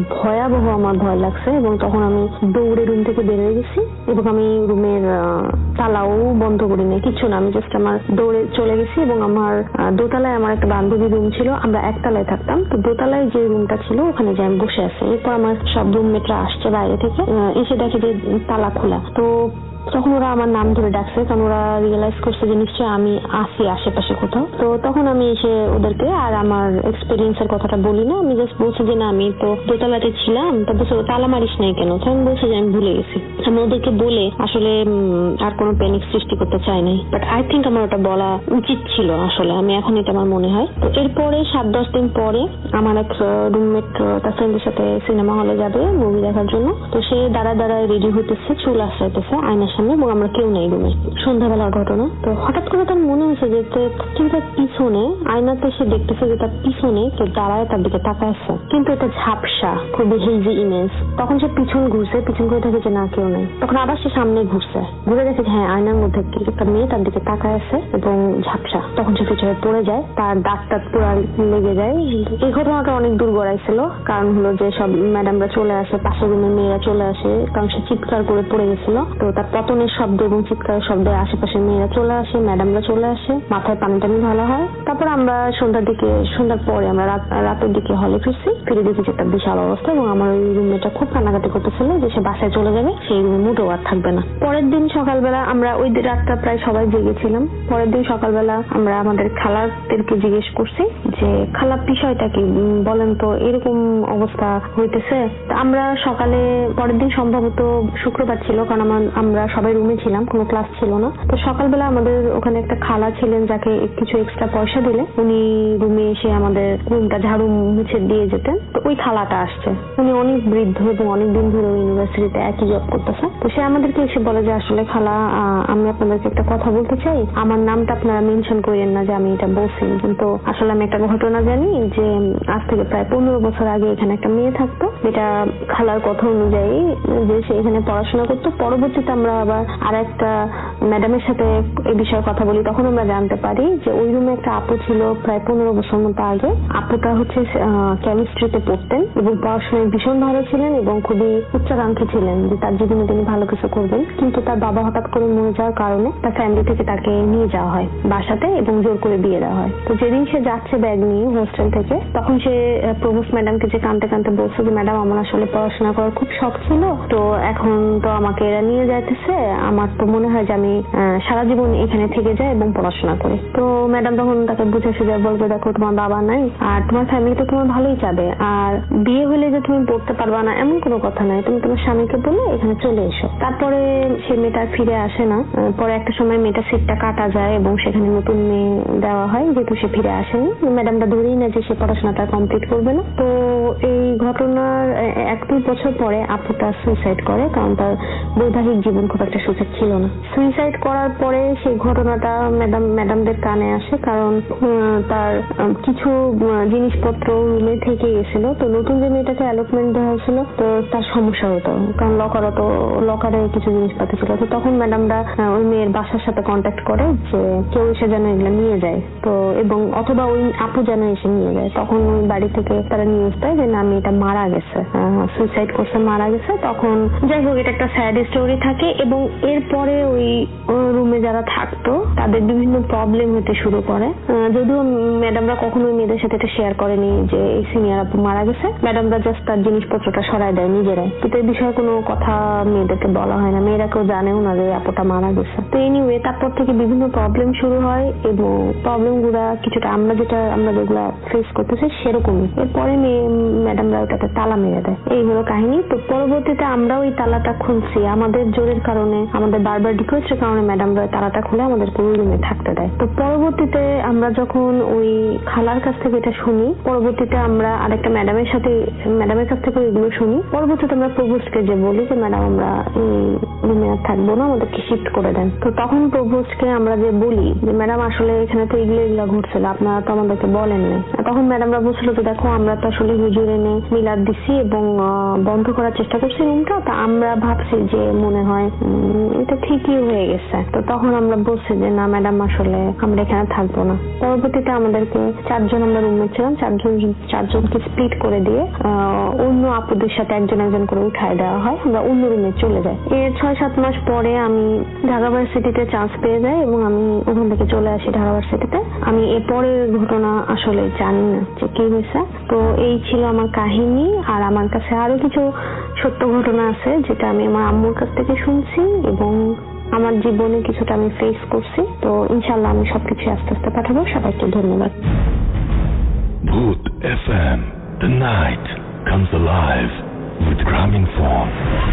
[SPEAKER 9] ভয় লাগছে এবং তখন আমি দৌড়ে রুম থেকে বের হয়ে গেছি এবং আমি রুমের তালাও বন্ধ করি নাই, কিছু না, আমি জাস্ট আমার দৌড়ে চলে গেছি। এবং আমার দোতলায় আমার একটা বান্ধবী রুম ছিল, আমরা একতলায় থাকতাম, তো দোতলায় যে রুমটা ছিল ওখানে যে আমি বসে আছি। এরপর আমার সব রুমমেটরা আসছে বাইরে থেকে, এসে দেখে যে তালা খোলা। তো তখন ওরা আমার নাম ধরে ডাকছে, কারণ ওরা রিয়েলাইজ করছে যে নিশ্চয়ই আমি আসি আশেপাশে কোথাও। তো তখন আমি এসে ওদেরকে আর আমার এক্সপিরিয়েন্সের কথাটা বলি না, আমি জাস্ট বলছি যে না আমি তো দোতলাতে ছিলাম। তো বলছে তালা মারিস নাই কেন, তখন বলছে যে আমি ভুলে গেছি। আমি ওদেরকে বলে আসলে আর কোনো প্যানিক সৃষ্টি করতে চাই নাই, বাট আই থিঙ্ক আমার ওটা বলা উচিত ছিল আসলে, আমি এখন এটা আমার মনে হয়। তো এরপরে 7-10 দিন পরে আমার এক রুমমেট তার ফ্রেন্ডের সাথে সিনেমা হলে যাবে মুভি দেখার জন্য। তো সে দাঁড়ায় রেডি হইতেছে, চুল আসাইতেছে আয়নার সামনে এবং আমরা কেউ নেই রুমে, সন্ধ্যাবেলার ঘটনা। তো হঠাৎ করে তার মনে হয়েছে যে তার পিছনে আয়নাতে সে দেখতেছে যে তার পিছনে কেউ দাঁড়ায় তার দিকে তাকাচ্ছে, কিন্তু এটা ঝাপসা, খুবই হেজি ইমেজ। তখন সে পিছন ঘুরছে, পিছন ঘুরে দেখে যে না কেউ নেই। তখন আবার সে সামনে ঘুরছে, ঘুরে দেখে হ্যাঁ আয়নার মধ্যে একটা মেয়ে তার দিকে তাকায় আছে এবং ঝাপসা। তখন সে পিছনে পড়ে যায়, তার দাঁতটা পুরো লেগে যায়। এই ঘটনাটা অনেক দূর গড়াইছিল, কারণ হলো যে সব ম্যাডামরা চলে আসে, পাশের রুমের মেয়েরা চলে আসে, কারণ সে চিৎকার করে পড়ে গেছিল। তো তার পতনের শব্দ এবং চিৎকারের শব্দে আশেপাশে মেয়েরা চলে আসে, ম্যাডামরা চলে আসে, মাথায় পানি টানি ঢালা হয়। তারপর আমরা সন্ধ্যার পরে আমরা রাতের দিকে হলে ফিরে দেখি যে একটা বিশাল অবস্থা, এবং আমার ওই রুমমেটটা খুব কান্নাকাটি করতেছিল যে সে বাসায় চলে যাবে, সেই রুমে মোটেও আর থাকবে না। পরের দিন সকালবেলা আমরা ওই রাতটা প্রায় সবাই জেগেছিলাম। পরের দিন সকালবেলা আমরা আমাদের খালাদেরকে জিজ্ঞেস করছি যে খালা বিষয়টা কি বলেন তো, এরকম অবস্থা হইতেছে। আমরা সকালে পরের দিন সম্ভবত শুক্রবার ছিল, কারণ আমরা সবাই রুমে ছিলাম, কোনো ক্লাস ছিল না। তো সকালবেলা আমাদের ওখানে একটা খালা ছিলেন যাকে কিছু এক্সট্রা পয়সা দিলে উনি রুমে এসে আমাদের রুমটা ঝাড়ু মুছে দিয়ে যেতেন। তো ওই খালাটা আসছে, উনি অনেক বৃদ্ধ এবং অনেকদিন ধরে ইউনিভার্সিটিতে একই জব করতেছে। তো সে আমাদেরকে এসে বলে যে আসলে খালা আমি আপনাদেরকে একটা কথা বলতে চাই, আমার নামটা আপনারা মেনশন করেন না যে আমি এটা বলছি, কিন্তু আসলে আমি একটা ঘটনা জানি যে আজ থেকে প্রায় 15 বছর আগে এখানে একটা মেয়ে থাকতো, যেটা খালার কথা অনুযায়ী যে সে এখানে পড়াশোনা করতো। পরবর্তীতে আমরা আবার আর একটা ম্যাডামের সাথে এই বিষয়ে কথা বলি, তখন আমরা জানতে পারি যে ওই রুমে একটা আপু ছিল প্রায় 15 বছর মতো আগে। আপুটা হচ্ছে কেমিস্ট্রিতে পড়তেন এবং পড়াশোনায় ভীষণ ভালো ছিলেন এবং খুবই উচ্চাকাঙ্ক্ষী ছিলেন যে তার জীবনে তিনি ভালো কিছু করবেন। কিন্তু তার বাবা হঠাৎ করে মরে যাওয়ার কারণে তার ফ্যামিলি থেকে তাকে নিয়ে যাওয়া হয় বাসাতে এবং জোর করে বিয়ে দেওয়া হয়। তো যেদিন সে যাচ্ছে ব্যাগ নিয়ে হোস্টেল থেকে, তখন সে প্রভোস্ট ম্যাডামকে যে কাঁদতে কাঁদতে বলছে যে ম্যাডাম আমার আসলে পড়াশোনা করার খুব শখ ছিল, তো এখন তো আমাকে এরা নিয়ে যাইতেছে, আমার তো মনে হয় যে আমি সারা জীবন এখানে থেকে যাই এবং পড়াশোনা করি। তো ম্যাডাম তখন তাকে বুঝে সুঝে বলবে দেখো তোমার বাবা নাই আর তোমার ফ্যামিলি তো তোমার ভালোই চাবে, আর বিয়ে হলে যে তুমি পড়তে পারবা না এমন কোনো কথা নাই, তুমি তোমার স্বামীকে বলে এখানে চলে এসো। তারপরে সে মেয়েটা ফিরে আসে না। পরে একটা সময় মেয়েটা সিটটা কাটা যায় এবং সেখানে নতুন মেয়ে দেওয়া হয়, যেহেতু সে ফিরে আসেনি। ম্যাডামটা ধরেই না যে সে পড়াশোনাটা কমপ্লিট করবে না। তো এই ঘটনার 1-2 বছর পরে আপুটা সুইসাইড করে, কারণ তার বৈবাহিক জীবন খুব একটা সুযোগ ছিল না। সুইসাইড করার পরে সেই ঘটনাটা ম্যাডামদের কানে আসে, কারণ তার কিছু জিনিসপত্র রুমে থেকে গেছিল। তো নতুন যে মেয়েটাকে অ্যালটমেন্ট দেওয়া হয়েছিল, তো তার সমস্যা হতো, কারণ লকারে কিছু জিনিসপত্র ছিল। তো তখন ম্যাডামরা ওই মেয়ের বাসার সাথে কন্ট্যাক্ট করে যে কেউ এসে যেন এগুলো নিয়ে যায়, তো এবং অথবা ওই আপু যেন এসে নিয়ে যায়। তখন ওই বাড়ি থেকে তারা নিউজ দেয় যে না মেয়েটা মারা গেছে, সুইসাইড করছে, মারা গেছে। তখন যাই হোক এটা একটা স্যাড স্টোরি থাকে, এবং এরপরে ওই রুমে যারা থাকতো তাদের বিভিন্ন প্রবলেম হতে শুরু করে। যদিও ম্যাডামরা কখনো মেয়েদের সাথে এটা শেয়ার করেনি যে এই সিনিয়র আপু মারা গেছে, ম্যাডামরা জাস্ট তার জিনিসপত্রটা সরাই দেয় নিজেরাই, কিন্তু এই বিষয়ে কোনো কথা মেয়েদেরকে বলা হয় না, মেয়েরা কেউ জানেও না যে আপুটা মারা গেছে। তো এনিওয়ে তারপর থেকে বিভিন্ন প্রবলেম শুরু হয়, এবং প্রবলেম গুলা কিছুটা আমরা যেগুলা ফেস করতেছি সেরকমই। এরপরে ম্যাডামরা ওটাতে তালা মেরে দেয়। এই হলো কাহিনী। তো পরবর্তীতে আমরা ওই তালাটা খুলছি আমাদের জোরের কারণে, আমাদের বারবার রিকোয়েস্টের কারণে ম্যাডামরা তালাটা খুলে আমাদের পুরো রুমে থাকতে দেয়। তো পরবর্তীতে আমরা যখন ওই খালার কাছ থেকে এটা শুনি, পরবর্তীতে আমরা আরেকটা ম্যাডামের কাছ থেকে এগুলো শুনি। পরবর্তীতে আমরা প্রভোস্টকে যে বলি যে ম্যাডাম আমরা এই রুমে আর থাকবো না, আমাদেরকে শিফট করে দেন। তো তখন প্রভোস্টকে আমরা যে বলি যে ম্যাডাম আসলে এখানে তো এগুলো ঘটছিল, আপনারা তো আমাদেরকে বলেন নাই। তখন ম্যাডামরা বলছিল যে দেখো আমরা তো আসলে হুজুর এনে মিলাদ দিছি এবং বন্ধ করার চেষ্টা করছি রুমটা, তা আমরা ভাবছি যে মনে হয় এটা ঠিকই হয়ে গেছে। তো তখন আমরা বলছি যে না ম্যাডাম আসলে আমরা এখানে থাকবো না। পরবর্তীতে আমাদেরকে 4 জন আমরা রুমে ছিলাম, 4 জনকে স্প্লিট করে দিয়ে অন্য আপুদের সাথে একজন করে উঠায় দেওয়া হয়, আমরা অন্য রুমে চলে যাই। এর 6-7 মাস পরে আমি ঢাকা ভার্সিটিতে চান্স পেয়ে যাই এবং আমি ওখান থেকে চলে আসি ঢাকা ভার্সিটিতে। আমি এরপরের ঘটনা আসলে জানি না যে কি হয়েছে। তো এই ছিল আমার কাহিনী। আর আমার কাছে আরো কিছু সত্য ঘটনা আছে যেটা আমি আমার আম্মুর কাছ থেকে শুনছি এবং আমার জীবনে কিছুটা আমি ফেস করছি। তো ইনশাআল্লাহ আমি সবকিছু আস্তে আস্তে পাঠাবো। সবাইকে ধন্যবাদ।
[SPEAKER 2] Bhoot FM, the night comes alive with Graminphone.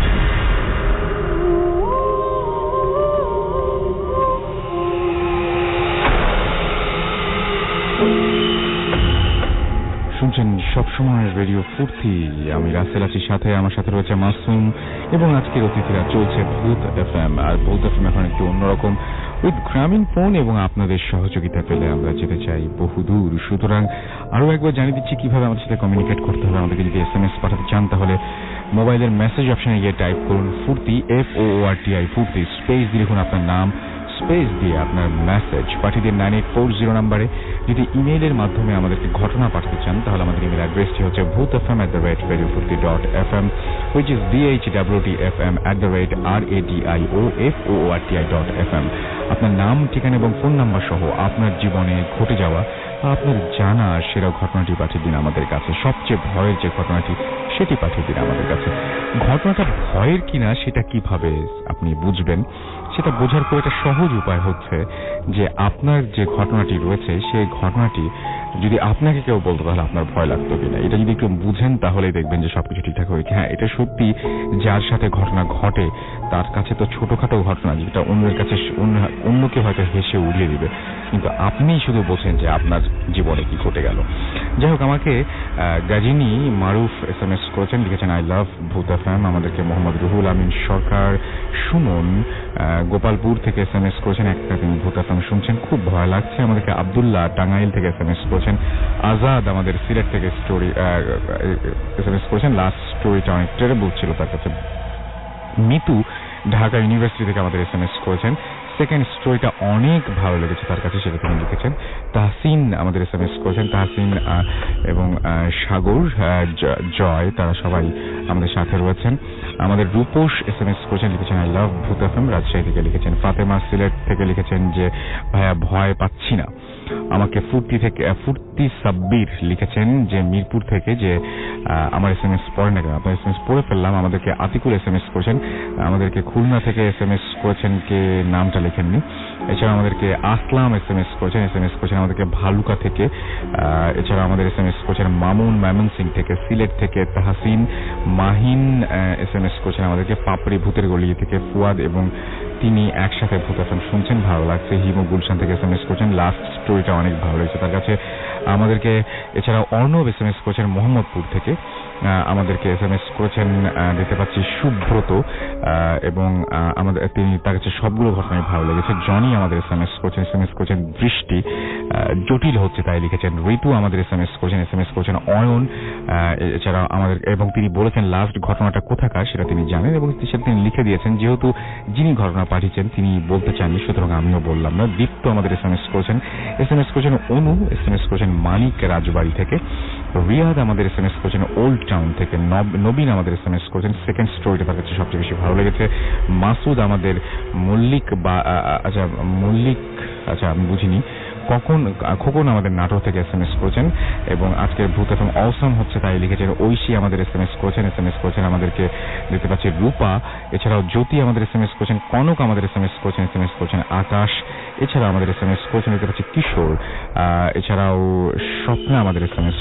[SPEAKER 3] শুনছেন সবসময় রেডিও ফুর্তি। আমি রাসেল আছি, সাথে আমার সাথে রয়েছে মাসুম, এবং আজকের অতিথিরা চলছে ভূত এফএম। আর ভূত এফএম এখন একটু অন্যরকম উইথ গ্রামীণফোন, এবং আপনাদের সহযোগিতা পেলে আমরা যেতে চাই বহুদূর। সুতরাং আরো একবার জানিয়ে দিচ্ছি কিভাবে আমাদের সাথে কমিউনিকেট করতে হবে। আমাদেরকে যদি SMS পাঠাতে চান তাহলে মোবাইলের মেসেজ অপশনে গিয়ে টাইপ করুন ফুর্তি, FOORTI ফুর্তি, স্পেস দিয়ে লিখুন আপনার নাম, স্পেস দিয়ে আপনার মেসেজ পাঠিয়ে দিন 9840 নম্বরে। যদি ইমেইলের মাধ্যমে আমাদেরকে ঘটনা পাঠাতে চান তাহলে আমাদের ইমেল অ্যাড্রেসটি হচ্ছে bhutfm@radiofurti.fm, which is bhwtfm@radioforti.fm। আপনার নাম, ঠিকানা এবং ফোন নাম্বার সহ আপনার জীবনে ঘটে যাওয়া আপনার জানা সেরা ঘটনাটি পাঠিয়ে দিন আমাদের কাছে। সবচেয়ে ভয়ের যে ঘটনাটি সেটি পাঠিয়ে দিন আমাদের কাছে। ঘটনাটা ভয়ের কিনা সেটা কিভাবে আপনি বুঝবেন, সেটা বোঝার পর একটা সহজ উপায় হচ্ছে যে আপনার যে ঘটনাটি রয়েছে সেই ঘটনাটি যদি আপনাকে কেউ বলতো তাহলে আপনার ভয় লাগতো কিনা। এটা যদি একটু বুঝেন তাহলেই দেখবেন যে সবকিছু ঠিকঠাক হয়ে, হ্যাঁ এটা সত্যি যার সাথে ঘটনা ঘটে তার কাছে তো ছোটখাটো ঘটনা যেটা অন্যের কাছে অন্যকে হয়তো হেসে উড়িয়ে দিবে, কিন্তু আপনিই শুধু বোঝেন যে আপনার জীবনে কি ঘটে গেল। যাই হোক, আমাকে গাজিনী মারুফ SMS করেছেন, লিখেছেন আই লাভ ভূত এফএম। আমাদেরকে মোহাম্মদ রুহুল আমিন সরকার সুমন গোপালপুর থেকে SMS করেছেন, একটা তিনি ভূত এফএম শুনছেন, খুব ভয় লাগছে। আমাদেরকে আব্দুল্লাহ টাঙ্গাইল থেকে SMS করেছেন। আজাদ আমাদের সিলেট থেকে স্টোরি SMS করেছেন, লাস্ট স্টোরিটা অনেক টেরেবল ছিল তার কাছে। মিতু ঢাকা ইউনিভার্সিটি থেকে আমাদের SMS করেছেন, সেকেন্ড স্টোরিটা অনেক ভালো লেগেছে তার কাছে, সেটা তিনি লিখেছেন। তাহসিন আমাদের SMS করেছেন, তাহসিন এবং সাগর জয় তারা সবাই আমাদের সাথে রয়েছেন। আমাদের রূপোশ SMS করেছেন, লিখেছেন আই লাভ ভূত এফএম, রাজশাহী থেকে লিখেছেন। ফাতেমা সিলেট থেকে লিখেছেন যে ভাইয়া ভয় পাচ্ছি না। আমাকে ফুর্তি সাব্বির লিখেছেন যে মিরপুর থেকে যে আমার SMS পড়ে না কেন, আপনার SMS পড়ে ফেললাম। আমাদেরকে আতিকুল SMS করেছেন, আমাদেরকে খুলনা থেকে SMS করেছেন, কে নামটা লেখেননি। এছাড়া আমাদেরকে আসলাম SMS করেছেন আমাদেরকে ভালুকা থেকে। এছাড়া আমাদের SMS করেছেন মামুন ময়মনসিং থেকে, সিলেট থেকে তাহসিন মাহিন SMS করেছেন আমাদেরকে পাপড়ি ভূতের গলি থেকে ফুয়াদ, এবং তিনি একসাথে ভূত এফএম শুনছেন, ভালো লাগছে। হিমু গুলশান থেকে SMS করেছেন, লাস্ট স্টোরিটা অনেক ভালো লেগেছে তার কাছে। আমাদেরকে এছাড়া অর্ণব SMS করেছেন মোহাম্মদপুর থেকে, আমাদেরকে SMS করেছেন দেখতে পাচ্ছি সুব্রত, এবং আমাদের তিনি তার কাছে সবগুলো ঘটনাই ভালো লেগেছে। জনি আমাদের SMS করেছেন বৃষ্টি জটিল হচ্ছে তাই লিখেছেন। ঋতু আমাদের SMS করেছেন অয়ন। এছাড়া আমাদের, এবং তিনি বলেছেন লাস্ট ঘটনাটা কোথাকার সেটা তিনি জানেন এবং সেটা তিনি লিখে দিয়েছেন, যেহেতু যিনি ঘটনা পাঠিয়েছেন তিনি বলতে চাননি সুতরাং আমিও বললাম না। দীপ্ত আমাদের SMS করেছেন অনু SMS করেছেন মানিক রাজবাড়ি থেকে। রিয়াদ আমাদের SMS করেছেন ওল্ড টাউন থেকে। নবীন আমাদের SMS করেছেন সেকেন্ড স্টোরিটা তার কাছে সবচেয়ে বেশি ভালো লেগেছে। মাসুদ আমাদের মল্লিক আমি বুঝিনি খোকন আমাদের নাটোর থেকে SMS করেছেন, এবং আজকের ভূত এফএম অসম হচ্ছে তাই লিখেছেন। ঐশী আমাদের SMS করেছেন আমাদেরকে দেখতে পাচ্ছি রূপা। এছাড়াও জ্যোতি আমাদের SMS করেছেন, কনক আমাদের SMS করেছেন আকাশ। এছাড়া আমাদের SMS করেছেন দেখতে পাচ্ছি কিশোর। এছাড়াও স্বপ্না আমাদের SMS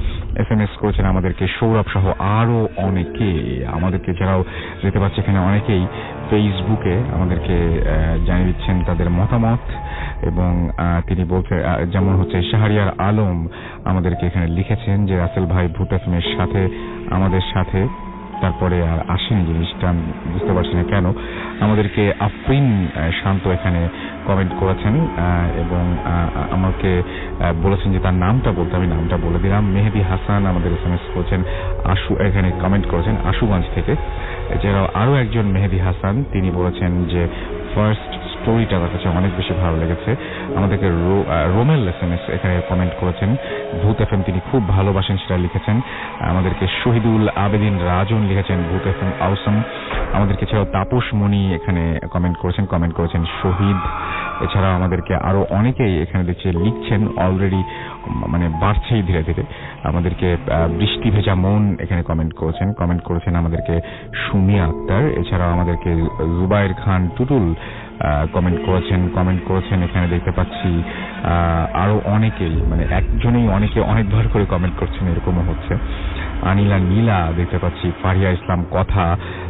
[SPEAKER 3] করেছেন আমাদেরকে সৌরভ সহ আরো অনেকে আমাদেরকে। এছাড়াও দেখতে পাচ্ছি এখানে অনেকেই ফেসবুকে আমাদেরকে জানিয়ে দিচ্ছেন তাদের মতামত, এবং তিনি বলছে যেমন হচ্ছে শাহরিয়ার আলম আমাদেরকে এখানে লিখেছেন যে রাসেল ভাই ভূত এফএমের সাথে আমাদের সাথে, তারপরে আর আসেনি জিনিসটা বুঝতে পারছি না কেন। আমাদেরকে আফরিন শান্ত এখানে কমেন্ট করেছেন এবং আমাকে বলেছেন যে তার নামটা বলতে, আমি নামটা বলে দিলাম। মেহেদি হাসান আমাদের SMS করেছেন, এখানে কমেন্ট করেছেন আশুগঞ্জ থেকে। এছাড়াও আরো একজন মেহেদি হাসান, তিনি বলেছেন যে ফার্স্ট স্টোরিটা তার কাছে অনেক বেশি ভালো লেগেছে। আমাদেরকে রোমেল SMS এখানে কমেন্ট করেছেন ভূত এফএম তিনি খুব ভালোবাসেন সেটা লিখেছেন। আমাদেরকে শহীদুল আবেদিন রাজন লিখেছেন ভূত এফএম আউসম। আমাদেরকে এছাড়াও তাপস মণি এখানে কমেন্ট করেছেন শহীদ। এছাড়াও আমাদেরকে আরো অনেকেই এখানে লিখছেন অলরেডি, মানে বাড়ছেই ধীরে ধীরে। আমাদেরকে বৃষ্টি ভেজা মন এখানে কমেন্ট করেছেন আমাদেরকে সুমি আক্তার। এছাড়াও আমাদেরকে জুবাইর খান টুটুল কমেন্ট করেছেন এখানে দেখতে পাচ্ছি। আরো অনেকেই, মানে একজনেই অনেকবার করে কমেন্ট করছেন, এরকমও হচ্ছে। আনিলা নীলা দেখতে পাচ্ছি, ফারিয়া ইসলাম কথা,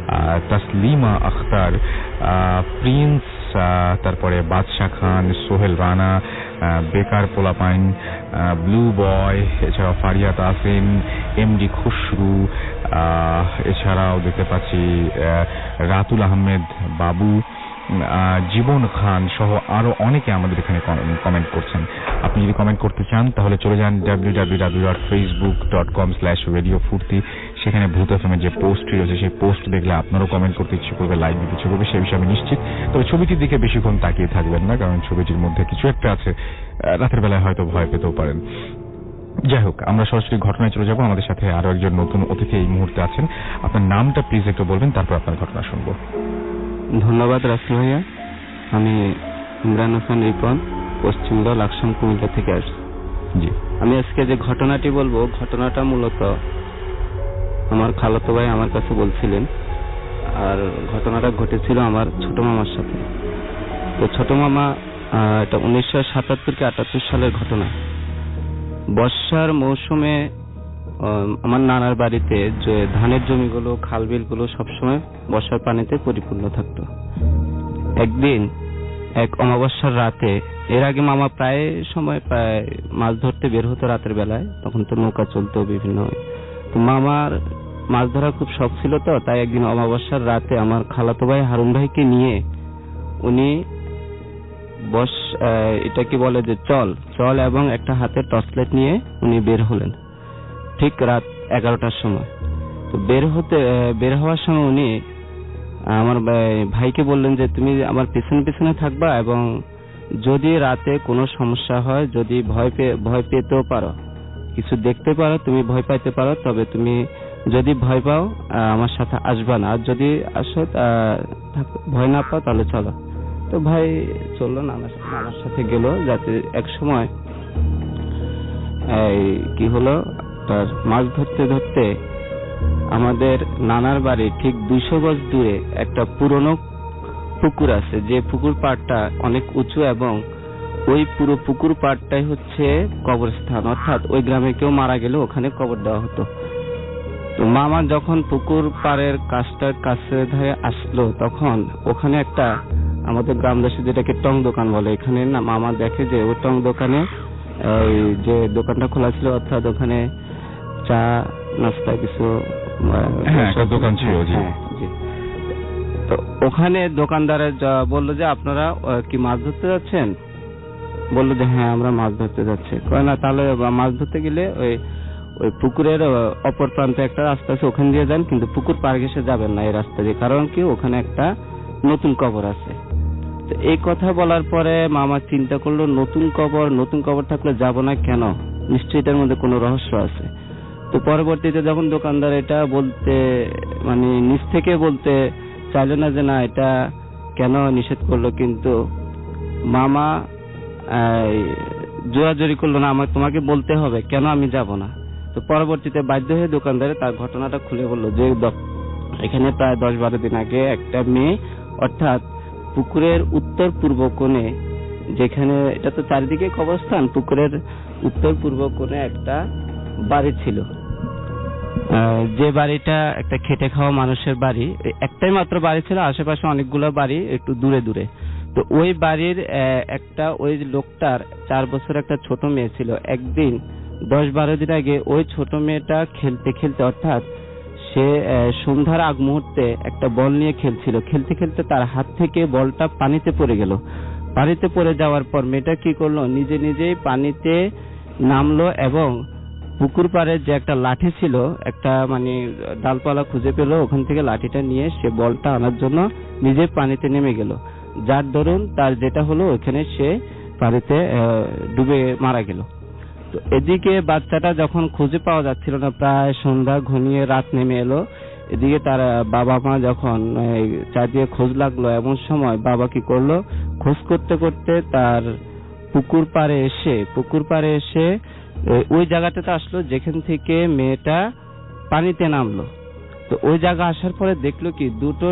[SPEAKER 3] তাসলিমা আখতার, প্রিন্স, তারপরে বাদশাহ খান, সোহেল রানা, বেকার পোলাপাইন, ব্লু বয়, এছাড়াও ফারিয়া তাসিন, MD খুশরু, এছাড়াও দেখতে পাচ্ছি রাতুল আহমেদ বাবু, জীবন খান সহ আরো অনেকে আমাদের এখানে কমেন্ট করছেন। আপনি যদি কমেন্ট করতে চান তাহলে চলে যান www.facebook.com/radiofurti, সেখানে ভূত এফএমের যে পোস্টটি রয়েছে সেই পোস্ট দেখলে আপনারও কমেন্ট করতে ইচ্ছে করবে, লাইক দিতে ইচ্ছে করবে, সেই বিষয়ে আমি নিশ্চিত। তবে ছবিটির দিকে বেশিক্ষণ তাকিয়ে থাকবেন না, কারণ ছবিটির মধ্যে কিছু একটা আছে, রাতের বেলায় হয়তো ভয় পেতেও পারেন। যাই হোক, আমরা সরাসরি ঘটনায় চলে যাব। আমাদের সাথে আরো একজন নতুন অতিথি এই মুহূর্তে আছেন। আপনার নামটা প্লিজ একটু বলবেন, তারপর আপনার ঘটনা শুনবো।
[SPEAKER 10] ধন্যবাদ রাসেল ভাইয়া। আমি ইমরান হোসেন রিপন, পশ্চিমবঙ্গ লাকসাম কুমিল্লা থেকে আসছি।
[SPEAKER 3] জি,
[SPEAKER 10] আমি আজকে যে ঘটনাটি বলবো, ঘটনাটা মূলত আমার খালাতো ভাই আমার কাছে বলছিলেন, আর ঘটনাটা ঘটেছিল আমার ছোট মামার সাথে। তো ছোট মামা, এটা 1977 কি 78 সালের ঘটনা। বর্ষার মৌসুমে আমার নানার বাড়িতে যে ধানের জমিগুলো, খালবিলগুলো সবসময় বর্ষার পানিতে পরিপূর্ণ থাকতো। একদিন এক অমাবস্যার রাতে, এর আগে মামা প্রায় সময় মাছ ধরতে বের হতো রাতের বেলায়, তখন তো নৌকা চলতো বিভিন্ন। তো মামার মাছ ধরার খুব শখ ছিল, তো তাই একদিন অমাবস্যার রাতে আমার খালাতো ভাই হারুন ভাইকে নিয়ে উনি এটাকে বলে যে চল এবং একটা হাতে টর্চলাইট নিয়ে উনি বের হলেন ঠিক রাত 11টার সময়। তো বের হওয়ার সময় উনি আমার ভাইকে বললেন যে তুমি আমার পিছনে পিছনে থাকবা, এবং যদি রাতে কোনো সমস্যা হয়, যদি ভয় পেতেও পারো, কিছু দেখতে পারো, তুমি ভয় পাইতে পারো, তবে তুমি যদি ভয় পাও আমার সাথে আসবা না, আর যদি আসো ভয় না পাও তাহলে চলো। তো ভাই চললো, আমার সাথে গেল, যাতে এক সময় কি হলো, তার মাছ ধরতে ধরতে আমাদের নানার বাড়ি ঠিক 200 গজ দূরে একটা পুরনো পুকুর আছে, যে পুকুর পাড়টা অনেক উঁচু, এবং ওই পুরো পুকুর পাড়টাই হচ্ছে কবরস্থান, অর্থাৎ ওই গ্রামে কেউ মারা গেলে ওখানে কবর দেওয়া হতো। তো মামা যখন পুকুর পাড়ের কাছে ধরে আসলো, তখন ওখানে একটা আমাদের গ্রামবাসী যেটাকে টং দোকান বলে, এখানে না মামা দেখে যে ওই টং দোকানে যে দোকানটা খোলা ছিল, অর্থাৎ ওখানে চা নাস্তা কিছু
[SPEAKER 3] দোকান ছিল।
[SPEAKER 10] তো ওখানে দোকানদারের বললো যে আপনারা কি মাছ ধরতে যাচ্ছেন? বললো যে হ্যাঁ আমরা মাছ ধরতে যাচ্ছি। কয় না, তাহলে মাছ ধরতে গেলে ওই পুকুরের অপর প্রান্তে একটা রাস্তা আছে, ওখান দিয়ে যান, কিন্তু পুকুর পার ঘেঁষে যাবেন না এই রাস্তা দিয়ে, কারণ কি ওখানে একটা নতুন কবর আছে। তো এই কথা বলার পরে মামা চিন্তা করলো, নতুন কবর থাকলে যাব না কেন, নিশ্চয়ই এটার মধ্যে কোনো রহস্য আছে। তো পরবর্তীতে যখন দোকানদার এটা বলতে নিজ থেকে বলতে চাইল না যে না এটা কেন নিষেধ করলো, কিন্তু মামা জোরাজোরি করলো না, তোমাকে বলতে হবে, কেন আমি যাব না। তো পরবর্তীতে বাধ্য হয়ে দোকানদারে তার ঘটনাটা খুলে বললো যে এখানে প্রায় 10-12 দিন আগে একটা মেয়ে, অর্থাৎ পুকুরের উত্তর পূর্ব কোণে, যেখানে এটা তো চারিদিকে কবরস্থান, পুকুরের উত্তর পূর্ব কোণে একটা বাড়ি ছিল, যে বাড়িটা একটা খেটে খাওয়া মানুষের বাড়ি, একটাই মাত্র বাড়ি ছিল, আশেপাশে অনেকগুলো বাড়ি একটু দূরে দূরে। তো ওই বাড়ির ওই লোকটার 4 বছর একটা ছোট মেয়ে ছিল। একদিন 10-12 দিন আগে ওই ছোট মেয়েটা খেলতে খেলতে, অর্থাৎ সে সন্ধ্যার আগ মুহূর্তে একটা বল নিয়ে খেলছিল, খেলতে খেলতে তার হাত থেকে বলটা পানিতে পড়ে গেল। পানিতে পড়ে যাওয়ার পর মেয়েটা কি করলো, নিজেই পানিতে নামলো, এবং পুকুর পাড়ে যে একটা লাঠি ছিল, একটা ডালপালা খুঁজে পেল, ওখান থেকে লাঠিটা নিয়ে সে বলটা আনার জন্য নিজে পানিতে নেমে গেল, যার দরুন তার যেটা হলো ওখানে সে পানিতে ডুবে মারা গেল। তো এদিকে বাচ্চাটা যখন খুঁজে পাওয়া যাচ্ছিল না, প্রায় সন্ধ্যা ঘনিয়ে রাত নেমে এলো, এদিকে তার বাবা মা যখন চারদিকে খোঁজ লাগলো, এমন সময় বাবা কি করলো, খোঁজ করতে করতে তার পুকুর পাড়ে এসে ওই জায়গাটাতে আসলো যেখান থেকে মেয়েটা পানিতে নামলো। তো ওই জায়গা আসার পরে দেখলো কি, দুটো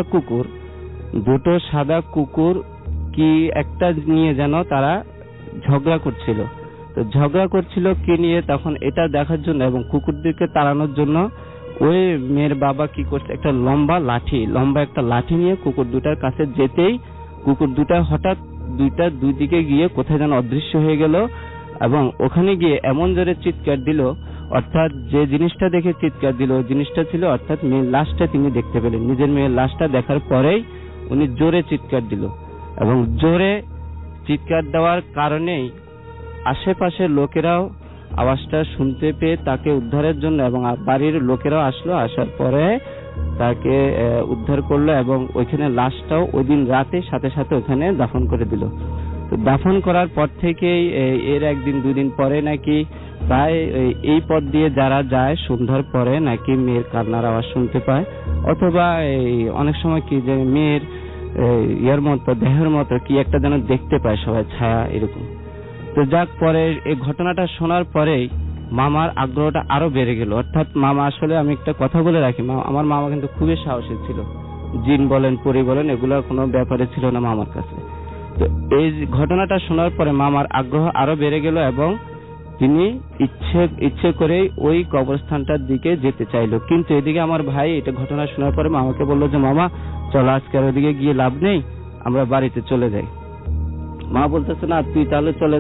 [SPEAKER 10] সাদা কুকুর কি একটা নিয়ে যেন তারা ঝগড়া করছিল। তো ঝগড়া করছিল কি নিয়ে, তখন এটা দেখার জন্য এবং কুকুরদেরকে তাড়ানোর জন্য ওই মেয়ের বাবা কি করছে, একটা লম্বা একটা লাঠি নিয়ে কুকুর দুটার কাছে যেতেই কুকুর দুটা হঠাৎ দুই দিকে গিয়ে কোথায় যেন অদৃশ্য হয়ে গেল, এবং ওখানে গিয়ে এমন জোরে চিৎকার দিল, অর্থাৎ যে জিনিসটা দেখে চিৎকার দিল ওই জিনিসটা ছিল, অর্থাৎ মেয়ের লাশটা তিনি দেখতে পেলেন। নিজের মেয়ের লাশটা দেখার পরেই উনি জোরে চিৎকার দিল, এবং জোরে চিৎকার দেওয়ার কারণেই আশেপাশের লোকেরাও আওয়াজটা শুনতে পেয়ে তাকে উদ্ধারের জন্য এবং বাড়ির লোকেরাও আসলো, আসার পরে তাকে উদ্ধার করলো এবং ওইখানে লাশটাও ওই দিন রাতে সাথে সাথে ওখানে দাফন করে দিল। তো দাফন করার পর থেকেই এর একদিন দুদিন পরে নাকি প্রায় এই পথ দিয়ে যারা যায় সন্ধ্যার পরে নাকি মেয়ের কান্নার আওয়াজ শুনতে পায়, অথবা অনেক সময় কি যে মেয়ের ইয়ার মতো দেহের মতো কি একটা যেন দেখতে পায় সবাই, ছায়া এরকম। তো যাক, পরে এই ঘটনাটা শোনার পরেই মামার আগ্রহটা আরো বেড়ে গেল। অর্থাৎ মামা আসলে, আমি একটা কথা বলে রাখি, আমার মামা কিন্তু খুবই সাহসী ছিল। জিন বলেন পরি বলেন এগুলোর কোনো ব্যাপারে ছিল না মামার কাছে। তো এই ঘটনাটা শোনার পরে মামার আগ্রহ আরো বেড়ে গেল এবং তিনি ইচ্ছে করেই ওই কবরস্থানটার দিকে যেতে চাইলো। কিন্তু এদিকে আমার ভাই এটা ঘটনা শোনার পরে মামাকে বললো যে মামা চলো আজকে আর ওদিকে গিয়ে লাভ নেই, আমরা বাড়িতে চলে যাই। মা বলতেছে না তুই তাহলে চলে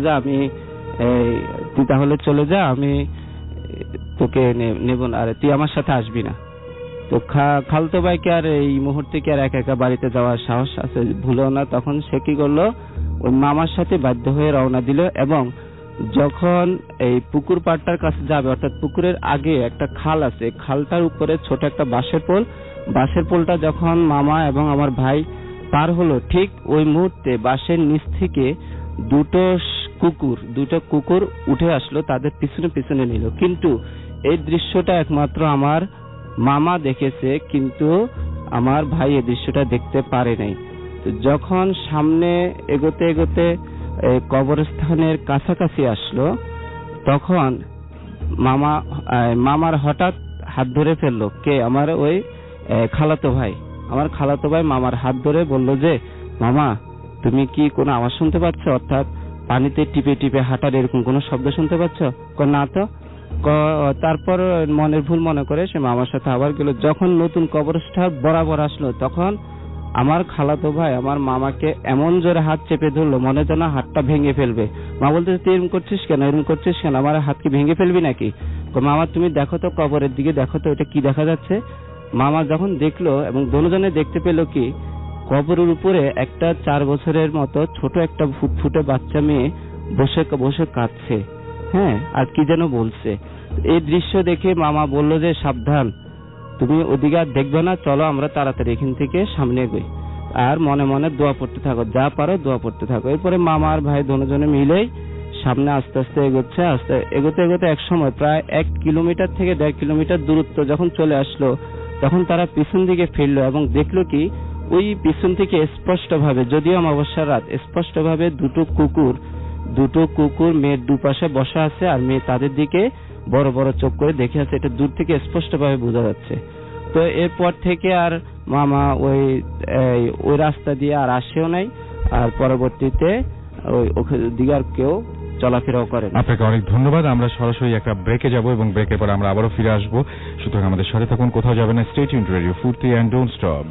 [SPEAKER 10] যা, আমি তোকে নেব না, আরে তুই আমার সাথে আসবি না। তো খালতো ভাইকে আর এই মুহূর্তে কি আর একা একা বাড়িতে যাওয়ার সাহস আছে? ভুলেও না। তখন সে কি করলো, ওই মামার সাথে বাধ্য হয়ে রওনা দিল এবং যখন এই পুকুর পাড়টার কাছে যাবে, অর্থাৎ পুকুরের আগে একটা খাল আছে, খালটার উপরে ছোট একটা বাঁশের পোলটা যখন মামা এবং আমার ভাই পার হলো, ঠিক ওই মুহূর্তে বাঁশের নিচ থেকে দুটো কুকুর উঠে আসলো, তাদের পিছনে পিছনে নিল। কিন্তু এই দৃশ্যটা একমাত্র আমার মামা দেখেছে, কিন্তু আমার ভাই এই দৃশ্যটা দেখতে পারে নাই। তো যখন সামনে এগোতে এগোতে কবরস্থানের কাছাকাছি আসলো, তখন মামার হঠাৎ হাত ধরে ফেললো কে, আমার ওই খালাতো ভাই। আমার খালাতো ভাই মামার হাত ধরে বলল যে মামা তুমি কি কোনো আওয়াজ শুনতে পাচ্ছ, অর্থাৎ পানিতে টিপে টিপে হাঁটার এরকম কোনো শব্দ শুনতে পাচ্ছ? না তো। তারপর মনের ভুল মনে করে সে মামার সাথে আবার গেল। যখন নতুন কবরস্থান বরাবর আসলো, তখন আমার খালাতো ভাই আমার মামাকে এমন জোরে হাত চেপে ধরলো, মনে যেন হাতটা ভেঙে ফেলবে। মা বলতে তুই এরকম করছিস কেন, আমার হাত কি ভেঙে ফেলবি নাকি? মামা তুমি দেখো তো, কবরের দিকে দেখো তো, এটা কি দেখা যাচ্ছে? মামা যখন দেখলো এবং দুজনে দেখতে পেল কি কবরের উপরে একটা 4 বছরের মতো ছোট একটা ফুটফুটে বাচ্চা মেয়ে বসে কাঁদছে, হ্যাঁ, আর কি যেন বলছে। এই দৃশ্য দেখে মামা বলল যে সাবধান, তুমি ওদিকে আর দেখবে না, চলো আমরা তাড়াতাড়ি এখান থেকে সামনে এগোই, আর মনে মনে দোয়া পড়তে থাকো, যা পারো দোয়া পড়তে থাকো। এরপরে মামা আর ভাই দুজনে মিলেই সামনে আস্তে আস্তে এগোচ্ছে। এগোতে এক সময় প্রায় 1 কিলোমিটার থেকে 1.5 কিলোমিটার দূরত্ব যখন চলে আসলো, তখন তারা পিছন দিকে ফিরলো এবং দেখলো কি ওই পিছন থেকে স্পষ্টভাবে, যদিও অমাবস্যার রাত, স্পষ্টভাবে দুটো কুকুর মেয়ের দুপাশে বসা আছে, আর মেয়ে তাদের দিকে বড় বড় চোখ করে দেখে আছে। এটা দূর থেকে স্পষ্টভাবে বোঝা যাচ্ছে। তো এরপর থেকে আর মামা ওই রাস্তা দিয়ে আর আসেও নাই, আর পরবর্তীতে ওই দিকে আর কেউ চলাফেরাও করে।
[SPEAKER 3] আপনাকে অনেক ধন্যবাদ। আমরা সরাসরি একটা ব্রেকে যাব এবং ব্রেকের পর আমরা আবারও ফিরে আসবো। সুতরাং আমাদের সাথে থাকুন, কোথাও যাবেন না। Stay tuned to radio Foorti and don't stop.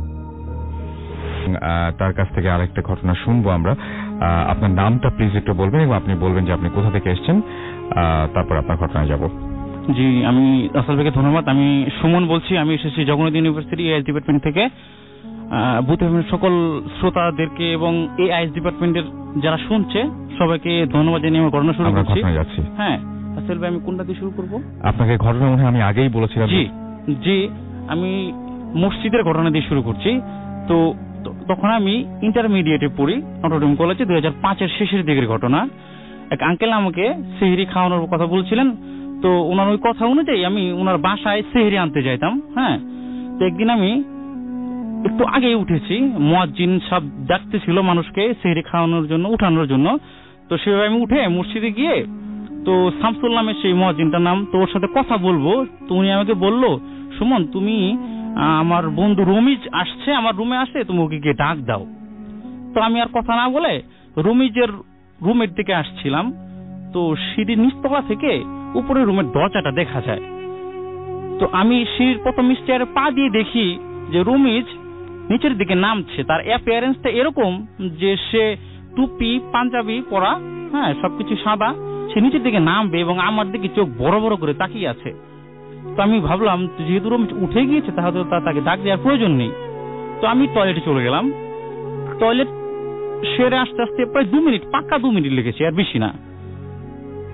[SPEAKER 3] তার কাছ থেকে আরেকটা ঘটনা শুনবো আমরা। আপনার নামটা প্লিজ একটু বলবেন এবং আপনি বলবেন যে আপনি কোথা থেকে এসেছেন, তারপর আপনার ঘটনায় যাব।
[SPEAKER 11] জি, আমি আসল ভাইকে ধন্যবাদ। আমি সুমন বলছি, আমি এসেছি জগন্নাথ ইউনিভার্সিটি এআইএস ডিপার্টমেন্ট থেকে। সকল শ্রোতাদেরকে এবং এআইএস ডিপার্টমেন্টের যারা শুনছে সবাইকে ধন্যবাদ জানিয়ে আমার ঘটনা শুরু করছি। হ্যাঁ আসল ভাই, আমি কোনটা দিয়ে শুরু করবো?
[SPEAKER 3] আপনাকে ঘটনা মনে হয় আমি আগেই বলেছিলাম।
[SPEAKER 11] জি, আমি মসজিদের ঘটনা দিয়ে শুরু করছি। তো তখন আমি ইন্টারমিডিয়েটে পড়ি নটরডেম কলেজে, 2005-এর শেষের দিকের ঘটনা। এক আঙ্কেল আমাকে সেহরি খাওয়ানোর কথা বলছিলেন। তো ওনার ওই কথা অনুযায়ী আমি ওনার বাসায় সেহরি আনতে যাইতাম। হ্যাঁ, তো একদিন আমি একটু আগেই উঠেছি, মুয়াজ্জিন সব ডাকতেছিল মানুষকে সেহরি খাওয়ানোর জন্য, উঠানোর জন্য। তো সেভাবে আমি উঠে মসজিদে গিয়ে, তো শামসুল নামের সেই মুয়াজ্জিনটার নাম, তো ওর সাথে কথা বলবো। তো উনি আমাকে বললো, সুমন তুমি আমার বন্ধু রমিজ আসছে, আমার রুমে আসে, তুমি ওকে গিয়ে ডাক দাও। তো আমি আর কথা না বলে রমিজের রুমের দিকে আসছিলাম। তো সিঁড়ির নিচতলা থেকে উপরে রুমের দরজাটা দেখা যায়। তো আমি সিঁড়ির প্রথম স্টেয়ারে পা দিয়ে দেখি যে রমিজ নিচের দিকে নামছে। তার অ্যাপিয়ারেন্সটা এরকম যে সে টুপি পাঞ্জাবি পরা, হ্যাঁ, সবকিছু সাদা। সে নিচের দিকে নামবে এবং আমার দিকে চোখ বড় বড় করে তাকিয়ে আছে। তো আমি ভাবলাম যেহেতু রমিজ উঠে গিয়েছে তাহলে তাকে ডাক দেওয়ার প্রয়োজন নেই। তো আমি টয়লেটে চলে গেলাম। টয়লেট সেরে আস্তে আস্তে প্রায় 2 মিনিট, পাক্কা 2 মিনিট লেগেছে, আর বেশি না।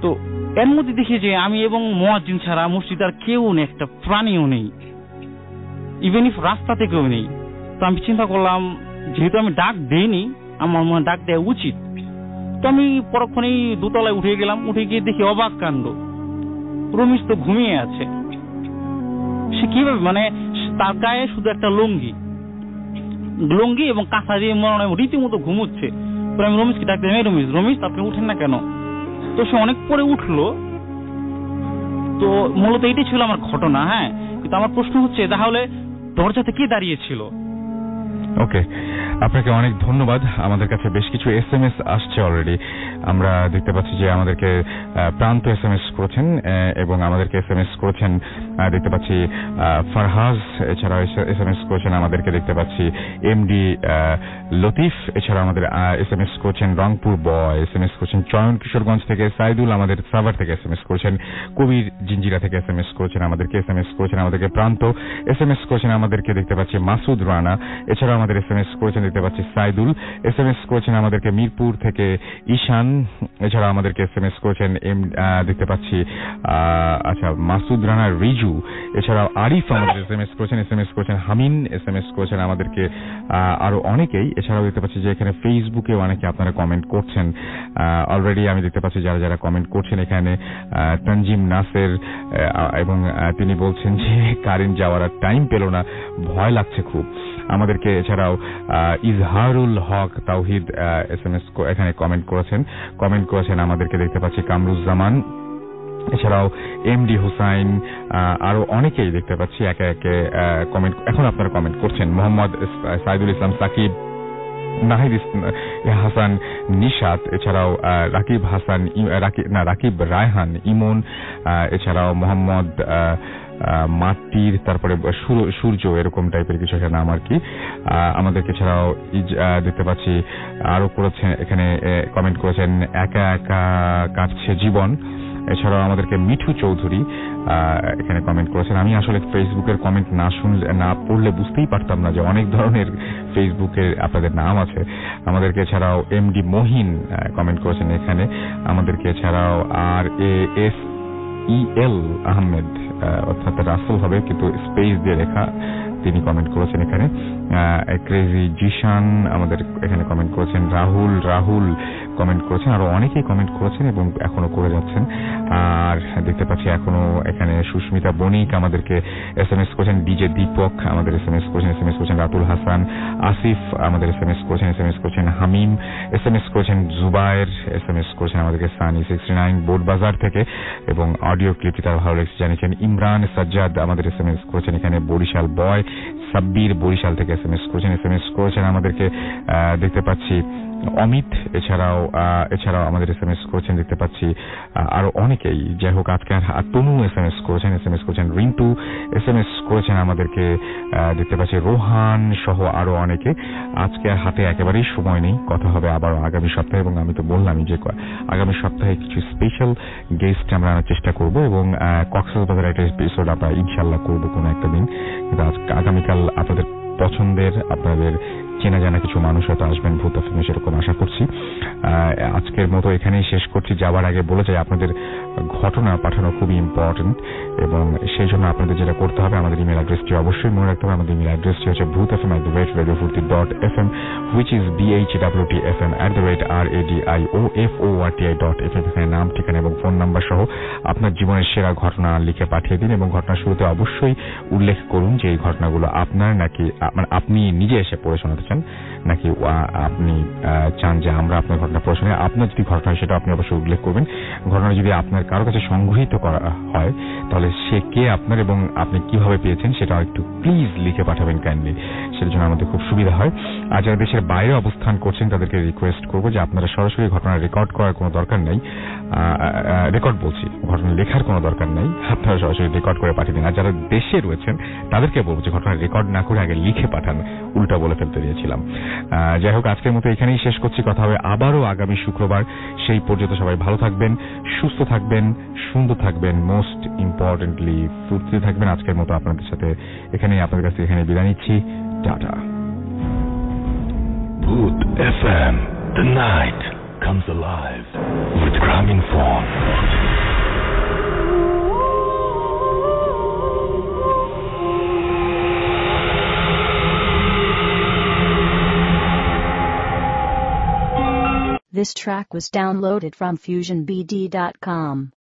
[SPEAKER 11] তো এর মধ্যে দেখি যে আমি এবং মুয়াজ্জিন ছাড়া মসজিদ আর কেউ নেই, একটা প্রাণীও নেই, ইভেন ইফ রাস্তাতে কেউ নেই। তো আমি চিন্তা করলাম যেহেতু আমি ডাক দেইনি, আমার মনে ডাক দেওয়া উচিত। তো আমি পরক্ষণেই দোতলায় উঠে গেলাম, উঠে গিয়ে দেখি অবাক কাণ্ড, রমিজ তো ঘুমিয়ে আছে। সে কিভাবে, মানে তার গায়ে শুধু একটা লুঙ্গি এবং কাঁথা দিয়ে মনে হয় রীতিমতো ঘুমোচ্ছে। তো আমি রমিজকে ডাক দিলাম, রমিজ আপনি উঠেন না কেন? তো সে অনেক পরে উঠলো। তো মূলত এটাই ছিল আমার ঘটনা। হ্যাঁ, কিন্তু আমার প্রশ্ন হচ্ছে তাহলে দরজাতে কে দাঁড়িয়েছিল?
[SPEAKER 3] ওকে, আপনাকে অনেক ধন্যবাদ। আমাদের কাছে বেশ কিছু SMS আসছে অলরেডি। আমরা দেখতে পাচ্ছি যে আমাদেরকে প্রান্ত SMS করেছেন এবং আমাদেরকে SMS করেছেন দেখতে পাচ্ছি ফারহাজ, এছাড়া SMS করেছেন আমাদেরকে দেখতে পাচ্ছি MD লতিফ, এছাড়া আমাদের SMS করেছেন রংপুর বয়, SMS করেছেন চয়ন কিশোরগঞ্জ থেকে, সাইদুল আমাদের সাভার থেকে SMS করেছেন, কবির জিঞ্জিরা থেকে SMS করেছেন আমাদেরকে, SMS করেছেন আমাদেরকে প্রান্ত, SMS করেছেন আমাদেরকে দেখতে পাচ্ছি মাসুদ রানা, এছাড়া আমাদের SMS করেছেন দেখতে পাচ্ছি সাইদুল, SMS করেছেন আমাদেরকে মিরপুর থেকে ঈশান, এছাড়া আমাদেরকে SMS করেছেন দেখতে পাচ্ছি আচ্ছা মাসুদ রানা রিজু, এছাড়া আরিফ আমাদের SMS করেছেন হামিন, SMS করেছেন আমাদেরকে আরো অনেকেই। এছাড়াও দেখতে পাচ্ছি যে এখানে ফেসবুকে অনেকে আপনারা কমেন্ট করছেন অলরেডি। আমি দেখতে পাচ্ছি যারা যারা কমেন্ট করছেন এখানে তানজিম নাসের, এবং তিনি বলছেন যে কারেন্ট যাওয়ার টাইম পেল না, ভয় লাগছে খুব আমাদেরকে। এছাড়াও ইজহারুল হক তাওহিদ SMS এখানে কমেন্ট করেছেন আমাদেরকে দেখতে পাচ্ছি কামরুজ্জামান, এছাড়াও MD হুসাইন, আরো অনেকেই দেখতে পাচ্ছি একে একে কমেন্ট এখন আপনারা কমেন্ট করছেন। মোহাম্মদ সাইদুল ইসলাম সাকিব, নাহিদ হাসান নিশাত, এছাড়াও রাকিব রায়হান ইমন, এছাড়াও মোহাম্মদ মাটির, তারপরে সূর্য, এরকম টাইপের কিছু একটা নাম আর কি আমাদেরকে। এছাড়াও দেখতে পাচ্ছি আরো করেছেন এখানে কমেন্ট করেছেন একা একা কাটছে জীবন, এছাড়াও আমাদেরকে মিঠু চৌধুরী এখানে কমেন্ট করেছেন। আমি আসলে ফেসবুকের কমেন্ট না পড়লে বুঝতেই পারতাম না যে অনেক ধরনের ফেসবুকে আপনাদের নাম আছে আমাদেরকে। এছাড়াও MD মহিন কমেন্ট করেছেন এখানে আমাদেরকে, এছাড়াও RASEL আহমেদ, অর্থাৎ রাসেল হবে কিন্তু স্পেস দিয়ে লেখা, তিনি কমেন্ট করেছেন এখানে। ক্রেজি জিশান আমাদের এখানে কমেন্ট করেছেন, রাহুল কমেন্ট করেছেন, আরো অনেকেই কমেন্ট করেছেন এবং এখনো করে যাচ্ছেন। আর দেখতে পাচ্ছি এখনো এখানে সুস্মিতা বণিক আমাদেরকে SMS করেছেন, DJ দীপক আমাদের SMS করেছেন রাতুল হাসান, আসিফ আমাদের SMS করেছেন হামিম, SMS করেছেন জুবায়ের, SMS করেছেন আমাদেরকে সানি 69 বোর্ড বাজার থেকে, এবং অডিও ক্লিপটি তার ভালো লেগেছে জানিয়েছেন। ইমরান সাজ্জাদ আমাদের SMS করেছেন এখানে বরিশাল বয়, সাব্বির বরিশাল থেকে SMS করেছেন আমাদেরকে দেখতে পাচ্ছি অমিত, এছাড়াও আমাদের SMS করেছেন দেখতে পাচ্ছি আরো অনেকেই। যাই হোক, আজকে তনু SMS করেছেন রিন্টু, SMS করেছেন আমাদেরকে দেখতে পাচ্ছি রোহান সহ আরো অনেকে। আজকে হাতে একেবারেই সময় নেই, কথা হবে আবার আগামী সপ্তাহে, এবং আমি তো বললামই যে আগামী সপ্তাহে কিছু স্পেশাল গেস্ট আমরা আনার চেষ্টা করব, এবং কক্সবাজার একটা এপিসোড আমরা ইনশাল্লাহ করবো কোনো একটা দিন। কিন্তু আগামীকাল আপনাদের পছন্দের, আপনাদের চেনা জানা কিছু মানুষ হয়তো আসবেন ভূত এফএমে, সেরকম আশা করছি। আজকের মতো এখানেই শেষ করছি। যাওয়ার আগে বলে যাই আপনাদের ঘটনা পাঠানো খুবই ইম্পর্টেন্ট, এবং সেই জন্য আপনাদের যেটা করতে হবে, আমাদের ইমেল অ্যাড্রেসটি অবশ্যই মনে রাখতে হবে। আমাদের ইমেল অ্যাড্রেসটি হচ্ছে bhutfm@radiofurti.fm, which is bhwtfm@radiofurti.fm। এখানে নাম, ঠিকানা এবং ফোন নাম্বার সহ আপনার জীবনের সেরা ঘটনা লিখে পাঠিয়ে দিন, এবং ঘটনার শুরুতে অবশ্যই উল্লেখ করুন যে এই ঘটনাগুলো আপনার, নাকি আপনি নিজে এসে পড়ে শোনাতে চান, নাকি আপনি চান যে আমরা আপনার ঘটনা পড়ে শোনাই। আপনার যদি ঘটনা হয় সেটা আপনি অবশ্যই উল্লেখ করবেন। ঘটনা যদি আপনার কারো কাছে সংগৃহীত করা হয় তাহলে সে কে আপনার এবং আপনি কিভাবে পেয়েছেন সেটা একটু প্লিজ লিখে পাঠাবেন কাইন্ডলি, সেটার জন্য আমাদের খুব সুবিধা হয়। আর যারা দেশের বাইরে অবস্থান করছেন তাদেরকে রিকোয়েস্ট করবো যে আপনারা সরাসরি ঘটনা রেকর্ড করার কোনো দরকার নেই, ঘটনা লেখার কোনো দরকার নেই, আপনারা সরাসরি রেকর্ড করে পাঠিয়ে দিন। আর যারা দেশে রয়েছেন তাদেরকে বলবো যে ঘটনা রেকর্ড না করে আগে লিখে পাঠান, উল্টা বলে ফেলতে দিয়েছিলাম। যাই হোক, আজকের মতো এখানেই শেষ করছি। কথা হবে আবারও আগামী শুক্রবার। সেই পর্যন্ত সবাই ভালো থাকবেন, সুস্থ থাকবেন, সুন্দর থাকবেন, মোস্ট ইম্পর্টেন্টলি ফুর্তি থাকবেন। আজকের মতো আপনাদের সাথে আপনাদের কাছে এখানে বিদায় নিচ্ছি। টাটা।
[SPEAKER 2] Bhoot FM, the night comes alive with Grameenphone.
[SPEAKER 1] This track was downloaded from FusionBD.com.